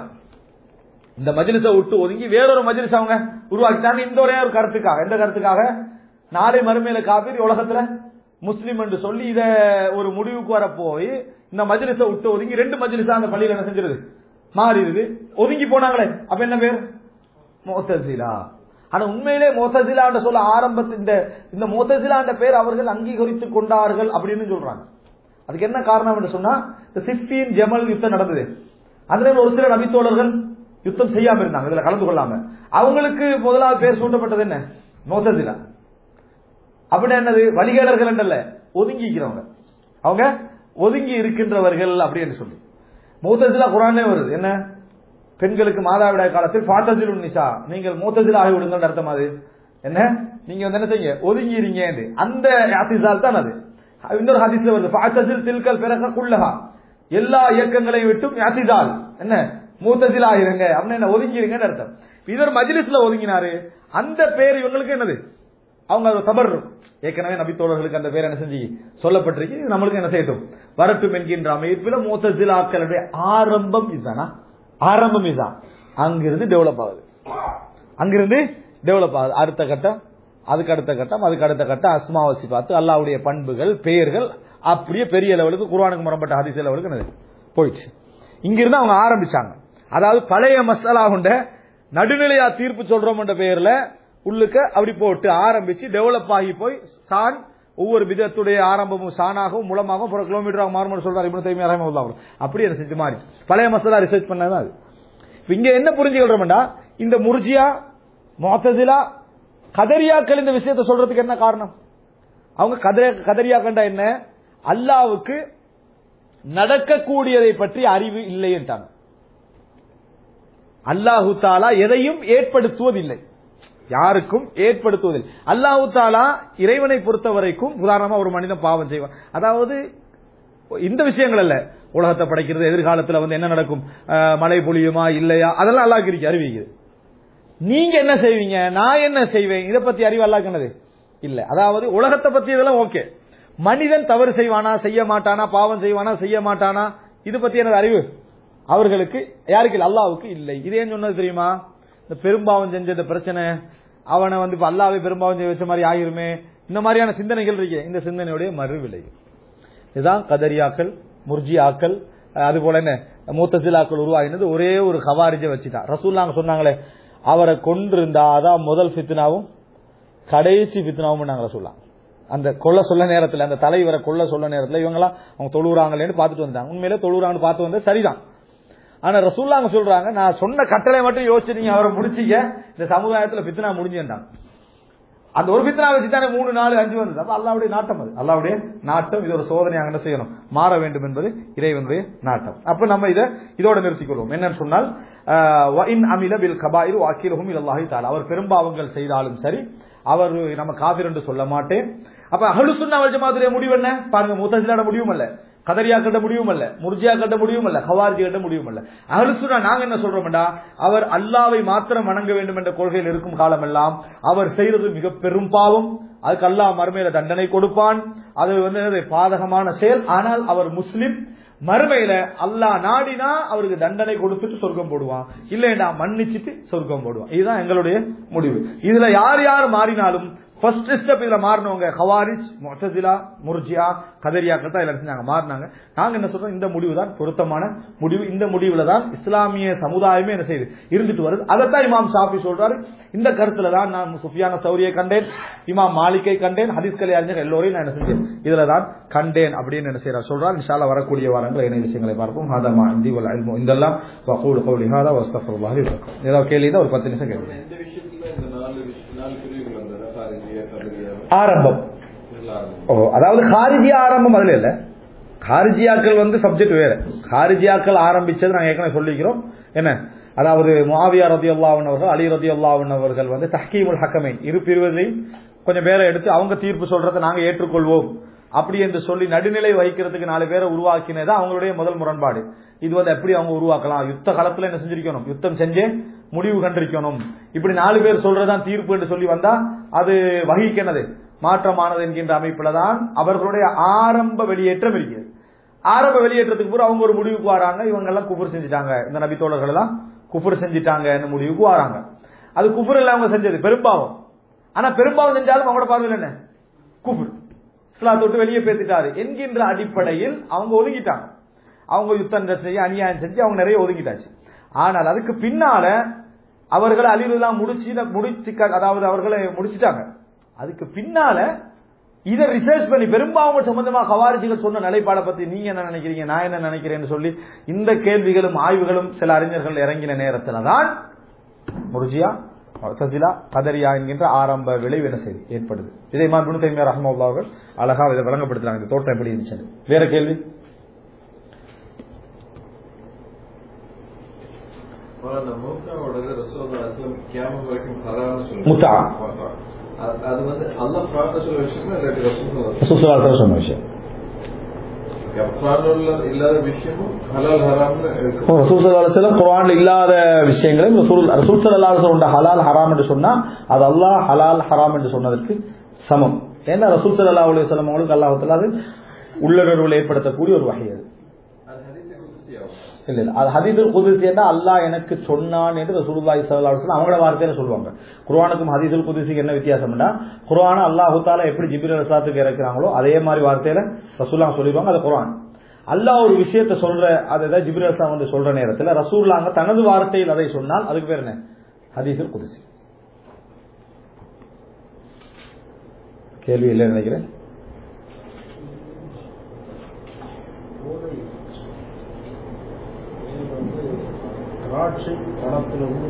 B: இந்த மஜ்லிஸை விட்டு ஒதுங்கி வேறொரு மஜ்லிஸ் அவங்க உருவாக்கிட்டாங்க. இந்த ஒரே ஒரு கருத்துக்காக. எந்த கருத்துக்காக? நாளை மறுமையில காபீர் உலகத்துல முஸ்லிம் என்று சொல்லி இத ஒரு முடிவுக்கு வர போய் இந்த மஜ்லிஸை விட்டு ஒதுங்கி 2 மஜ்லிஸா அந்த பள்ளியில என்ன செஞ்சிருது, மாறிடுது. ஒதுங்கி போனாங்களே, அப்ப என்ன பேர்? முஅ்தஸிலா. ஆனா உண்மையிலே முஅ்தஸிலா சொல்ல ஆரம்பத்தில் இந்த முஅ்தஸிலா பேர் அவர்கள் அங்கீகரித்துக் கொண்டார்கள் அப்படின்னு சொல்றாங்க. அதுக்கு என்ன காரணம் என்று சொன்னா, சிஃபின் ஜமல் யுத்தம் நடந்தது. அதுல ஒரு சில நபித்தோழர்கள் யுத்தம் செய்யாம இருந்தாங்க, இதுல கலந்து கொள்ளாம. அவங்களுக்கு முதலாவது பேர் சூட்டப்பட்டது என்ன? முஅ்தஸிலா. அப்படின்னா என்னது? வழிகேடர்கள் என்றல்ல, ஒதுங்கிக்கிறவங்க. அவங்க ஒதுங்கி இருக்கின்றவர்கள் அப்படின்னு சொல்லி முஅ்தஸிலா குர்ஆன்ல வருது. என்ன? பெண்களுக்கு மாதவிடாய் காலத்தில் ஃபாதஸிலுன் நிசா, நீங்கள் முஅ்தஸிலா ஆகி விடுங்கன்னு அர்த்தம். அது என்ன? நீங்க வந்து என்ன செய்ய, ஒதுங்கிறீங்க. அந்த இஅ்திஸால் தான் அது. இன்னொரு ஹதீஸ்ல வருது, ஃபாதஸில் தில்கல் ஃபிரக குல்லஹா, எல்லா இயக்கங்களையும் விட்டு இஅ்திஸால் என்ன, முஅ்தஸிலா ஆகிருங்க அப்படின்னா என்ன, ஒதுங்கிருங்கன்னு அர்த்தம். இதர் மஜ்லிஸ்ல ஒதுங்கினாரு. அந்த பேர் இவங்களுக்கு என்னது, அவங்க தபர் ஏற்கனவே நபித்தோழர்களுக்கு அந்த பேர் என்ன செஞ்சு சொல்லப்பட்டிருக்கு, நம்மளுக்கு என்ன செய்யட்டும் வரட்டும் என்கின்ற அமைப்பில் முஅ்தஸிலாக்களுடைய ஆரம்பம் இதுதானா? ஆரம்பம் இதுதான். அங்கிருந்து டெவலப் ஆகுது, அங்கிருந்து டெவலப் ஆகுது. அடுத்த கட்டம், அதுக்கு அடுத்த கட்டம், அதுக்கு அடுத்த கட்டம், அஸ்மாவ சிஃபாத், அல்லாஹ்வுடைய பண்புகள், பெயர்கள், அப்படியே பெரிய லெவலுக்கு குர்ஆனுக்கு முரண்பட்ட ஹதீஸ் லெவலுக்கு என்னது போயிடுச்சு. இங்கிருந்து அவங்க ஆரம்பிச்சாங்க. அதாவது பழைய மசாலா கொண்ட நடுநிலையா தீர்ப்பு சொல்றோம் என்ற பெயர்ல உள்ளுக்க அப்படி போட்டு ஆரம்பிச்சு டெவலப் ஆகி போய் சான் ஒவ்வொரு விதத்துடைய ஆரம்பமும் சானாகவும் மூலமாகவும் ஒரு கிலோமீட்டராக மாறும் சொல்றாரு இப்னு தைமியா ரஹ்மத்துல்லாஹ். அப்படி என்ன செஞ்சு மாறி பழைய மசாலா ரிசர்ச் பண்ணதான் அது. இங்க என்ன புரிஞ்சுக்கிறோம்டா, இந்த முர்ஜியா, முஅ்தஸிலா, கதரியாக்கள் இந்த விஷயத்தை சொல்றதுக்கு என்ன காரணம்? அவங்க கதரியாக்கண்டா என்ன, அல்லாஹ்வுக்கு நடக்கக்கூடியதை பற்றி அறிவு இல்லை என்றாங்க. அல்லாஹு தஆலா எதையும் ஏற்படுத்துவதில்லை, யாருக்கும் ஏற்படுத்துவதில்லை. அல்லாஹு தஆலா இறைவனை பொறுத்த வரைக்கும் உதாரணமா ஒரு மனிதன் பாவம் செய்வான், அதாவது இந்த விஷயங்கள் அல்ல, உலகத்தை படைக்கிறது, எதிர்காலத்தில் வந்து என்ன நடக்கும், மழை பொழியுமா இல்லையா, அதெல்லாம் அல்லாஹ்க்கு அறிவிக்குது. நீங்க என்ன செய்வீங்க, நான் என்ன செய்வேன், இதை பத்தி அறிவு அல்லாஹ்க்கு என்னது இல்ல. அதாவது உலகத்தை பத்தி இதெல்லாம் ஓகே, மனிதன் தவறு செய்வானா செய்ய மாட்டானா, பாவம் செய்வானா செய்ய மாட்டானா, இது பத்தி எனது அறிவு அவர்களுக்கு யாருக்கு இல்லை, அல்லாஹ்வுக்கு இல்லை. இதே சொன்னது தெரியுமா, இந்த பெரும்பாவம் செஞ்ச பிரச்சனை, அவனை வந்து இப்ப அல்லாஹ்வை பெரும்பாவம் செய்ய வச்ச மாதிரி ஆகிருமே, இந்த மாதிரியான சிந்தனைகள் இருக்கு. இந்த சிந்தனையுடைய மறுவிலை இதுதான் கதரியாக்கள், முர்ஜியாக்கள், அது போல என்ன முஅ்தஸிலாக்கள் உருவாகினது ஒரே ஒரு கவாரிஜை வச்சுதான். ரசூலுல்லாஹ் சொன்னாங்களே, அவரை கொண்டிருந்தா அதான் முதல் ஃபித்னாவும் கடைசி ஃபித்னாவும் நாங்க ரசூலுல்லாஹ் அந்த கொல்ல சொல்ல நேரத்தில், அந்த தலைவரை கொல்ல சொல்ல நேரத்தில் இவங்கெல்லாம் அவங்க தொழுறாங்களேன்னு பார்த்துட்டு வந்தாங்க. உண்மையிலே தொழுறாங்கன்னு பார்த்து வந்தது சரிதான். ஆனா ரசூலுல்லாஹ் சொல்றாங்க, நான் சொன்ன கட்டளை மட்டும் யோசிச்சு நீங்க அவரை முடிச்சீங்க, இந்த சமுதாயத்துல ஃபித்னா முடிஞ்சுட்டாங்க. அந்த ஒரு ஃபித்னா வச்சு தானே 3, 4, 5 வந்தது. அப்ப அல்லாஹ்வுடைய நாட்டம், அது அல்லாஹ்வுடைய நாட்டம். இது ஒரு சோதனையாக என்ன செய்யணும், மாற வேண்டும் என்பது இறைவனுடைய நாட்டம். அப்ப நம்ம இதோட நிறுத்திக் கொள்வோம். என்னன்னு சொன்னால், வஇன் அமில பில் கபாயிர் வஅகிலுஹும் இலல்லாஹி தஆலா, அவர் பெரும்பாவங்கள் செய்தாலும் சரி அவர் நம்ம காஃபிர் என்று சொல்ல மாட்டேன். அப்ப அஹ்லுஸ் சுன்னah வல் ஜமாஅத்துடைய முடிவு என்ன பாருங்க, முஅ்தஸிலாட முடிவும் அல்ல, கதரியா கட்ட முடியும் அல்ல, முர்ஜியா கட்ட முடியும் அல்ல, ஹவாரிஜி கட்ட முடியும் அல்ல. அஹ்லுஸ் சுன்னah நாங்க என்ன சொல்றோம்டா, அவர் அல்லாஹ்வை மாத்திரம் வணங்க வேண்டும் என்ற கொள்கையில் இருக்கும் காலமெல்லாம் அவர் செய்யறது மிக பெரும் பாவம், அதுக்கு அல்லாஹ் மறுமையில தண்டனை கொடுப்பான், அது வந்து பாதகமான செயல். ஆனால் அவர் முஸ்லிம், மறுமையில அல்லாஹ் நாடினா அவருக்கு தண்டனை கொடுத்துட்டு சொர்க்கம் போடுவான், இல்லையா மன்னிச்சுட்டு சொர்க்கம் போடுவான். இதுதான் எங்களுடைய முடிவு. இதுல யார் யார் மாறினாலும் ஃபர்ஸ்ட் ஸ்டெப் இதுல மாறினவங்க ஹவாரிஜ், முஅ்தஸிலா, முர்ஜியா, கதரியாக்கள் தான் இதுல நாங்க மாறினாங்க. நாங்க என்ன சொல்றோம், இந்த முடிவு தான் பொருத்தமான முடிவு. இந்த முடிவுல தான் இஸ்லாமிய சமுதாயமே என்ன செய்யுது இருந்துட்டு வருது. அதைத்தான் இமாம் ஷாஃபி சொல்றாரு. இந்த கருத்துல தான் நான் சுஃபியான சௌரியை கண்டேன், இமாம் மாலிக்கை கண்டேன், ஹதீஸ் கலை அறிஞர் எல்லோரையும் நான் என்ன செஞ்சேன் இதுல தான் கண்டேன் அப்படின்னு என்ன செய்யறார் சொல்றார். இன்ஷா அல்லாஹ் வரக்கூடிய வாரங்கள் என்ன விஷயங்களை பார்ப்போம். ஹாதா மா இன்தி வல் இல்மு இந்தல்லாஹ் வ கூலு கௌலி ஹாதா வஸ்தக்ஃபிருல்லாஹ் லி வலக்கும். ஏதாவது கேள்வினா ஒரு 10 நிமிஷம் கேளுங்க. இந்த விஷயத்துல இந்த நாலு பிரிவுகள் வந்ததா, ஆரம்பம், அதாவது ஹாரிஜியா ஆரம்பம் அதுல இல்ல. ஹாரிஜியாக்கள் வந்து சப்ஜெக்ட் வேற. ஹாரிஜியாக்கள் ஆரம்பிச்சது நாங்க ஏற்கனவே சொல்லிக்கிறோம். என்ன, அதாவது முஆவியா ரலியல்லாஹு அன்ஹு அவர்கள், அலி ரலியல்லாஹு அன்ஹு அவர்கள் வந்து தஹ்கீமுல் ஹக்கமைன், இரு பிரிவுகளையும் கொஞ்சம் பேரை எடுத்து அவங்க தீர்ப்பு சொல்றதை நாங்க ஏற்றுக்கொள்வோம் அப்படி என்று சொல்லி நடுநிலை வகிக்கிறதுக்கு 4 பேரை உருவாக்கினது அவங்களுடைய முதல் முரண்பாடு. இது எப்படி அவங்க உருவாக்கலாம், யுத்த காலத்துல என்ன செஞ்சிருக்கணும், யுத்தம் செஞ்சே முடிவு கண்டிருக்கணும், இப்படி 4 பேர் சொல்றதான் தீர்ப்பு என்று சொல்லி வந்தா அது வகிக்கிறது மாற்றமானது என்கின்ற அமைப்புல தான் அவர்களுடைய ஆரம்ப வெளியேற்றம் இருக்கிறது. ஆரம்ப வெளியேற்றத்துக்கு பிறகு அவங்க ஒரு முடிவுக்கு வராங்க, இவங்க எல்லாம் குஃபர் செஞ்சுட்டாங்க, இந்த நபி தோழர்கள் எல்லாம் குஃபர் செஞ்சுட்டாங்க முடிவுக்கு வராங்க. அது குஃபர் இல்ல அவங்க செஞ்சது பெரும்பாவம். ஆனா பெரும்பாவம் செஞ்சாலும் அவங்களோட பார்வையில் என்ன, குஃபர், இஸ்லாத்தை விட்டு வெளியே பேசிட்டாரு என்கின்ற அடிப்படையில் அவங்க ஒதுங்கிட்டாங்க. அவங்க யுத்தம் செய்ய அநியாயம் செஞ்சு அவங்க நிறைய ஒதுங்கிட்டாச்சு. ஆனால் அதுக்கு பின்னால அவர்களை அழிவுலாம் முடிச்சு அதாவது அவர்களை முடிச்சுட்டாங்க. அதுக்கு பின்னால இதை ரிசர்ச் பண்ணி பெரும்பாவம் சம்பந்தமா கவாரிஜிகள் சொன்ன நிலைப்பாடை பத்தி நீங்க என்ன நினைக்கிறீங்க, நான் என்ன நினைக்கிறேன்னு சொல்லி இந்த கேள்விகளும் ஆய்வுகளும் சில அறிஞர்கள் இறங்கின நேரத்தில் தான் முர்ஜியா, முஅ்தஸிலா, கதரியா என்கின்ற ஆரம்ப விளைவு என்ன செய்து ஏற்படுது. இதை இமாம் இப்னு தைமிய்யா ரஹ்மத்துல்லாஹி அவர்கள் அழகா இதை விளங்கப்படுத்துறாங்க. இந்த தோட்டம் எப்படி இருந்துச்சு. வேற கேள்வி? முத்தா
C: அது அல்லாஹ் பிரார்த்தனை சொல்ல விஷயம்
B: ரசூலுல்லாஹி சொன்ன விஷயம்
C: இல்லாத விஷயமும் ஹலால் ஹராம்னு
B: ரசூல் ஸல்லல்லாஹு அலைஹி வஸல்லம் குர்ஆன்ல இல்லாத விஷயங்களை ரசூல் ஸல்லல்லாஹு அலைஹி வஸல்லம் ஹலால் ஹராம் என்று சொன்னா அது அல்லாஹ் ஹலால் ஹராம் என்று சொன்னதற்கு சமம். ஏன்னா ரசூல் ஸல்லல்லாஹு அலைஹி வஸல்லம் அவங்களுக்கு அல்லாஹ் தஆலா உள்ளுணர்வுல ஏற்படுத்தக்கூடிய ஒரு வகை அது. இல்ல அது ஹதீஸுல் குதுஸி என்றா அல்லாஹ் எனக்கு சொன்னான் என்று ரசூலுல்லாஹி ஸல்லல்லாஹு அலைஹி வஸல்லம் அவங்களோட வார்த்தையில சொல்லுவாங்க. குர்ஆனுக்கும் ஹதீஸுல் குதுஸிக்கு என்ன வித்தியாசம்னா, குர்ஆனை அல்லாஹ் தஆலா எப்படி ஜிப்ரீல் அலைஹிஸ்ஸலாத்துக்கு இறக்குறாங்களோ அதே மாதிரி வார்த்தையில ரசூலுல்லாஹ் சொல்லிடுவாங்க. அது குர்ஆன். அல்லாஹ் ஒரு விஷயத்தை சொல்ற அதை ஜிப்ரீல் அலைஹிஸ்ஸலாம் வந்து சொல்ற நேரத்தில் ரசூலுல்லாஹ் தனது வார்த்தையில் அதை சொன்னால் அதுக்கு பேர் என்ன, ஹதீஸுல் குதுஸி. கேள்வி இல்லைன்னு நினைக்கிறேன்.
D: திராட்சை பழத்திலிருந்து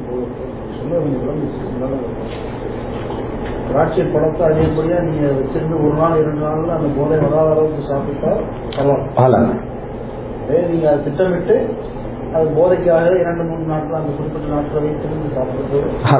D: திராட்சை பழத்தை அதிகப்படியா நீங்க வச்சிருந்து 1 நாள் 2 நாள்ல அந்த போதை வராத அளவுக்கு சாப்பிட்டா பரவாயில்ல. அதே நீங்க திட்டமிட்டு அது போதைக்காக 2-3 நாட்கள் அந்த குறிப்பிட்ட நாட்களை வைத்திருந்து சாப்பிடுறது.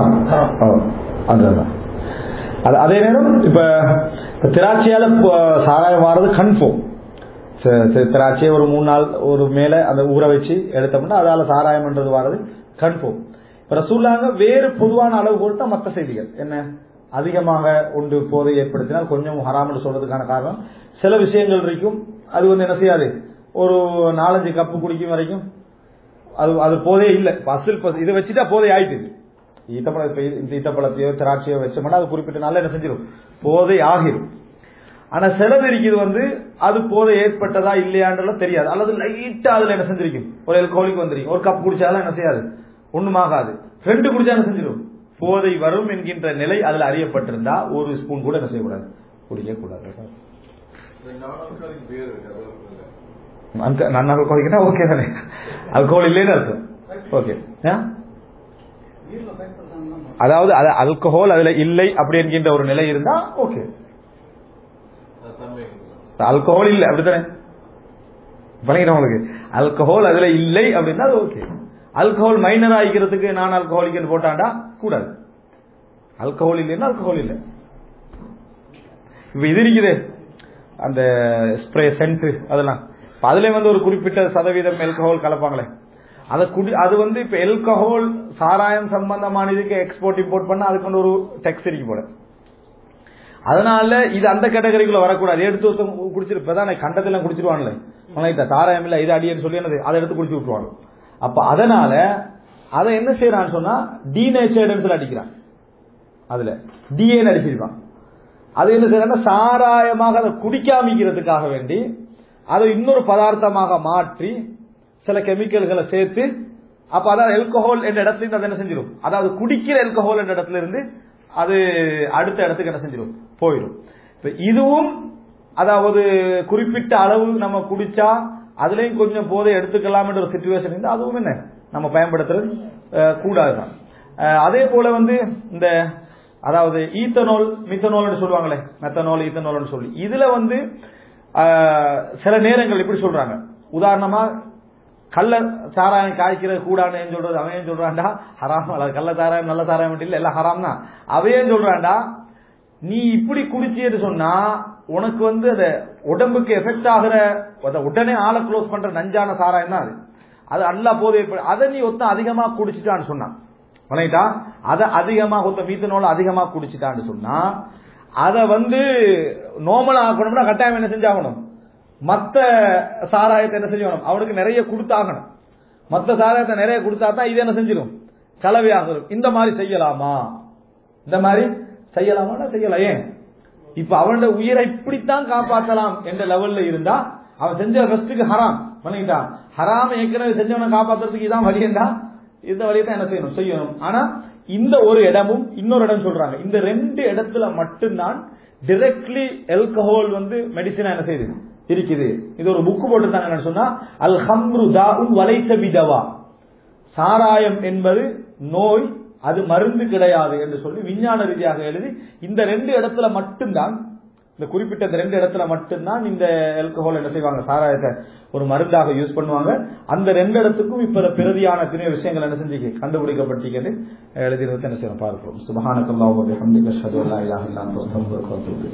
B: அதே நேரம் இப்ப திராட்சையால சாராயம் வாரது கன்ஃபார்ம். திராட்சையை ஒரு 3 நாள் ஒரு மேல அந்த ஊற வச்சு எடுத்தோம்னா அதால சாராயம் என்றது வாரது கன்ஃபார்ம். ரசூலுல்லாஹ் வேறு பொதுவான அளவு கொடுத்தா மற்ற செய்திகள் என்ன அதிகமாக உண்டு போதை ஏற்படுத்தினால் கொஞ்சம் ஹராம்னு சொல்றதுக்கான காரணம் சில விஷயங்கள் இருக்கும். அது என்ன செய்யாது, ஒரு 4-5 கப்பு குடிக்கும் வரைக்கும் அது போதே இல்லை. அசில் இதை வச்சுட்டா போதை ஆயிட்டு. ஈத்தப்பழத்தையோ திராட்சையோ வச்சோம்னா அது குறிப்பிட்ட நாள் என்ன செஞ்சிடும், போதை ஆகிடும். ஆனா சிலது இருக்குது அது போதை ஏற்பட்டதா இல்லையான்றலாம் தெரியாது, அல்லது லைட்டா அதுல என்ன செஞ்சிருக்கும், ஒரு ஆல்கஹாலிக் வந்திருக்கும், ஒரு கப் குடிச்சாலும் என்ன செய்யாது, ஒண்ணுமாகாது. 2 குடிச்சா என்ன செஞ்சிடும், போதை வரும் என்கின்ற நிலை அதுல அறியப்பட்டிருந்தா 1 ஸ்பூன் கூட என்ன செய்யக்கூடாது, குடிக்க கூடாது. நான் ஆல்கஹாலிக்னா ஓகே தானே, ஆல்கஹால் இல்லைன்னு அர்த்தம். ஓகே, அதாவது ஆல்கஹால் அதுல இல்லை அப்படி என்கின்ற ஒரு நிலை இருந்தா ஓகே. ஆல்கஹால் இல்லை அப்படித்தானே உங்களுக்கு, ஆல்கஹால் அதுல இல்லை அப்படின்னா ஓகே. ஆல்கஹால் மைனர் ஆகிக்கிறதுக்கு நான் ஆல்கஹாலிக் போட்டாண்டா கூடாது. ஆல்கஹால் இல்லைன்னா ஆல்கஹால் இல்லை. இப்ப இது இருக்குது அந்த ஸ்ப்ரே சென்ட் அதெல்லாம், அதுல ஒரு குறிப்பிட்ட சதவீதம் ஆல்கஹால் கலப்பாங்களே, அதை அது இப்ப ஆல்கஹால் சாராயம் சம்பந்தமான இதுக்கு எக்ஸ்போர்ட் இம்போர்ட் பண்ண அதுக்கு ஒரு டெக்ஸ் இருக்கு போல. அதனால இது அந்த கேட்டகரிக்குள்ள வரக்கூடாது. எடுத்து குடிச்சிருப்பதான் கண்டத்தெல்லாம் குடிச்சிருவான்ல, சாராயம் இல்ல இது அடியன்னு சொல்லி அதை எடுத்து குடிச்சு விட்டுருவாங்க. அப்ப அதனால அதை என்ன செய்யறான்னு சொன்னா டீநேச்சர்டு அடிக்கிறான், அதுல டிஏன்னு அடிச்சிருக்கான். அது என்ன செய்யறாங்க, சாராயமாக அதை குடிக்காமிக்கிறதுக்காக வேண்டி அதை இன்னொரு பதார்த்தமாக மாற்றி சில கெமிக்கல்களை சேர்த்து, அப்ப அதாவது ஆல்கஹால் என்ற இடத்துல இருந்து அதை என்ன செஞ்சிடும், அதாவது குடிக்கிற ஆல்கஹால் என்ற இடத்துல இருந்து அது அடுத்த இடத்துக்கு என்ன செஞ்சிடும், போயிடும். இதுவும் அதாவது குறிப்பிட்ட அளவு நம்ம குடிச்சா அதுலயும் கொஞ்சம் போதை எடுத்துக்கலாம் என்ற ஒரு சிச்சுவேஷன் இருந்து அதுவும் என்ன நம்ம பயன்படுத்துறது கூடாதுதான். அதே போல இந்த அதாவது ஈத்தனோல் மித்தனோல் சொல்லுவாங்களே, மெத்தனோல் ஈத்தனோல் சொல்லி இதுல சில நேரங்கள் எப்படி சொல்றாங்க, உதாரணமா கள்ள சாராயம் காய்க்கிறது கூடாதுன்னு சொல்றது அவன் சொல்றான்டா ஹராம், கள்ள சாராயம் நல்ல சாராயம் இல்ல எல்லாம் ஹராம் தான். அவையே சொல்றான்டா நீ இப்படி குடிச்சின்னு சொன்னா உனக்கு அது உடம்புக்கு எஃபெக்ட் ஆகிற உடனே ஆளை க்ளோஸ் பண்ற நஞ்சான சாராயம் தான் அது அல்லா போதை. அதை நீ அதிகமா குடிச்சிட்டான்னு சொன்னான், அதை அதிகமா மீத்தனோல அதிகமா குடிச்சிட்டான்னு சொன்னா அதை நார்மலா ஆகணும்னா கட்டாயம் என்ன செஞ்சாகணும், மத்த சாராயத்தை என்ன செஞ்சணும், அவனுக்கு நிறைய கொடுத்தாகணும். மத்த சாராயத்தை நிறைய கொடுத்தா தான் இது என்ன செஞ்சிடும், கலவையாகும். இந்த மாதிரி செய்யலாமா, இந்த மாதிரி செய்யலாமா செய்யலாம். ஏன் இப்ப அவனோட உயிரை இப்படித்தான் காப்பாற்றலாம் என்ற லெவல்ல இருந்தா அவன் செஞ்ச ரெஸ்டுக்கு ஹராம் பண்ணிட்டான். ஹராம ஏற்கனவே செஞ்சவனை காப்பாற்றுறதுக்கு இதான் வழியண்டா, இந்த வழியை தான் என்ன செய்யணும். ஆனா இந்த ஒரு இடமும் இன்னொரு இடம் சொல்றாங்க, இந்த 2 இடத்துல மட்டும்தான் டைரக்ட்லி ஆல்கஹால் மெடிசினா என்ன செய்யுது இருக்குது. இது ஒரு புக் போட்டுட்டாங்க சொன்னா, அல் ஹம்ரு தாஉன் வலைஸ பிதவா, சாராயம் என்பது நோய், அது மருந்து கிடையாது என்று சொல்லி விஞ்ஞான ரீதியாக எழுதி இந்த 2 இடத்துல மட்டும்தான், இந்த குறிப்பிட்ட 2 இடத்துல மட்டும்தான் இந்த ஆல்கஹால் என்ன செய்வாங்க, சாராயத்தை ஒரு மருந்தாக யூஸ் பண்ணுவாங்க. அந்த 2 இடத்துக்கும் இப்ப பிரதியான எத்தனையோ விஷயங்கள் என்ன செஞ்சு கண்டுபிடிக்கப்பட்டிருக்கிறது எழுதி என்ன செய்யணும் பார்க்கிறோம். சுப்ஹானக்கல்லாஹு வ பிஹம்திக அஷ்ஹது அல்லா இலாஹா இல்லா அன்த அஸ்தக்ஃபிருக வ அத்தூபு இலைக்.